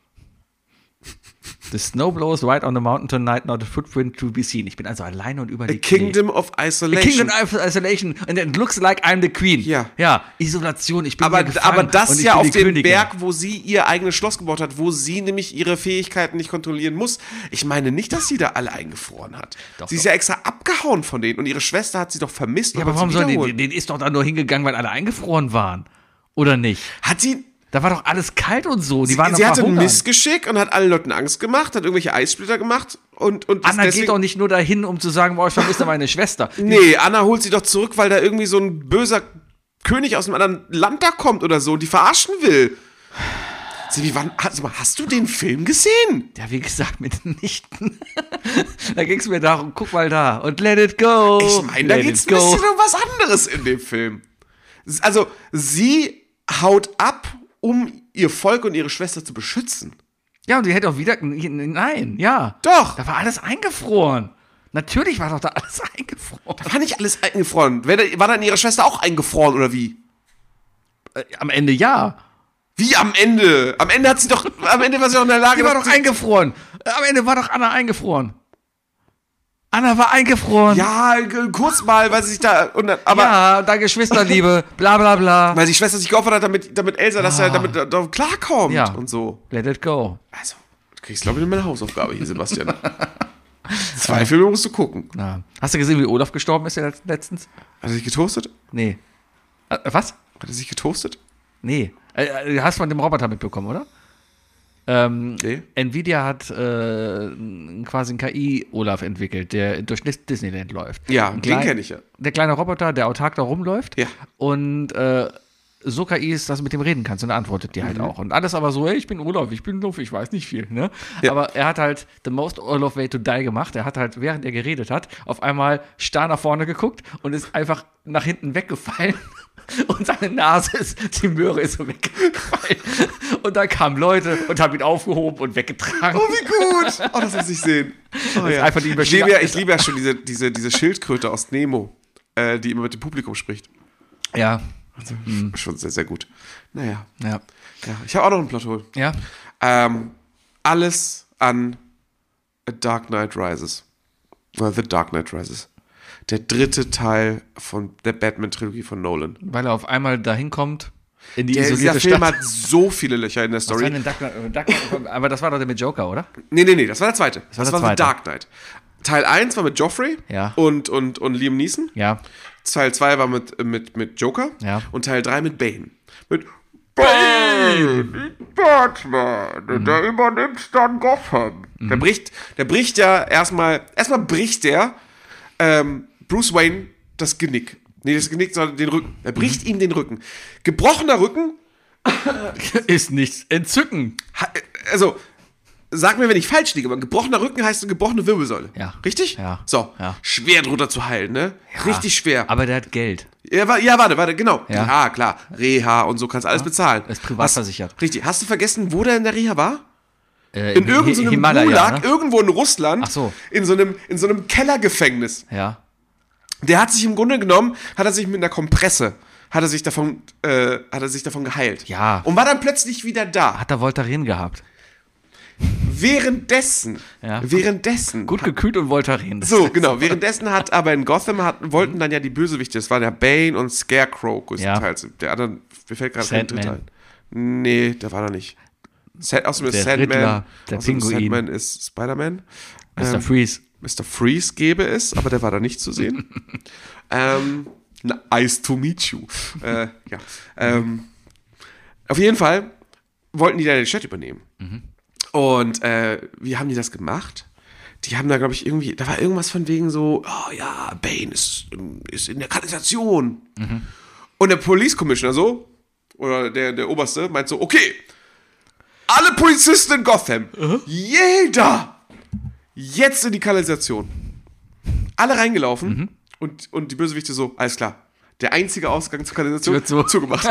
Speaker 3: The snow blows right on the mountain tonight, not a footprint to be seen. Ich bin also alleine und
Speaker 4: A
Speaker 3: überlegt.
Speaker 4: Kingdom of Isolation.
Speaker 3: A Kingdom of Isolation and it looks like I'm the Queen.
Speaker 4: Ja.
Speaker 3: Isolation, ich bin
Speaker 4: aber
Speaker 3: hier gefangen und
Speaker 4: das
Speaker 3: ich
Speaker 4: ja
Speaker 3: bin
Speaker 4: auf
Speaker 3: die
Speaker 4: dem
Speaker 3: Königin.
Speaker 4: Berg, wo sie ihr eigenes Schloss gebaut hat, wo sie nämlich ihre Fähigkeiten nicht kontrollieren muss. Ich meine nicht, dass sie da alle eingefroren hat. Sie ist ja extra abgehauen von denen und ihre Schwester hat sie doch vermisst.
Speaker 3: Ja, aber warum soll die ist doch da nur hingegangen, weil alle eingefroren waren? Oder nicht?
Speaker 4: Hat sie...
Speaker 3: Da war doch alles kalt und so. Die waren
Speaker 4: sie
Speaker 3: doch
Speaker 4: hatte ein
Speaker 3: verhungern.
Speaker 4: Missgeschick und hat allen Leuten Angst gemacht, hat irgendwelche Eissplitter gemacht und
Speaker 3: Anna geht doch nicht nur dahin, um zu sagen, boah, ich vermisse meine Schwester.
Speaker 4: Nee, Anna holt sie doch zurück, weil da irgendwie so ein böser König aus einem anderen Land da kommt oder so und die verarschen will. Hast du den Film gesehen?
Speaker 3: Ja, wie gesagt, mit Nichten. Da ging es mir darum, guck mal da und let it go.
Speaker 4: Ich meine, da geht's ein bisschen um was anderes in dem Film. Also, sie haut ab, um ihr Volk und ihre Schwester zu beschützen.
Speaker 3: Ja, und die hätte auch wieder... Nein, ja.
Speaker 4: Doch.
Speaker 3: Da war alles eingefroren. Natürlich war doch da alles eingefroren.
Speaker 4: Da war nicht alles eingefroren. War dann ihre Schwester auch eingefroren, oder wie?
Speaker 3: Am Ende ja.
Speaker 4: Wie am Ende? Am Ende war sie doch in der Lage...
Speaker 3: Die war doch eingefroren. Am Ende war doch Anna eingefroren. Anna war eingefroren.
Speaker 4: Ja, kurz mal, weil sie sich da... Aber
Speaker 3: ja, da Geschwisterliebe, bla bla bla.
Speaker 4: Weil die Schwester sich geopfert hat, damit Elsa damit da klarkommt
Speaker 3: Ja.
Speaker 4: und so.
Speaker 3: Let it go.
Speaker 4: Also, du kriegst, glaube ich, meine Hausaufgabe hier, Sebastian. 2 Filme musst du gucken.
Speaker 3: Ja. Hast du gesehen, wie Olaf gestorben ist letztens?
Speaker 4: Hat er sich getoastet?
Speaker 3: Nee. Was?
Speaker 4: Hat er sich getoastet?
Speaker 3: Nee. Hast du von dem Roboter mitbekommen, oder?
Speaker 4: Nee.
Speaker 3: Nvidia hat quasi einen KI-Olaf entwickelt, der durch Disneyland läuft.
Speaker 4: Ja, den kenne ich ja.
Speaker 3: Der kleine Roboter, der autark da rumläuft.
Speaker 4: Ja.
Speaker 3: Und so KI ist, dass du mit dem reden kannst und er antwortet dir halt auch. Und alles aber so, hey, ich bin Olaf, ich bin doof, ich weiß nicht viel. Ne?
Speaker 4: Ja.
Speaker 3: Aber er hat halt the most Olaf way to die gemacht. Er hat halt, während er geredet hat, auf einmal starr nach vorne geguckt und ist einfach nach hinten weggefallen. Und seine Nase die Möhre ist so weggefallen. Und dann kamen Leute und haben ihn aufgehoben und weggetragen.
Speaker 4: Oh, wie gut. Oh, das muss ich sehen. Oh, ja.
Speaker 3: Einfach die
Speaker 4: ich liebe ja schon diese Schildkröte aus Nemo, die immer mit dem Publikum spricht.
Speaker 3: Ja.
Speaker 4: Also, schon sehr, sehr gut. Naja.
Speaker 3: Ja.
Speaker 4: Ja, ich habe auch noch einen Plothole.
Speaker 3: Ja.
Speaker 4: Alles an A Dark Knight Rises. The Dark Knight Rises. Der 3. Teil von der Batman-Trilogie von Nolan.
Speaker 3: Weil er auf einmal dahin kommt in die
Speaker 4: Dieser
Speaker 3: isolierte
Speaker 4: Film
Speaker 3: Stadt.
Speaker 4: hat so viele Löcher in der
Speaker 3: Was war
Speaker 4: Story.
Speaker 3: denn aber das war doch der mit Joker, oder?
Speaker 4: Nee, das war der zweite.
Speaker 3: war
Speaker 4: Das
Speaker 3: der
Speaker 4: war The
Speaker 3: zweite.
Speaker 4: Dark Knight. Teil 1 war mit Joffrey
Speaker 3: Ja.
Speaker 4: und Liam Neeson.
Speaker 3: Ja.
Speaker 4: Teil 2 war mit Joker.
Speaker 3: Ja.
Speaker 4: Und Teil 3 mit Bane. Mit Bane! Batman! Der übernimmt dann Gotham. Der bricht ja erstmal bricht der Bruce Wayne das Genick. Nee, das Genick, sondern den Rücken. Er bricht ihm den Rücken. Gebrochener Rücken.
Speaker 3: Ist nichts entzückend.
Speaker 4: Also, sag mir, wenn ich falsch liege, aber ein gebrochener Rücken heißt eine gebrochene Wirbelsäule.
Speaker 3: Ja.
Speaker 4: Richtig?
Speaker 3: Ja.
Speaker 4: So,
Speaker 3: Ja.
Speaker 4: schwer drunter zu heilen, ne? Richtig schwer.
Speaker 3: Aber der hat Geld.
Speaker 4: Ja, warte, genau.
Speaker 3: Ja.
Speaker 4: Ja, klar. Reha und so kannst du alles bezahlen.
Speaker 3: Ist privat versichert.
Speaker 4: Richtig. Hast du vergessen, wo der in der Reha war? In
Speaker 3: In
Speaker 4: irgendeinem
Speaker 3: Himalaya,
Speaker 4: Gulag,
Speaker 3: ne?
Speaker 4: irgendwo in Russland.
Speaker 3: Ach so.
Speaker 4: In so einem Kellergefängnis.
Speaker 3: Ja.
Speaker 4: Der hat sich im Grunde genommen, mit einer Kompresse, hat er sich davon geheilt.
Speaker 3: Ja.
Speaker 4: Und war dann plötzlich wieder da.
Speaker 3: Hat er Voltaren gehabt.
Speaker 4: Währenddessen.
Speaker 3: Gut gekühlt und Voltaren.
Speaker 4: So, genau. Währenddessen hat aber in Gotham wollten dann ja die Bösewichte, das waren ja Bane und Scarecrow größtenteils. Der andere, mir fällt gerade kein Dritter ein. Nee, der war da nicht. Außerdem ist
Speaker 3: Der
Speaker 4: Sandman.
Speaker 3: Riddler, der
Speaker 4: außerdem
Speaker 3: Pinguin.
Speaker 4: Sandman ist Spider-Man.
Speaker 3: Mr. Freeze.
Speaker 4: Mr. Freeze gäbe es, aber der war da nicht zu sehen. Nice to meet you. Auf jeden Fall wollten die da den Stadt übernehmen. Und wie haben die das gemacht? Die haben da, glaube ich, da war irgendwas von wegen so, oh ja, Bane ist in der Kanalisation. Und der Police Commissioner so, oder der Oberste, meint so, okay, alle Polizisten in Gotham, jeder, jetzt in die Kanalisation. Alle reingelaufen und die Bösewichte so, alles klar, der einzige Ausgang zur Kanalisation
Speaker 3: Wird so.
Speaker 4: zugemacht.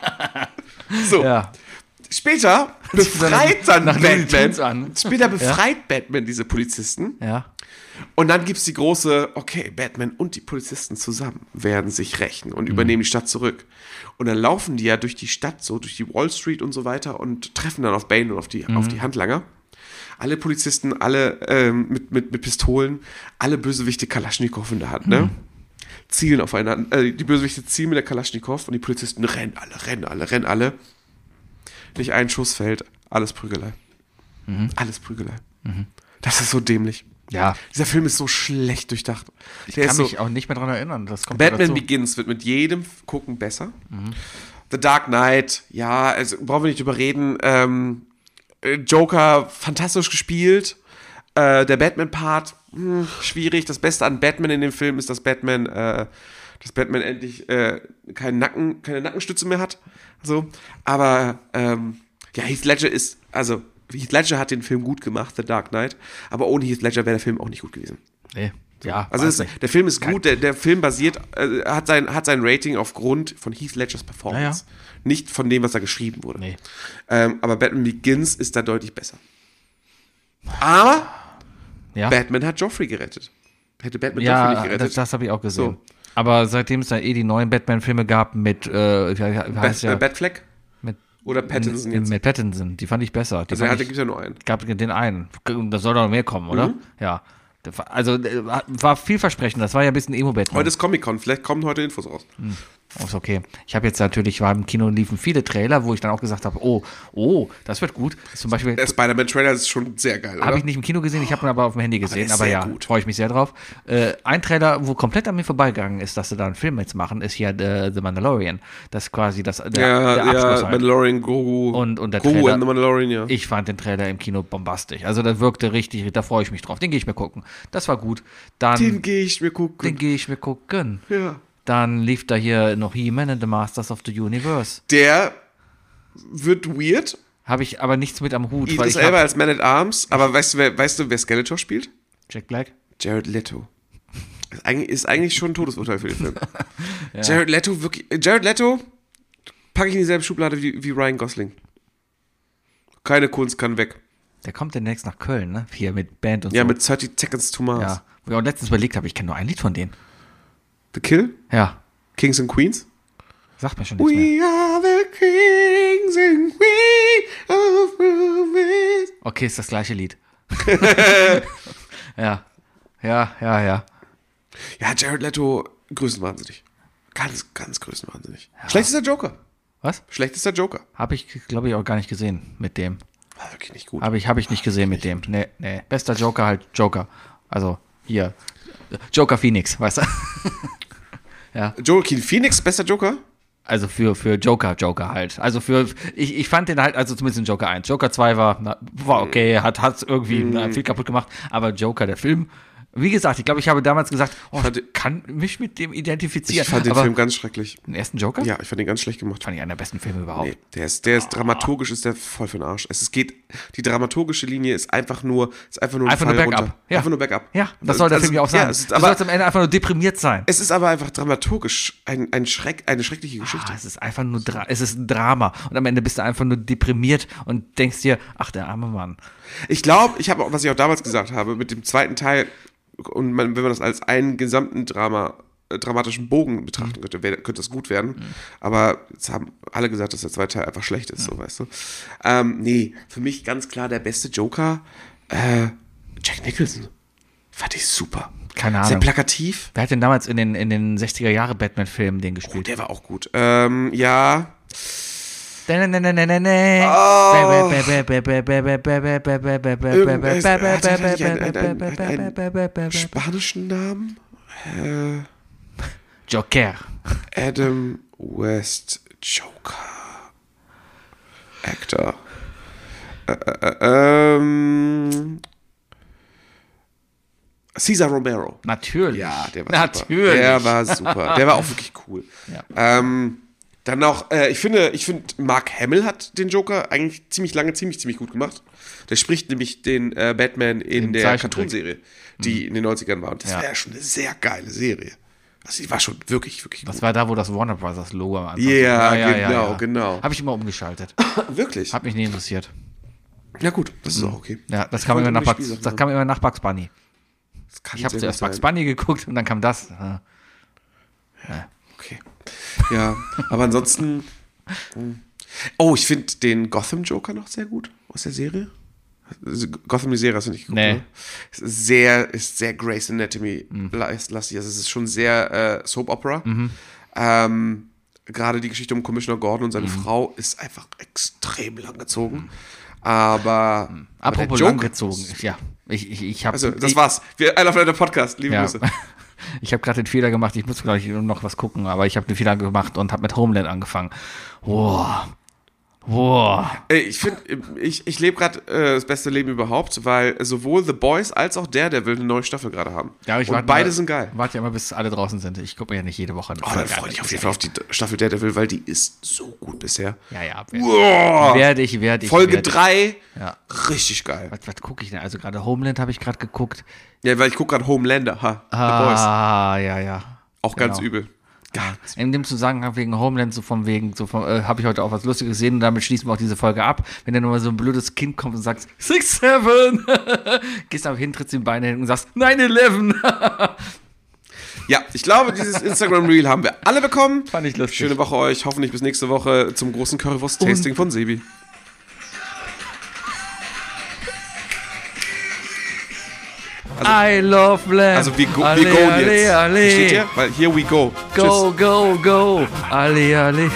Speaker 4: So.
Speaker 3: Ja.
Speaker 4: Später befreit dann
Speaker 3: nach Looney Tunes
Speaker 4: Batman.
Speaker 3: an.
Speaker 4: Später befreit Batman diese Polizisten.
Speaker 3: Ja.
Speaker 4: Und dann gibt es die große, okay, Batman und die Polizisten zusammen werden sich rächen und übernehmen die Stadt zurück. Und dann laufen die ja durch die Stadt, so durch die Wall Street und so weiter und treffen dann auf Bane und auf die Handlanger. Alle Polizisten, alle mit Pistolen, alle Bösewichte Kalaschnikow in der Hand, ne? Zielen aufeinander, die Bösewichte zielen mit der Kalaschnikow und die Polizisten rennen alle. Nicht ein Schuss fällt, alles Prügelei. Alles Prügelei. Das ist so dämlich.
Speaker 3: Ja.
Speaker 4: Dieser Film ist so schlecht durchdacht.
Speaker 3: Ich kann mich auch nicht mehr dran erinnern. Das kommt
Speaker 4: Batman
Speaker 3: dazu.
Speaker 4: Begins wird mit jedem Gucken besser. The Dark Knight, ja, also brauchen wir nicht drüber reden. Joker, fantastisch gespielt. Der Batman-Part, schwierig. Das Beste an Batman in dem Film ist, dass Batman endlich keine Nackenstütze mehr hat. So. Aber Heath Ledger hat den Film gut gemacht, The Dark Knight. Aber ohne Heath Ledger wäre der Film auch nicht gut gewesen.
Speaker 3: Nee. Ja,
Speaker 4: Also der Film ist gut, der Film basiert, hat sein Rating aufgrund von Heath Ledgers Performance.
Speaker 3: Ja.
Speaker 4: Nicht von dem, was da geschrieben wurde.
Speaker 3: Nee.
Speaker 4: Aber Batman Begins ist da deutlich besser. Aber
Speaker 3: Ja,
Speaker 4: Batman hat Joffrey gerettet. Hätte Batman Joffrey nicht
Speaker 3: ja
Speaker 4: gerettet.
Speaker 3: das habe ich auch gesehen.
Speaker 4: So.
Speaker 3: Aber seitdem es da die neuen Batman-Filme gab mit,
Speaker 4: Batfleck
Speaker 3: mit
Speaker 4: oder Pattinson jetzt.
Speaker 3: Mit Pattinson, die fand ich besser. Die
Speaker 4: Also
Speaker 3: fand
Speaker 4: gibt es ja nur einen.
Speaker 3: gab den einen. Da soll doch noch mehr kommen, oder? Ja. Also war vielversprechend. Das war ja ein bisschen Emo-Batman.
Speaker 4: Heute ist Comic-Con, vielleicht kommen heute Infos raus.
Speaker 3: Ist okay. Ich habe jetzt natürlich, war im Kino, liefen viele Trailer, wo ich dann auch gesagt habe, oh, das wird gut. Zum Beispiel
Speaker 4: Der Spider-Man-Trailer ist schon sehr geil, oder?
Speaker 3: habe ich nicht im Kino gesehen, ich habe ihn aber auf dem Handy gesehen.
Speaker 4: der ist
Speaker 3: Aber
Speaker 4: sehr
Speaker 3: ja,
Speaker 4: gut.
Speaker 3: freue ich mich sehr drauf. Ein Trailer, wo komplett an mir vorbeigegangen ist, dass sie da einen Film jetzt machen, ist hier The Mandalorian. Das ist quasi der Abschluss halt.
Speaker 4: Mandalorian, Grogu.
Speaker 3: Und der
Speaker 4: Grogu
Speaker 3: Trailer,
Speaker 4: and the Mandalorian, ja.
Speaker 3: ich fand den Trailer im Kino bombastisch. Also das wirkte richtig, da freue ich mich drauf. Den gehe ich mir gucken. Das war gut. Dann,
Speaker 4: Den gehe ich mir gucken.
Speaker 3: den gehe ich mir gucken.
Speaker 4: Ja.
Speaker 3: Dann lief da hier noch He-Man and the Masters of the Universe.
Speaker 4: Der wird weird.
Speaker 3: Habe ich aber nichts mit am Hut.
Speaker 4: Idris Elba als Man at Arms. Aber weißt du, wer Skeletor spielt?
Speaker 3: Jack Black?
Speaker 4: Jared Leto. Ist eigentlich schon ein Todesurteil für den Film. Ja. Jared Leto packe ich in dieselbe Schublade wie Ryan Gosling. Keine Kunst kann weg.
Speaker 3: Der kommt demnächst nach Köln, ne? Hier mit Band und so.
Speaker 4: Ja, mit 30 Seconds to Mars.
Speaker 3: Ja. Wo ich auch letztens überlegt habe, ich kenne nur ein Lied von denen.
Speaker 4: The Kill?
Speaker 3: Ja.
Speaker 4: Kings and Queens?
Speaker 3: Sagt mir schon nichts mehr.
Speaker 4: We are the kings and queens of movies.
Speaker 3: Okay, ist das gleiche Lied. Ja.
Speaker 4: Ja, Jared Leto, größenwahnsinnig. Ganz, ganz größenwahnsinnig. Ja. Schlechtester Joker.
Speaker 3: Was?
Speaker 4: Schlechtester Joker.
Speaker 3: Habe ich, glaube ich, auch gar nicht gesehen mit dem.
Speaker 4: War wirklich nicht gut.
Speaker 3: Hab ich nicht gesehen mit dem. Nee. Bester Joker halt Joker. Also hier. Joker Phoenix, weißt du? Ja.
Speaker 4: Joaquin Phoenix, bester Joker?
Speaker 3: Also für Joker halt. Also ich fand den halt, also zumindest in Joker 1. Joker 2 war okay, hat irgendwie viel kaputt gemacht. Aber Joker, der Film, wie gesagt, ich glaube, ich habe damals gesagt, ich kann mich mit dem identifizieren.
Speaker 4: Ich fand den Film ganz schrecklich.
Speaker 3: Den ersten Joker?
Speaker 4: Ja, ich fand den ganz schlecht gemacht.
Speaker 3: Fand ich einen der besten Filme überhaupt.
Speaker 4: Nee, der ist dramaturgisch, ist der voll für den Arsch. Die dramaturgische Linie ist einfach nur ein Fall
Speaker 3: nur Backup.
Speaker 4: runter.
Speaker 3: Ja.
Speaker 4: Einfach nur Backup.
Speaker 3: Ja, das soll der Film ja auch sein.
Speaker 4: Ja,
Speaker 3: du sollst am Ende einfach nur deprimiert sein.
Speaker 4: Es ist aber einfach dramaturgisch eine schreckliche Geschichte.
Speaker 3: Es ist einfach nur es ist ein Drama. Und am Ende bist du einfach nur deprimiert und denkst dir, ach, der arme Mann.
Speaker 4: Ich glaube, was ich auch damals gesagt habe, mit dem zweiten Teil, und wenn man das als einen gesamten dramatischen Bogen betrachten könnte das gut werden. Aber jetzt haben alle gesagt, dass der zweite Teil einfach schlecht ist, so, weißt du. Nee, für mich ganz klar der beste Joker, Jack Nicholson. Fand ich super.
Speaker 3: Keine Ahnung.
Speaker 4: Sehr plakativ.
Speaker 3: Wer hat denn damals in den 60er-Jahre Batman-Filmen den
Speaker 4: Oh,
Speaker 3: gespielt?
Speaker 4: der war auch gut. Ja. Spanischen Namen?
Speaker 3: Joker.
Speaker 4: Adam West Joker. Actor. Cesar Romero.
Speaker 3: Natürlich.
Speaker 4: Ja, der war super. Der war super. Der war auch wirklich cool.
Speaker 3: Ja.
Speaker 4: Dann noch, ich finde, Mark Hamill hat den Joker eigentlich ziemlich lange, ziemlich gut gemacht. Der spricht nämlich den Batman in der Cartoonserie, die in den 90ern war. Und das war ja schon eine sehr geile Serie. Also die war schon wirklich, wirklich gut.
Speaker 3: Das war da, wo das Warner Brothers Logo am Anfang
Speaker 4: Ja, genau.
Speaker 3: Habe ich immer umgeschaltet.
Speaker 4: Wirklich?
Speaker 3: Hat mich nie interessiert.
Speaker 4: Ja gut, das ist auch okay.
Speaker 3: Ja, das kam immer nach Bugs Bunny. Ich habe zuerst Bugs Bunny geguckt und dann kam das.
Speaker 4: Ja. Okay. Ja, aber ansonsten. Oh, ich finde den Gotham Joker noch sehr gut aus der Serie. Gotham, die Serie hast du nicht geguckt,
Speaker 3: nee.
Speaker 4: Ist sehr Grey's Anatomy-lastig. Also es ist schon sehr Soap Opera. Gerade die Geschichte um Commissioner Gordon und seine Frau ist einfach extrem langgezogen. Aber
Speaker 3: apropos langgezogen, ja. Ich habe.
Speaker 4: Also, das war's. Wir I Love Letter Podcast, liebe Grüße.
Speaker 3: Ich habe gerade den Fehler gemacht, ich muss gleich noch was gucken, aber ich habe den Fehler gemacht und habe mit Homeland angefangen. Wow.
Speaker 4: Ich finde, ich lebe gerade das beste Leben überhaupt, weil sowohl The Boys als auch Daredevil eine neue Staffel gerade haben.
Speaker 3: Ja,
Speaker 4: und beide sind geil.
Speaker 3: Warte ja immer, bis alle draußen sind. Ich gucke mir ja nicht jede Woche.
Speaker 4: Dann freue ich auf jeden Fall auf die Staffel Daredevil, weil die ist so gut bisher.
Speaker 3: Ja,
Speaker 4: werde ich. Folge 3,
Speaker 3: ja.
Speaker 4: Richtig geil.
Speaker 3: Was gucke ich denn? Also gerade Homeland habe ich gerade geguckt.
Speaker 4: Ja, weil ich gucke gerade Homelander, The Boys.
Speaker 3: Ja.
Speaker 4: Auch ganz übel.
Speaker 3: In dem Zusammenhang wegen Homeland, habe ich heute auch was Lustiges gesehen und damit schließen wir auch diese Folge ab. Wenn dann nur mal so ein blödes Kind kommt und sagt 6-7, gehst aber hin, trittst die Beine hin und sagst 9-11.
Speaker 4: Ja, ich glaube, dieses Instagram-Reel haben wir alle bekommen.
Speaker 3: Fand ich lustig.
Speaker 4: Schöne Woche euch, hoffentlich bis nächste Woche zum großen Currywurst-Tasting von Sebi.
Speaker 3: I love Lamp.
Speaker 4: Also wir
Speaker 3: alle,
Speaker 4: gehen
Speaker 3: alle,
Speaker 4: jetzt.
Speaker 3: alle.
Speaker 4: Versteht ihr? Weil here we go.
Speaker 3: Go, go, go. Alle, alle.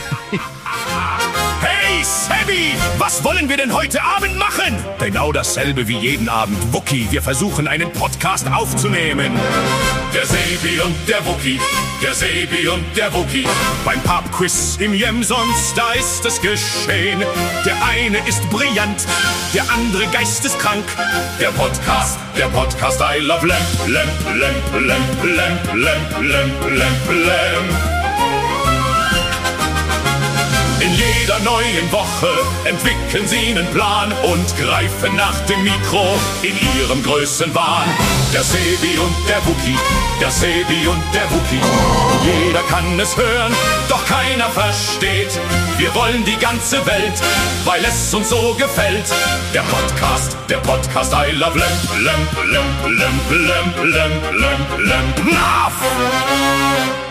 Speaker 5: Hey, Sabby, was wollen wir denn heute Abend machen? Genau dasselbe wie jeden Abend. Wookie, wir versuchen einen Podcast aufzunehmen. Der Sebi und der Wookie, der Sebi und der Wookie. Beim Pub-Quiz im Jemsons, da ist es geschehen. Der eine ist brillant, der andere geisteskrank. Der Podcast, I love Lamp, Lamp, Lamp, Lamp, Lamp, Lamp, Lamp, Lamp, Lamp. In jeder neuen Woche entwickeln sie einen Plan und greifen nach dem Mikro in ihrem Größenwahn. Der Sebi und der Wookie, der Sebi und der Wookie. Jeder kann es hören, doch keiner versteht. Wir wollen die ganze Welt, weil es uns so gefällt. Der Podcast, I love Lamp, Lamp, Lamp, Lamp, Lamp, Lamp, Lamp, Lamp, Lamp.